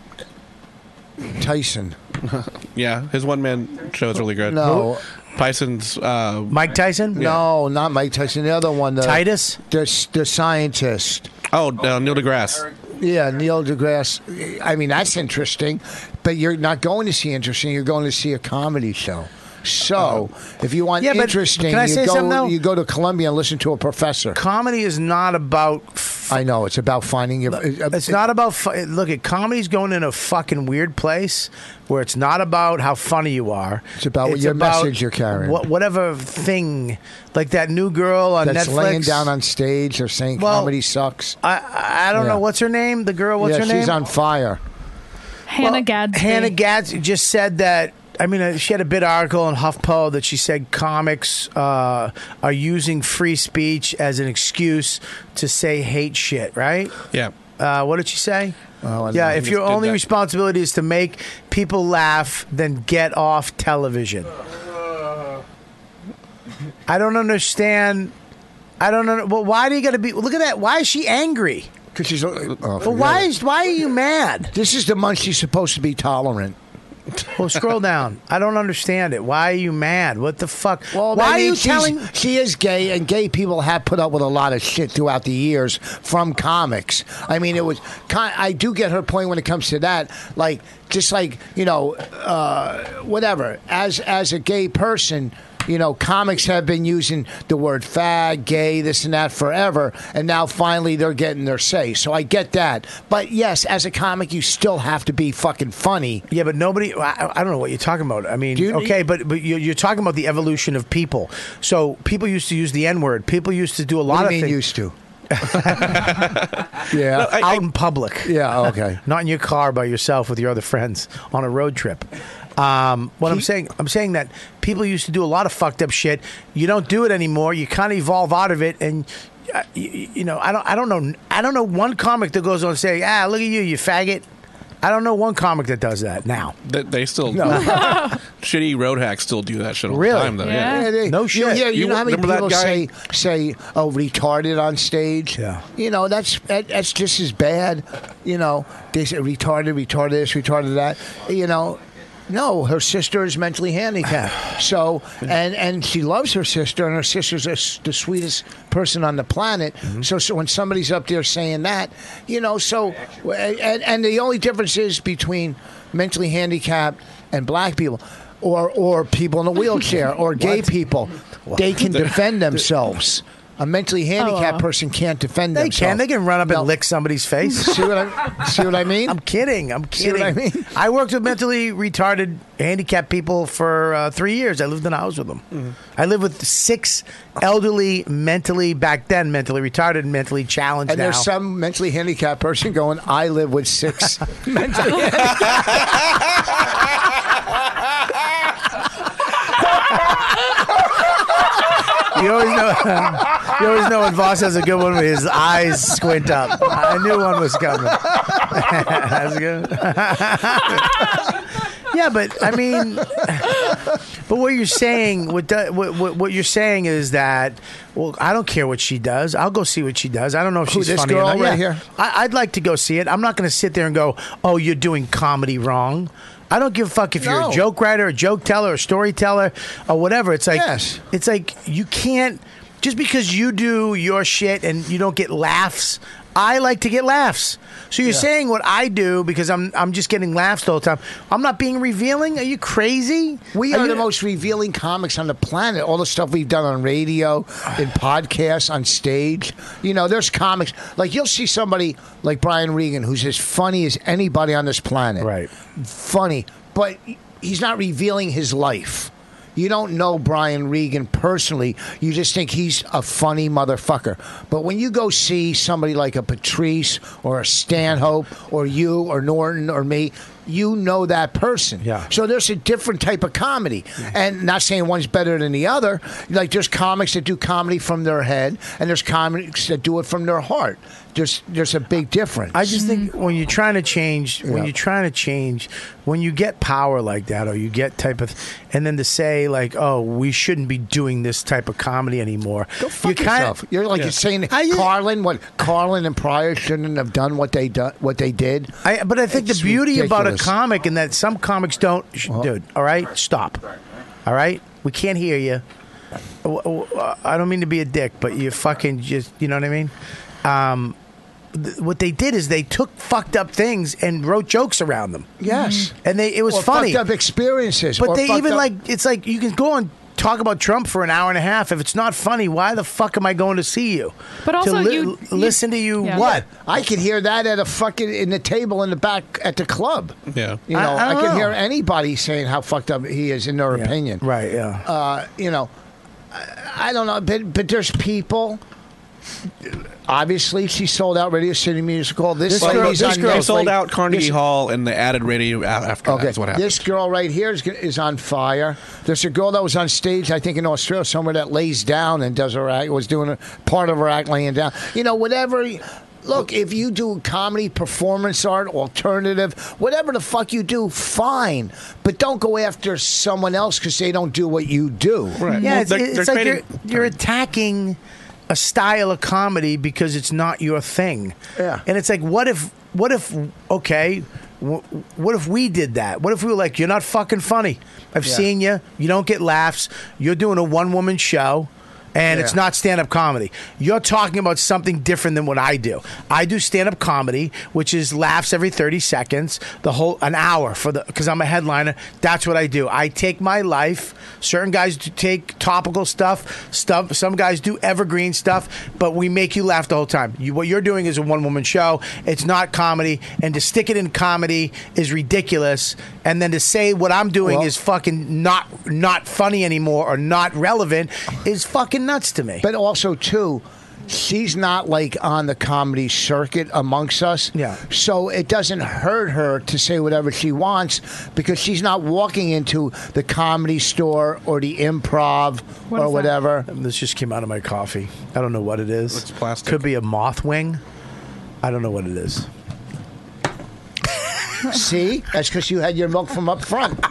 Tyson. Yeah, his one-man show is really good. No. Tyson's Mike Tyson? No, not Mike Tyson. The other one, Titus? the scientist. Neil deGrasse. Yeah, Neil deGrasse. I mean, that's interesting, but you're not going to see interesting. You're going to see a comedy show. So, if you want Yeah, but interesting, can I say something, though? you go to Columbia and listen to a professor. Comedy is not about. I know it's about finding your. It's not about. Look, comedy's going in a fucking weird place where it's not about how funny you are. It's about your message you're carrying. Whatever thing, like that new girl on That's Netflix. laying down on stage or saying comedy sucks. I don't Yeah. know what's her name. The girl, what's her name? She's on fire. Hannah Gadsby. Hannah Gadsby just said that. I mean, she had a big article in HuffPo that she said comics are using free speech as an excuse to say hate shit, right? Yeah. What did she say? Oh, Yeah, if your just did only that. responsibility is to make people laugh, then get off television. I don't understand. I don't know. Well, why do you got to be? Look at that. Why is she angry? Because she's. Well, why are you mad? This is the month she's supposed to be tolerant. Well, scroll down. I don't understand it. Why are you mad? What the fuck? Well, why I are mean, you telling? She is gay, and gay people have put up with a lot of shit throughout the years from comics. I mean, it was. I do get her point when it comes to that. Like, just like whatever. As a gay person. Comics have been using the word fag, gay, this and that forever, and now finally they're getting their say. So I get that. But yes, as a comic, you still have to be fucking funny. Yeah, but nobody. I don't know what you're talking about. I mean, okay, but you're talking about the evolution of people. So people used to use the N word. People used to do a lot What do you of mean things. used to? Yeah. Out in public. Yeah, okay. Not in your car by yourself with your other friends on a road trip. I'm saying that people used to do a lot of fucked up shit. You don't do it anymore. You kind of evolve out of it, and I don't know one comic that goes on and say, look at you faggot. I don't know one comic that does that now. They still shitty road hacks still do that shit all Really? the time though. Yeah. No shit. Yeah, you know how many remember that people guy? say retarded on stage? Yeah. That's just as bad. They say retarded this, retarded that. No, her sister is mentally handicapped. So, and she loves her sister, and her sister's the sweetest person on the planet. So when somebody's up there saying that, and the only difference is between mentally handicapped and black people, or people in a wheelchair, or gay people, they can defend themselves. A mentally handicapped person can't defend They themselves. They can run up and lick somebody's face. See what I mean? I'm kidding. See what I mean? I worked with mentally retarded, handicapped people for 3 years. I lived in a house with them. Mm-hmm. I lived with 6 elderly, mentally retarded, and mentally challenged. And now. there's some mentally handicapped person going, I live with 6 mentally You always know when Voss has a good one when his eyes squint up. I knew one was coming. That's good. Yeah, but I mean, but what you're saying, what you're saying is that, well, I don't care what she does. I'll go see what she does. I don't know if she's this funny girl or not. right Yeah. here? I'd like to go see it. I'm not going to sit there and go, oh, you're doing comedy wrong. I don't give a fuck if you're a joke writer, a joke teller, a storyteller, or whatever. It's like, Yes. it's like you can't. just because you do your shit and you don't get laughs, I like to get laughs. So you're saying what I do because I'm just getting laughs the whole time. I'm not being revealing? Are you crazy? We are the most revealing comics on the planet. All the stuff we've done on radio, in podcasts, on stage. You know, there's comics. Like, you'll see somebody like Brian Regan, who's as funny as anybody on this planet. Right. Funny. But he's not revealing his life. You don't know Brian Regan personally. You just think he's a funny motherfucker. But when you go see somebody like a Patrice or a Stanhope or you or Norton or me, you know that person. Yeah. So there's a different type of comedy. And not saying one's better than the other. Like, there's comics that do comedy from their head, and there's comics that do it from their heart. There's a big difference. I just think when you're trying to change, when you get power like that, or you get type of, and then to say like, oh, we shouldn't be doing this type of comedy anymore. Go fuck yourself. You're like you're saying Carlin and Pryor shouldn't have done what they did. But I think It's the beauty about a ridiculous. comic, and that some comics don't, dude. All right, stop. All right, we can't hear you. I don't mean to be a dick, but you fucking just, you know what I mean? What they did is they took fucked up things and wrote jokes around them. Yes. And it was or funny. Fucked up experiences. But or they fucked even up- it's like you can go and talk about Trump for an hour and a half. If it's not funny, why the fuck am I going to see you? But also to you listen to you yeah. what? I could hear that at a fucking in the table in the back at the club. Yeah. You know, I I don't can know. hear anybody saying how fucked up he is in their opinion. Right, yeah. You know, I don't know, but there's people. Obviously, she sold out Radio City Music Hall. This lady's on They Netflix. sold out Carnegie This- Hall and the added radio after Okay, that's what happened. this girl right here is on fire. There's a girl that was on stage, I think in Australia, somewhere that lays down and does her act, was doing a part of her act laying down. You know, whatever. Look, if you do comedy, performance art, alternative, whatever the fuck you do, fine. But don't go after someone else because they don't do what you do. Right. Yeah, Well, it's they're like creating- you're attacking a style of comedy because it's not your thing. Yeah. And it's like, what if what if we did that? What if we were like, you're not fucking funny. I've seen you. You don't get laughs. You're doing a one-woman show. And it's not stand-up comedy. You're talking about something different than what I do. I do stand-up comedy, which is laughs every 30 seconds, an hour because I'm a headliner. That's what I do. I take my life. Certain guys take topical stuff. Some guys do evergreen stuff, but we make you laugh the whole time. What you're doing is a one-woman show. It's not comedy, and to stick it in comedy is ridiculous. And then to say what I'm doing is fucking not funny anymore or not relevant is fucking nuts to me. But also, too, she's not like on the comedy circuit amongst us. Yeah. So it doesn't hurt her to say whatever she wants because she's not walking into the Comedy Store or the Improv What or is that? whatever. This just came out of my coffee. I don't know what it is. It's plastic. Could be a moth wing. I don't know what it is. See? That's because you had your milk from up front.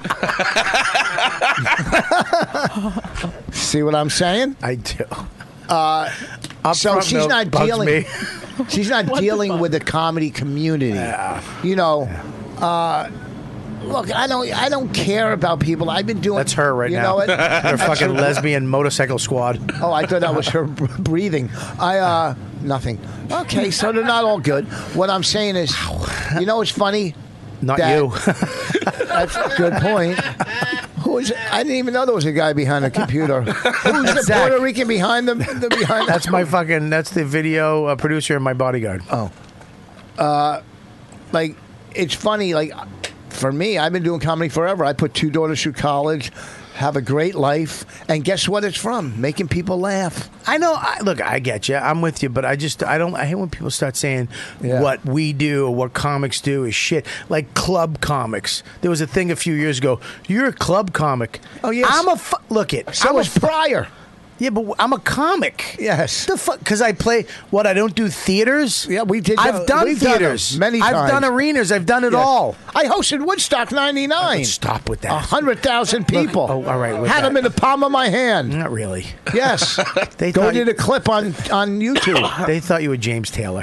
See what I'm saying? I do. So Upfront she's milk not bugs dealing. me. She's not dealing with the comedy community. You know. Look, I don't care about people. I've been doing. That's her right you now. know what? Her fucking lesbian motorcycle squad. Oh, I thought that was her breathing. Nothing. Okay, so they're not all good. What I'm saying is, you know what's funny? Not That- you. That's a good point. Who is? I didn't even know there was a guy behind the computer. Who's the Zach. Puerto Rican behind them? That's my fucking. That's the video producer and my bodyguard. Oh. Like, it's funny. Like, for me, I've been doing comedy forever. I put 2 daughters through college, have a great life, and guess what it's from? Making people laugh. I know. Look, I get you. I'm with you, but I hate when people start saying what we do or what comics do is shit. Like club comics. There was a thing a few years ago. You're a club comic. Oh, yes. Look it. So was Pryor. Yeah, but I'm a comic. Yes. The fuck? Because I play. What? I don't do theaters. Yeah, we did. I've done we've done theaters them many I've times. done arenas. I've done it Yeah. all. I hosted Woodstock '99. Stop with that. 100,000 people. Oh, all right, with Had that. them in the palm of my hand. Not really. Yes. They Go thought to you- the clip on YouTube. They thought you were James Taylor.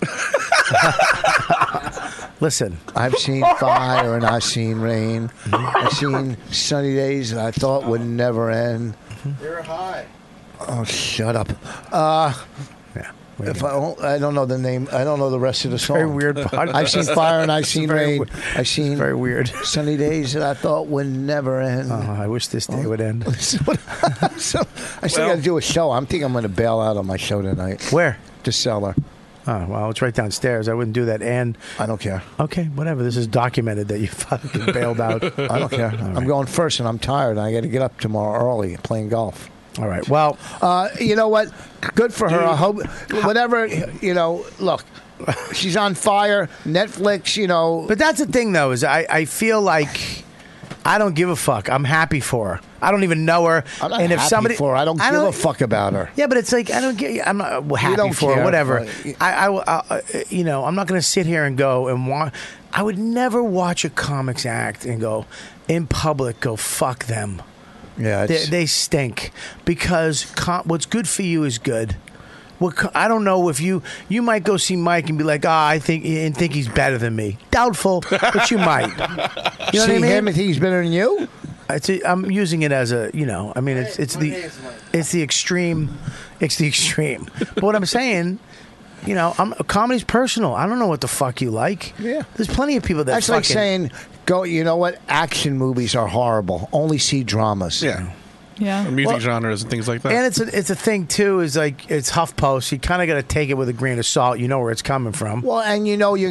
Listen, I've seen fire and I've seen rain. I've seen sunny days that I thought would never end. You're high. Oh, shut up. If I don't know the name. I don't know the rest of the song. Very weird podcast. I've seen fire and I've seen very rain. I've seen very weird. sunny days that I thought would never end. I wish this day would end. So I still got to do a show. I think I'm going to bail out on my show tonight. Where? The Cellar. Oh, well, it's right downstairs. I wouldn't do that. And I don't care. Okay, whatever. This is documented that you fucking bailed out. I don't care. I'm going first, and I'm tired. And I got to get up tomorrow early playing golf. All right. Well, you know what? Good for her. I hope whatever. Look, she's on fire. Netflix. But that's the thing, though, is I feel like I don't give a fuck. I'm happy for her. I don't even know her. I'm not and if happy somebody, for her. I don't give a fuck about her. Yeah, but it's like I don't get. I'm not happy don't for her. care, Whatever. but- I'm not going to sit here and go and want. I would never watch a comics act and go in public. Go fuck them. Yeah, they stink because what's good for you is good. I don't know if you might go see Mike and be like, I think he's better than me. Doubtful, but you might. You know what I mean? Him and think he's better than you? I'm using it as a, I mean, it's the extreme. It's the extreme. But what I'm saying, comedy's personal. I don't know what the fuck you like. Yeah. There's plenty of people that That's like saying, you know what? Action movies are horrible. Only see dramas. Yeah. Yeah. Or music genres and things like that. And it's a thing too. Is like it's HuffPost. You kind of got to take it with a grain of salt. You know where it's coming from. Well, and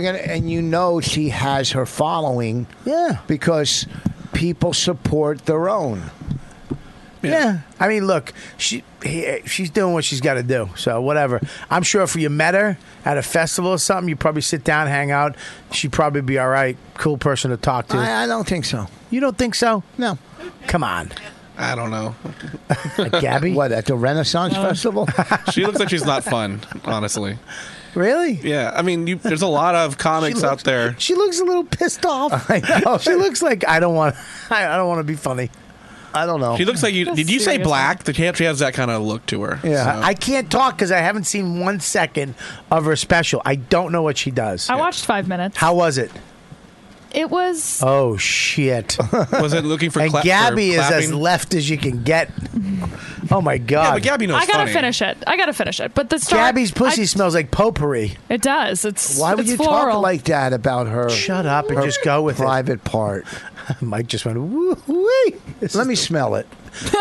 she has her following. Yeah. Because people support their own. Yeah. I mean, look, she's doing what she's got to do. So whatever. I'm sure if you met her at a festival or something, you probably sit down, hang out. She'd probably be all right. Cool person to talk to. I don't think so. You don't think so? No. Come on. I don't know. Gabby? What, at the Renaissance Festival? She looks like she's not fun, honestly. Really? Yeah. I mean, there's a lot of comics out there. She looks a little pissed off. I know. She looks like I don't want to be funny. I don't know. She looks like you. Just Did you say seriously. black? She has that kind of look to her. Yeah. So. I can't talk because I haven't seen 1 second of her special. I don't know what she does. I watched 5 minutes. How was it? It was. Oh shit! Was it looking for? And Gabby is as clapping? left as you can get. Oh my god! Yeah, but Gabby knows. I gotta funny. finish it. But the start. Gabby's pussy smells like potpourri. It does. It's. Why would it's you floral. talk like that about her? Shut up and her just go with private part. it. Mike just went woo wee. Let me smell it.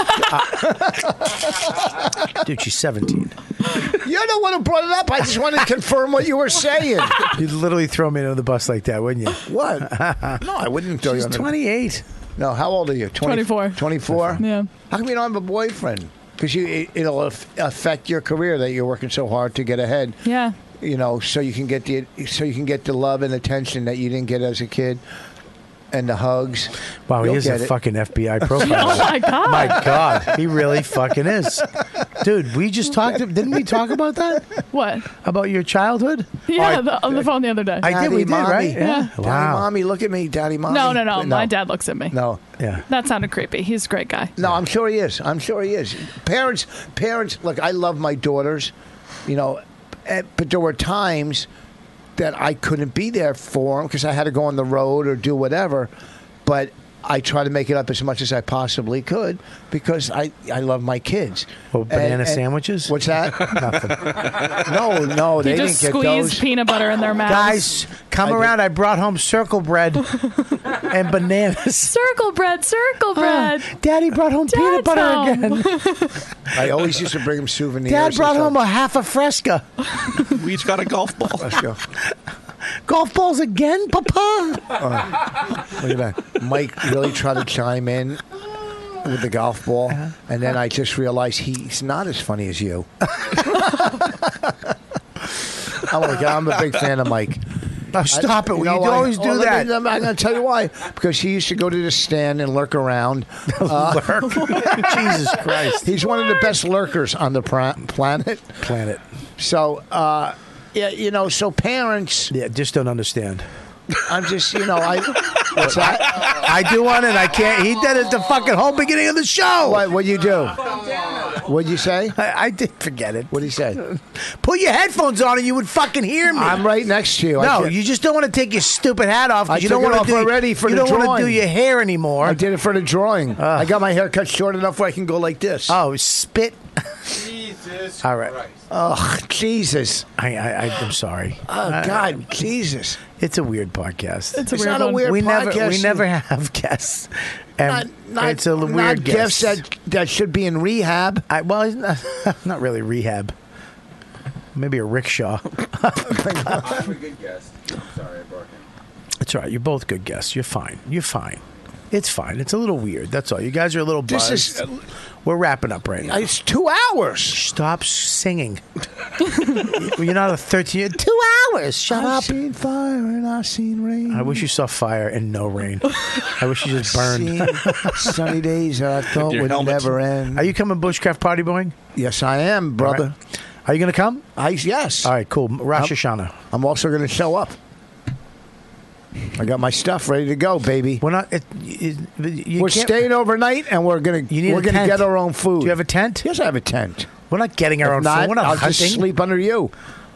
Dude, she's 17. You're the one who brought it up. I just wanted to confirm what you were saying. You'd literally throw me under the bus like that, wouldn't you? What? No, I wouldn't throw you She's under 28. No, how old are you? 24. 24? Yeah. How come you don't have a boyfriend? Because it'll affect your career that you're working so hard to get ahead. Yeah. So you can get the love and attention that you didn't get as a kid, and the hugs. Wow, he You'll is get a it. fucking FBI profiler. Oh my god. My God, he really fucking is. Dude, we just talked. Didn't we talk about that? What? About your childhood? Yeah, on the phone the other day. I did. We did, Mommy. right? Yeah. Daddy, Wow. mommy, look at me, daddy, mommy. No. My dad looks at me. No. Yeah. That sounded creepy. He's a great guy. No, I'm sure he is. Parents. Look, I love my daughters, but there were times that I couldn't be there for them because I had to go on the road or do whatever. But I try to make it up as much as I possibly could because I love my kids. Well, banana sandwiches? What's that? Nothing. No, they You didn't just get squeeze those. peanut butter in their mouths. Guys, come around. I brought home circle bread and bananas. Circle bread. Daddy brought home peanut butter home. again. I always used to bring them souvenirs. Dad brought and home stuff. a half a Fresca. We each got a golf ball. Let's go. Golf balls again, Papa? Look at that. Mike really tried to chime in with the golf ball, and then I just realized he's not as funny as you. I'm a big fan of Mike. Oh, stop it. You know why? always do that. I'm going to tell you why. Because he used to go to the stand and lurk around. Lurk? Jesus Christ. He's one of the best lurkers on the planet. So, so parents. Yeah, just don't understand. I'm just, what's that? I do one and I can't. He did it the fucking whole beginning of the show. What you do? What'd you say? I did forget it. What'd he say? Put your headphones on and you would fucking hear me. I'm right next to you. No, you just don't want to take your stupid hat off I because you don't took it want off to do already for you the don't want to do drawing. your hair anymore. I did it for the drawing. I got my hair cut short enough where I can go like this. Oh, spit. Jesus All right. Christ. Oh, Jesus. I'm sorry. Oh, God, Jesus. It's a weird podcast. It's a It's weird not a one. weird we podcast. never have guests. And it's a weird not guest. gifts that should be in rehab. Well, it's not really rehab. Maybe a rickshaw. I'm a good guest. I'm sorry I brought him. It's all right. You're both good guests. You're fine. You're fine. It's fine. It's a little weird. That's all. You guys are a little buzzed. This is We're wrapping up right now. it's 2 hours. Stop singing. You're not a 13. 2 hours. Shut I've up. seen fire and I've seen rain. I wish you saw fire and no rain. I wish you just burned. Seen sunny days that I thought Your would helmet. never end. Are you coming bushcraft party boying? Yes, I am, brother. All right. Are you going to come? Yes. All right, cool. Rosh Hashanah. I'm also going to show up. I got my stuff ready to go, baby. We're not. We're staying overnight, and we're gonna get our own food. Do you have a tent? Yes, I have a tent. We're not getting our If own not, food. We're not I'll hunting. just sleep under you.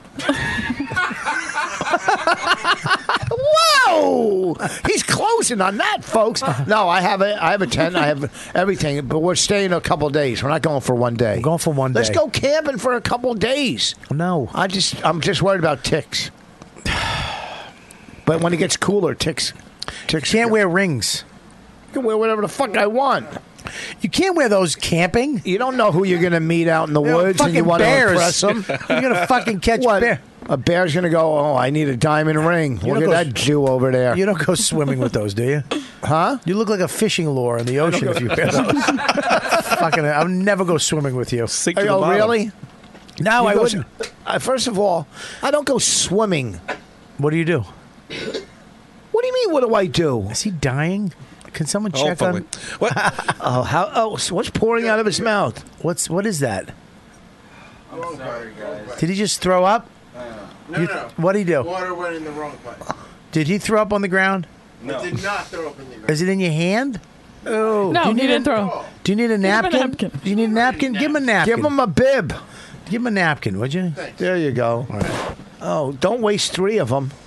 Whoa! He's closing on that, folks. No, I have a tent. I have everything, but we're staying a couple days. We're not going for one day. We're going for one day. Let's go camping for a couple days. No, I'm just worried about ticks. But when it gets cooler, ticks. Can't wear rings. I can wear whatever the fuck I want. You can't wear those camping. You don't know who you're going to meet out in the woods, and you want to impress them. You're gonna fucking catch What? bear. A bear's going to go, oh, I need a diamond ring. Look don't at go- that Jew over there. You don't go swimming with those, do you? Huh? You look like a fishing lure in the ocean if you wear those. Fucking, I'll never go swimming with you. Sink to the Oh, bottom. really? No, I You go- wouldn't. First of all, I don't go swimming. What do you do? What do you mean, what do I do? Is he dying? Can someone check Hopefully. on? What? Oh, how? Oh, so what's pouring out of his mouth? What is that? I'm sorry, guys. Did he just throw up? No, no. What'd he do? Water went in the wrong place. Did he throw up on the ground? No. It did not throw up in the ground. Is it in your hand? Oh, No, do you he need didn't a, throw. Do you need a him a napkin? napkin. Do you need a napkin? Give him a napkin. Give him a bib. Give him a napkin, would you? There you go. Oh, don't waste 3 of them.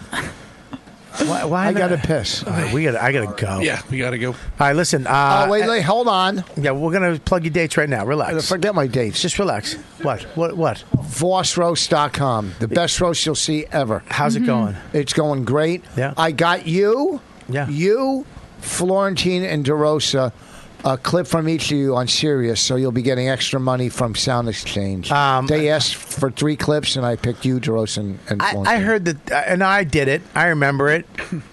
Why I got to not? piss. All right, I gotta go. Yeah, we got to go. All right, listen. Oh, wait, hold on. Yeah, we're gonna plug your dates right now. Relax. Forget my dates. Just relax. What? VossRoast.com. The best roast you'll see ever. How's it going? It's going great. Yeah. I got you, Yeah. Florentine, and DeRosa, a clip from each of you on Sirius, so you'll be getting extra money from Sound Exchange. They asked for 3 clips, and I picked you, DeRosa, and Florentine. I heard that, and I did it. I remember it.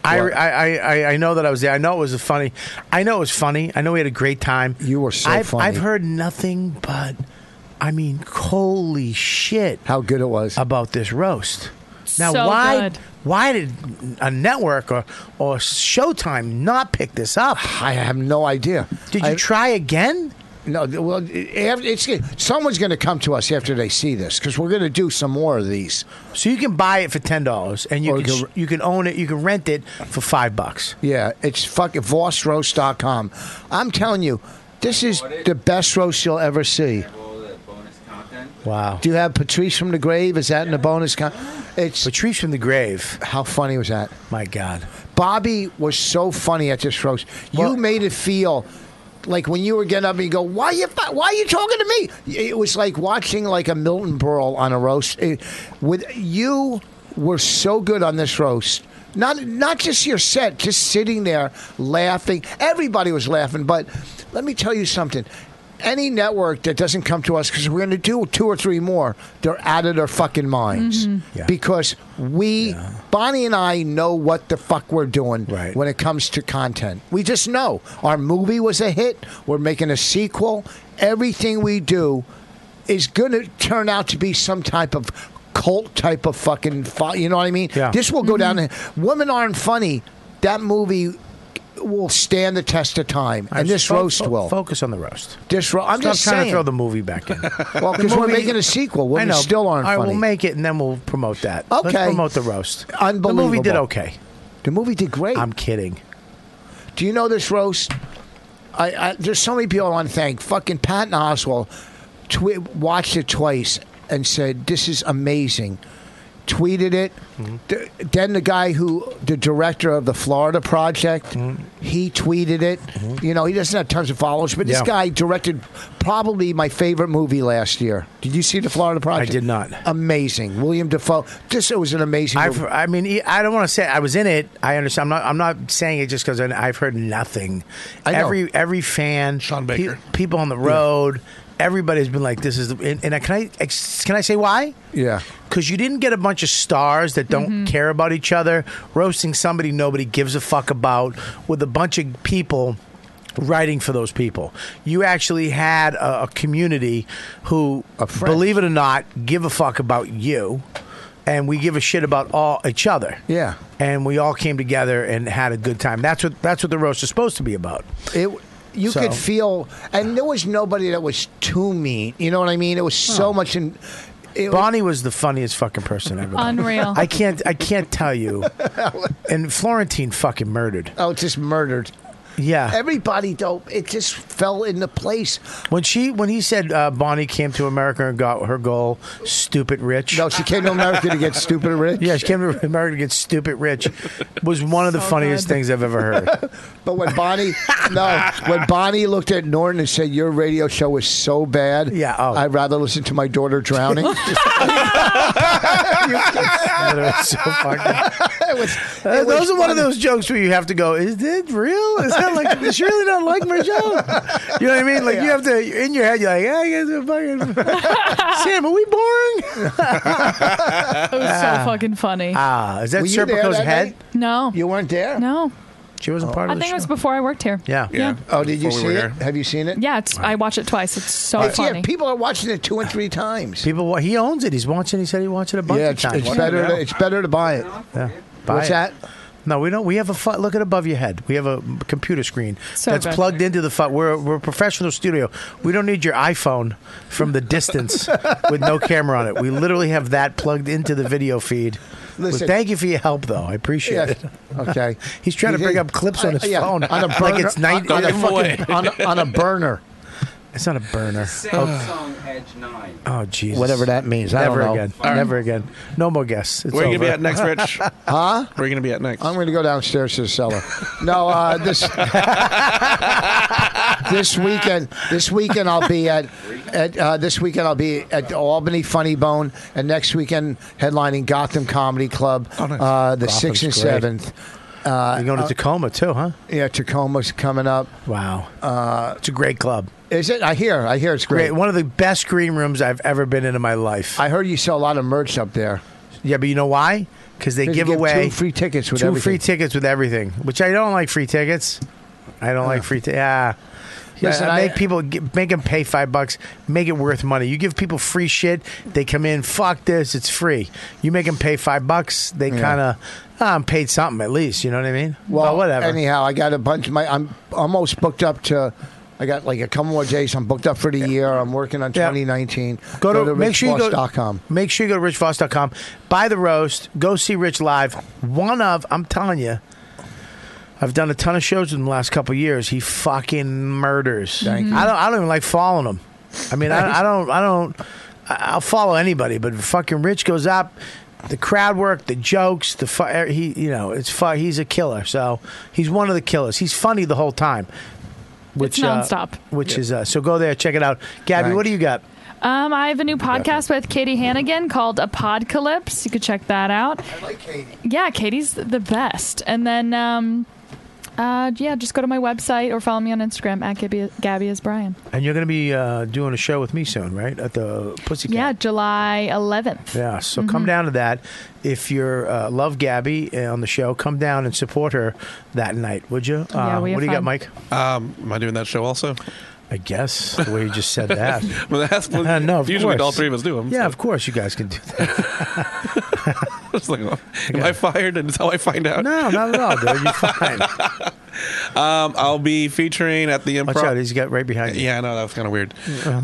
I know that I was there. I know it was funny. I know it was funny. I know we had a great time. You were so funny. I've heard nothing but, I mean, holy shit, How good it was. about this roast. Now, So why? good. Why did a network or Showtime not pick this up? I have no idea. Did you try again? No, well, someone's going to come to us after they see this because we're going to do some more of these. So you can buy it for $10, and you can own it. You can rent it for $5. Yeah, it's fucking VossRoast.com. I'm telling you, this is the best roast you'll ever see. All the bonus content. Wow. Do you have Patrice from the Grave? Is that in the bonus? It's Patrice from the Grave. how funny was that? My God. Bobby was so funny at this roast. You made it feel like when you were getting up and you go, why are you talking to me? It was like watching like a Milton Berle on a roast. You were so good on this roast. Not just your set, just sitting there laughing. Everybody was laughing. But let me tell you something. Any network that doesn't come to us, because we're going to do 2 or 3 more, they're out of their fucking minds. Yeah. Because Bonnie and I know what the fuck we're doing when it comes to content. We just know. Our movie was a hit. We're making a sequel. Everything we do is going to turn out to be some type of cult type of fucking, you know what I mean? Yeah. This will go down. Women Aren't Funny, that movie will stand the test of time, and this roast will. Focus on the roast. I'm just trying saying. to throw the movie back in. Well, because we're making a sequel. Women still aren't I funny. will make it, and then we'll promote that. Okay. Let's promote the roast. Unbelievable. The movie did okay. The movie did great. I'm kidding. Do you know this roast? There's so many people I want to thank. Fucking Patton Oswalt watched it twice and said, "This is amazing." Tweeted it. Then the director of the Florida Project, he tweeted it. You know, he doesn't have tons of followers, but this guy directed probably my favorite movie last year. Did you see the Florida Project? I did not. Amazing. William Dafoe. It was an amazing movie. I mean, I don't want to say I was in it. I understand. I'm not saying it just because I've heard nothing. I know. Every fan, Sean Baker. people on the road. Everybody's been like, "This is," can I say why? Yeah. Because you didn't get a bunch of stars that don't care about each other roasting somebody nobody gives a fuck about with a bunch of people writing for those people. You actually had a community who, believe it or not, give a fuck about you, and we give a shit about each other. Yeah. And we all came together and had a good time. That's what the roast is supposed to be about. You could feel, and there was nobody that was too mean. You know what I mean? It was so much in. Bonnie was the funniest fucking person ever. Unreal. I can't tell you. And Florentine fucking murdered. Oh, just murdered. Yeah. Everybody, though, it just fell into place. When he said Bonnie came to America and got her goal, stupid rich. No, she came to America to get stupid rich. Yeah, she came to America to get stupid rich. Was one of the funniest things I've ever heard. But when Bonnie looked at Norton and said, "Your radio show is so bad, I'd rather listen to my daughter drowning." So fucking. Those are one of those jokes where you have to go, "Is it real? Is that like? Does she really not like my show?" You know what I mean? Like you have to in your head. You're like, "Yeah, you guys are fucking." Sam, are we boring? It was so fucking funny. Is that Serpico's head? No, you weren't there. No, she wasn't part of the show. I think it was before I worked here. Yeah. Oh, did you see it? Have you seen it? Yeah, I watched it twice. It's so funny. Yeah, people are watching it 2 and 3 times. He owns it. He's watching. He said he watched it a bunch of times. It's better to buy it. Yeah. What's that? No, we don't. We have a look at above your head. We have a computer screen that's good. plugged into the phone. We're a professional studio. We don't need your iPhone from the distance with no camera on it. We literally have that plugged into the video feed. Listen, well, thank you for your help, though. I appreciate it. Okay. He's trying to bring up clips on his phone on a burner, like it's night on a burner. It's not a burner. Samsung Edge 9. Oh, Jesus. Whatever that means. I don't know. Again. Never again. No more guests. It's Where are you over. going to be at next, Rich? Huh? Where are you going to be at next? I'm going to go downstairs to the cellar. No, this weekend I'll be at the Albany Funny Bone, and next weekend headlining Gotham Comedy Club, the Gotham's 6th and great. 7th. You're going to Tacoma too, huh? Yeah, Tacoma's coming up. Wow. It's a great club. Is it? I hear it's great. One of the best green rooms I've ever been in my life. I heard you sell a lot of merch up there. Yeah, but you know why? Because they give away 2 free tickets with 2 everything. free tickets with everything, which I don't like free tickets. I don't like free tickets. Yeah. Listen, make them pay $5. Make it worth money. You give people free shit, they come in. Fuck this, it's free. You make them pay $5. They kind of I'm paid something at least. You know what I mean? Well, whatever. Anyhow, I got a bunch. I'm almost booked up to. I got like a couple more days. I'm booked up for the year. I'm working on 2019. Go to make sure you go. richvoss.com. Make sure you go to richvoss.com. Buy the roast. Go see Rich live. I'm telling you. I've done a ton of shows with him the last couple of years. He fucking murders. Thank you. I don't even like following him. I mean, I don't. I'll follow anybody, but fucking Rich goes up. The crowd work, the jokes, he's a killer. So he's one of the killers. He's funny the whole time. It's nonstop. So go there, check it out. Gabby, what do you got? I have a new podcast with Katie Hannigan called Apodcalypse. You could check that out. I like Katie. Yeah, Katie's the best. And then, just go to my website or follow me on Instagram at Gabby is Brian. And you're going to be doing a show with me soon, right? At the Pussycat. Yeah, July 11th. Yeah, so come down to that. If you love Gabby on the show, come down and support her that night, would you? Yeah, we have what do you got, fun. Mike? Am I doing that show also? I guess the way you just said that. Well, that's no, of usually course. all three of us do them. Yeah, so. of course you guys can do that. It's like, am I fired? And that's how I find out. No, not at all, dude. You're fine. I'll be featuring at the Improv. Watch out, he's got right behind you. Yeah, I know, that was kind of weird.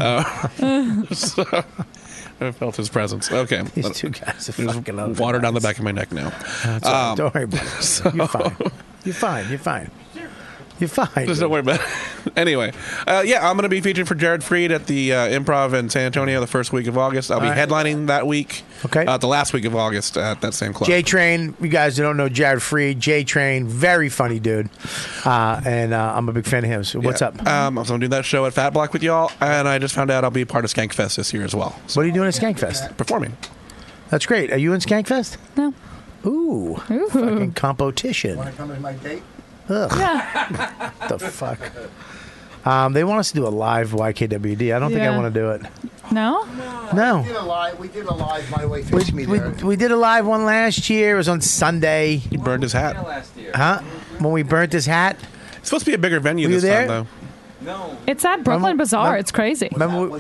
So I felt his presence. Okay. These two guys are There's fucking water down the back of my neck now. That's all right. Don't worry about it. You're fine. You're fine. You're fine. Just don't worry about it. Anyway, yeah, I'm going to be featured for Jared Freed at the Improv in San Antonio the first week of August. I'll be headlining that week. Okay. The last week of August at that same club. J-Train, you guys don't know Jared Freed. J-Train, very funny dude. And I'm a big fan of him. So what's up? I'm going to do that show at Fat Block with y'all, and I just found out I'll be part of Skankfest this year as well. So what are you doing at Skankfest? Performing. That's great. Are you in Skankfest? No. Ooh. Fucking competition. Want to come to my date? Ugh. Yeah. What the fuck? They want us to do a live YKWd. I don't think I Yeah. want to do it. No? No. We did a live My Way Fits Me there. We did a live one last year. It was on Sunday. He burned his hat. Huh? When we burnt his hat? It's supposed to be a bigger venue Were you this time, there? though. No. It's at Brooklyn Bazaar. It's crazy. Remember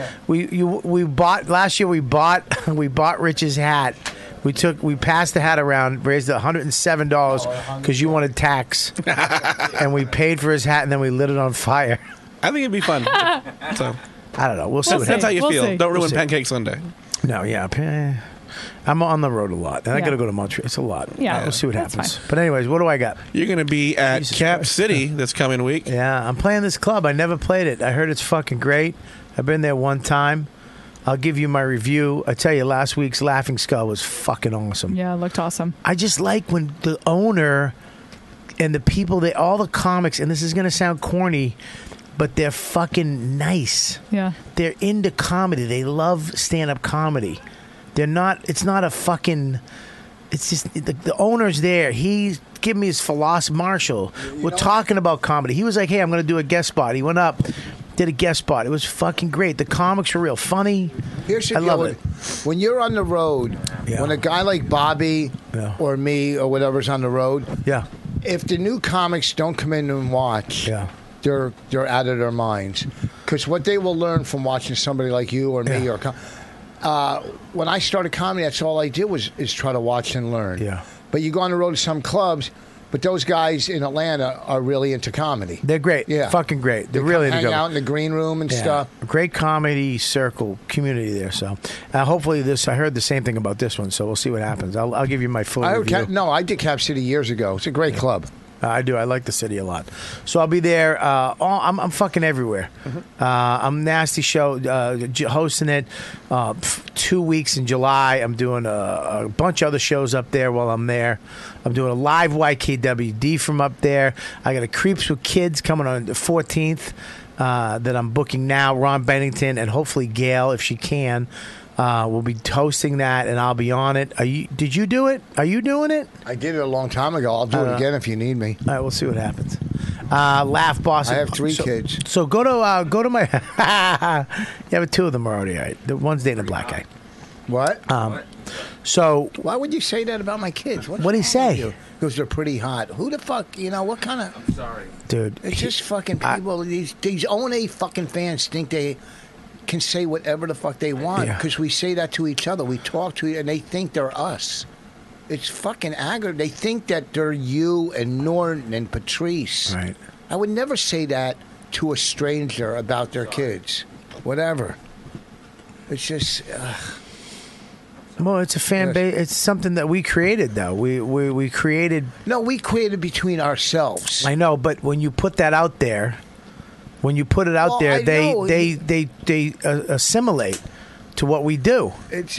we bought last year. We bought Rich's hat. We passed the hat around, raised $107 because you wanted tax, and we paid for his hat, and then we lit it on fire. I think it'd be fun. So I don't know. We'll see. That's how you feel. see. Don't ruin We'll see. Pancake Sunday. No, yeah. I'm on the road a lot, and I Yeah. got to go to Montreal. It's a lot. Yeah. We'll see what That's happens. fine. But anyways, what do I got? You're going to be at Jesus Cap Christ. City this coming week. Yeah, I'm playing this club. I never played it. I heard it's fucking great. I've been there one time. I'll give you my review. I tell you, last week's Laughing Skull was fucking awesome. Yeah, it looked awesome. I just like when the owner and the people, all the comics, and this is going to sound corny, but they're fucking nice. Yeah. They're into comedy. They love stand-up comedy. They're not, it's not a fucking, it's just, the owner's there. He's giving me his philosophy. Marshall, we're talking about comedy. He was like, hey, I'm going to do a guest spot. He went up, did a guest spot. It was fucking great. The comics were real funny. Here's the I love deal. it. When you're on the road, when a guy like Bobby or me or whatever's on the road, if the new comics don't come in and watch, they're out of their minds. Because what they will learn from watching somebody like you or me or when I started comedy, that's all I did is try to watch and learn. Yeah. But you go on the road to some clubs, but those guys in Atlanta are really into comedy. They're great. Yeah. Fucking great. They're They really hang into out in the green room and Yeah. stuff. Great comedy circle community there. So hopefully I heard the same thing about this one. So we'll see what happens. I'll give you my full review. I did Cap City years ago. It's a great club. I do. I like the city a lot. So I'll be there. I'm fucking everywhere. I'm Nasty Show hosting it 2 weeks in July. I'm doing a bunch of other shows up there while I'm there. I'm doing a live YKWd from up there. I got a Creeps with Kids coming on the 14th that I'm booking now. Ron Bennington and hopefully Gail, if she can. We'll be hosting that, and I'll be on it. Did you do it? Are you doing it? I did it a long time ago. I'll do it again if you need me. All right, we'll see what happens. Laugh Boss. I have three kids. So go to my. Yeah, but two of them are already all right. The one's dating a black guy. What? So why would you say that about my kids? What'd he say? Because they're pretty hot. Who the fuck? What kind of? I'm sorry. Dude, it's just fucking people. These O&A fucking fans think they can say whatever the fuck they want because we say that to each other. We talk to and they think they're us. It's fucking aggravating. They think that they're you and Norton and Patrice. Right. I would never say that to a stranger about their kids. Whatever. It's just. Well, it's a fan base. It's something that we created, though. We created. No, we created between ourselves. I know, but when you put that out there, when you put it out there, I know. they assimilate to what we do. It's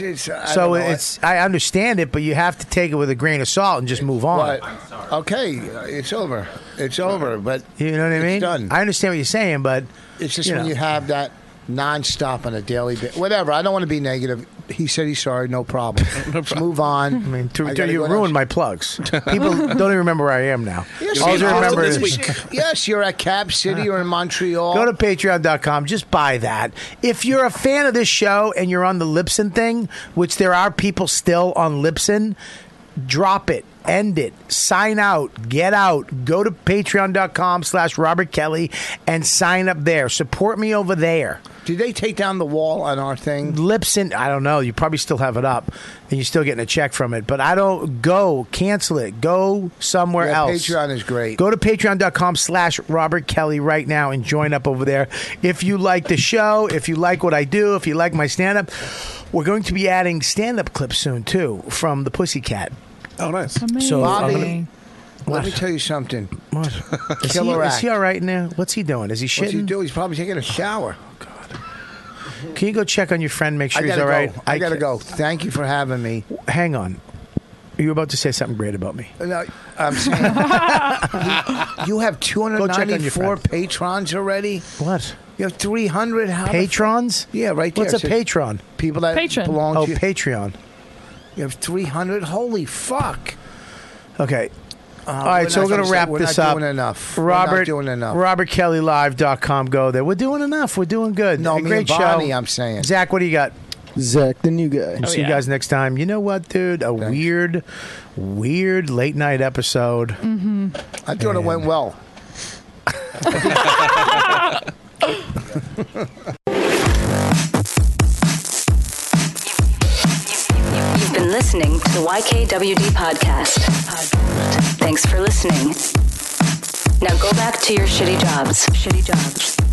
I understand it, but you have to take it with a grain of salt and just move on. Okay, it's over. It's over. But you know what I mean? Done. I understand what you're saying, but it's just when you have that nonstop on a daily basis. Whatever. I don't want to be negative. He said he's sorry. No problem. Let's move on. I mean, you ruined my plugs. People don't even remember where I am now. Yes, All they remember this is week. Yes, you're at Cap City or in Montreal. Go to patreon.com. Just buy that. If you're a fan of this show and you're on the Libsyn thing, which there are people still on Libsyn, drop it. End it. Sign out. Get out. Go to patreon.com/Robert Kelly and sign up there. Support me over there. Did they take down the wall on our thing? Libsyn, I don't know. You probably still have it up, and you're still getting a check from it. But I don't go. Cancel it. Go somewhere else. Patreon is great. Go to patreon.com/Robert Kelly right now and join up over there. If you like the show, if you like what I do, if you like my stand-up, we're going to be adding stand-up clips soon, too, from the Pussycat. Oh, nice. Amazing. So Bobby, Let me tell you something. What? Killer Is he all act. right now? What's he doing? Is he What's he shitting? doing? He's probably taking a shower. Can you go check on your friend, make sure I he's gotta all right? go. I gotta go. Thank you for having me. Hang on. You were about to say something great about me. No, I'm saying you have Go check on your 294 friend. patrons already. What? You have 300. How the Patrons? Yeah, right there. What's a It says patron? People that Patron. belong Oh, to. Patreon. You have 300. Holy fuck! Okay. All right, so we're going to wrap this up. We're not doing enough. Robert, we're not doing enough. RobertKellyLive.com. Go there. We're doing enough. We're doing good. No, A me great and Bonnie, show. I'm saying. Zach, what do you got? Zach, the new guy. We'll see you guys next time. You know what, dude? A weird late night episode. Mm-hmm. I thought it went well. You've been listening to the YKWD podcast. Thanks for listening. Now go back to your shitty jobs.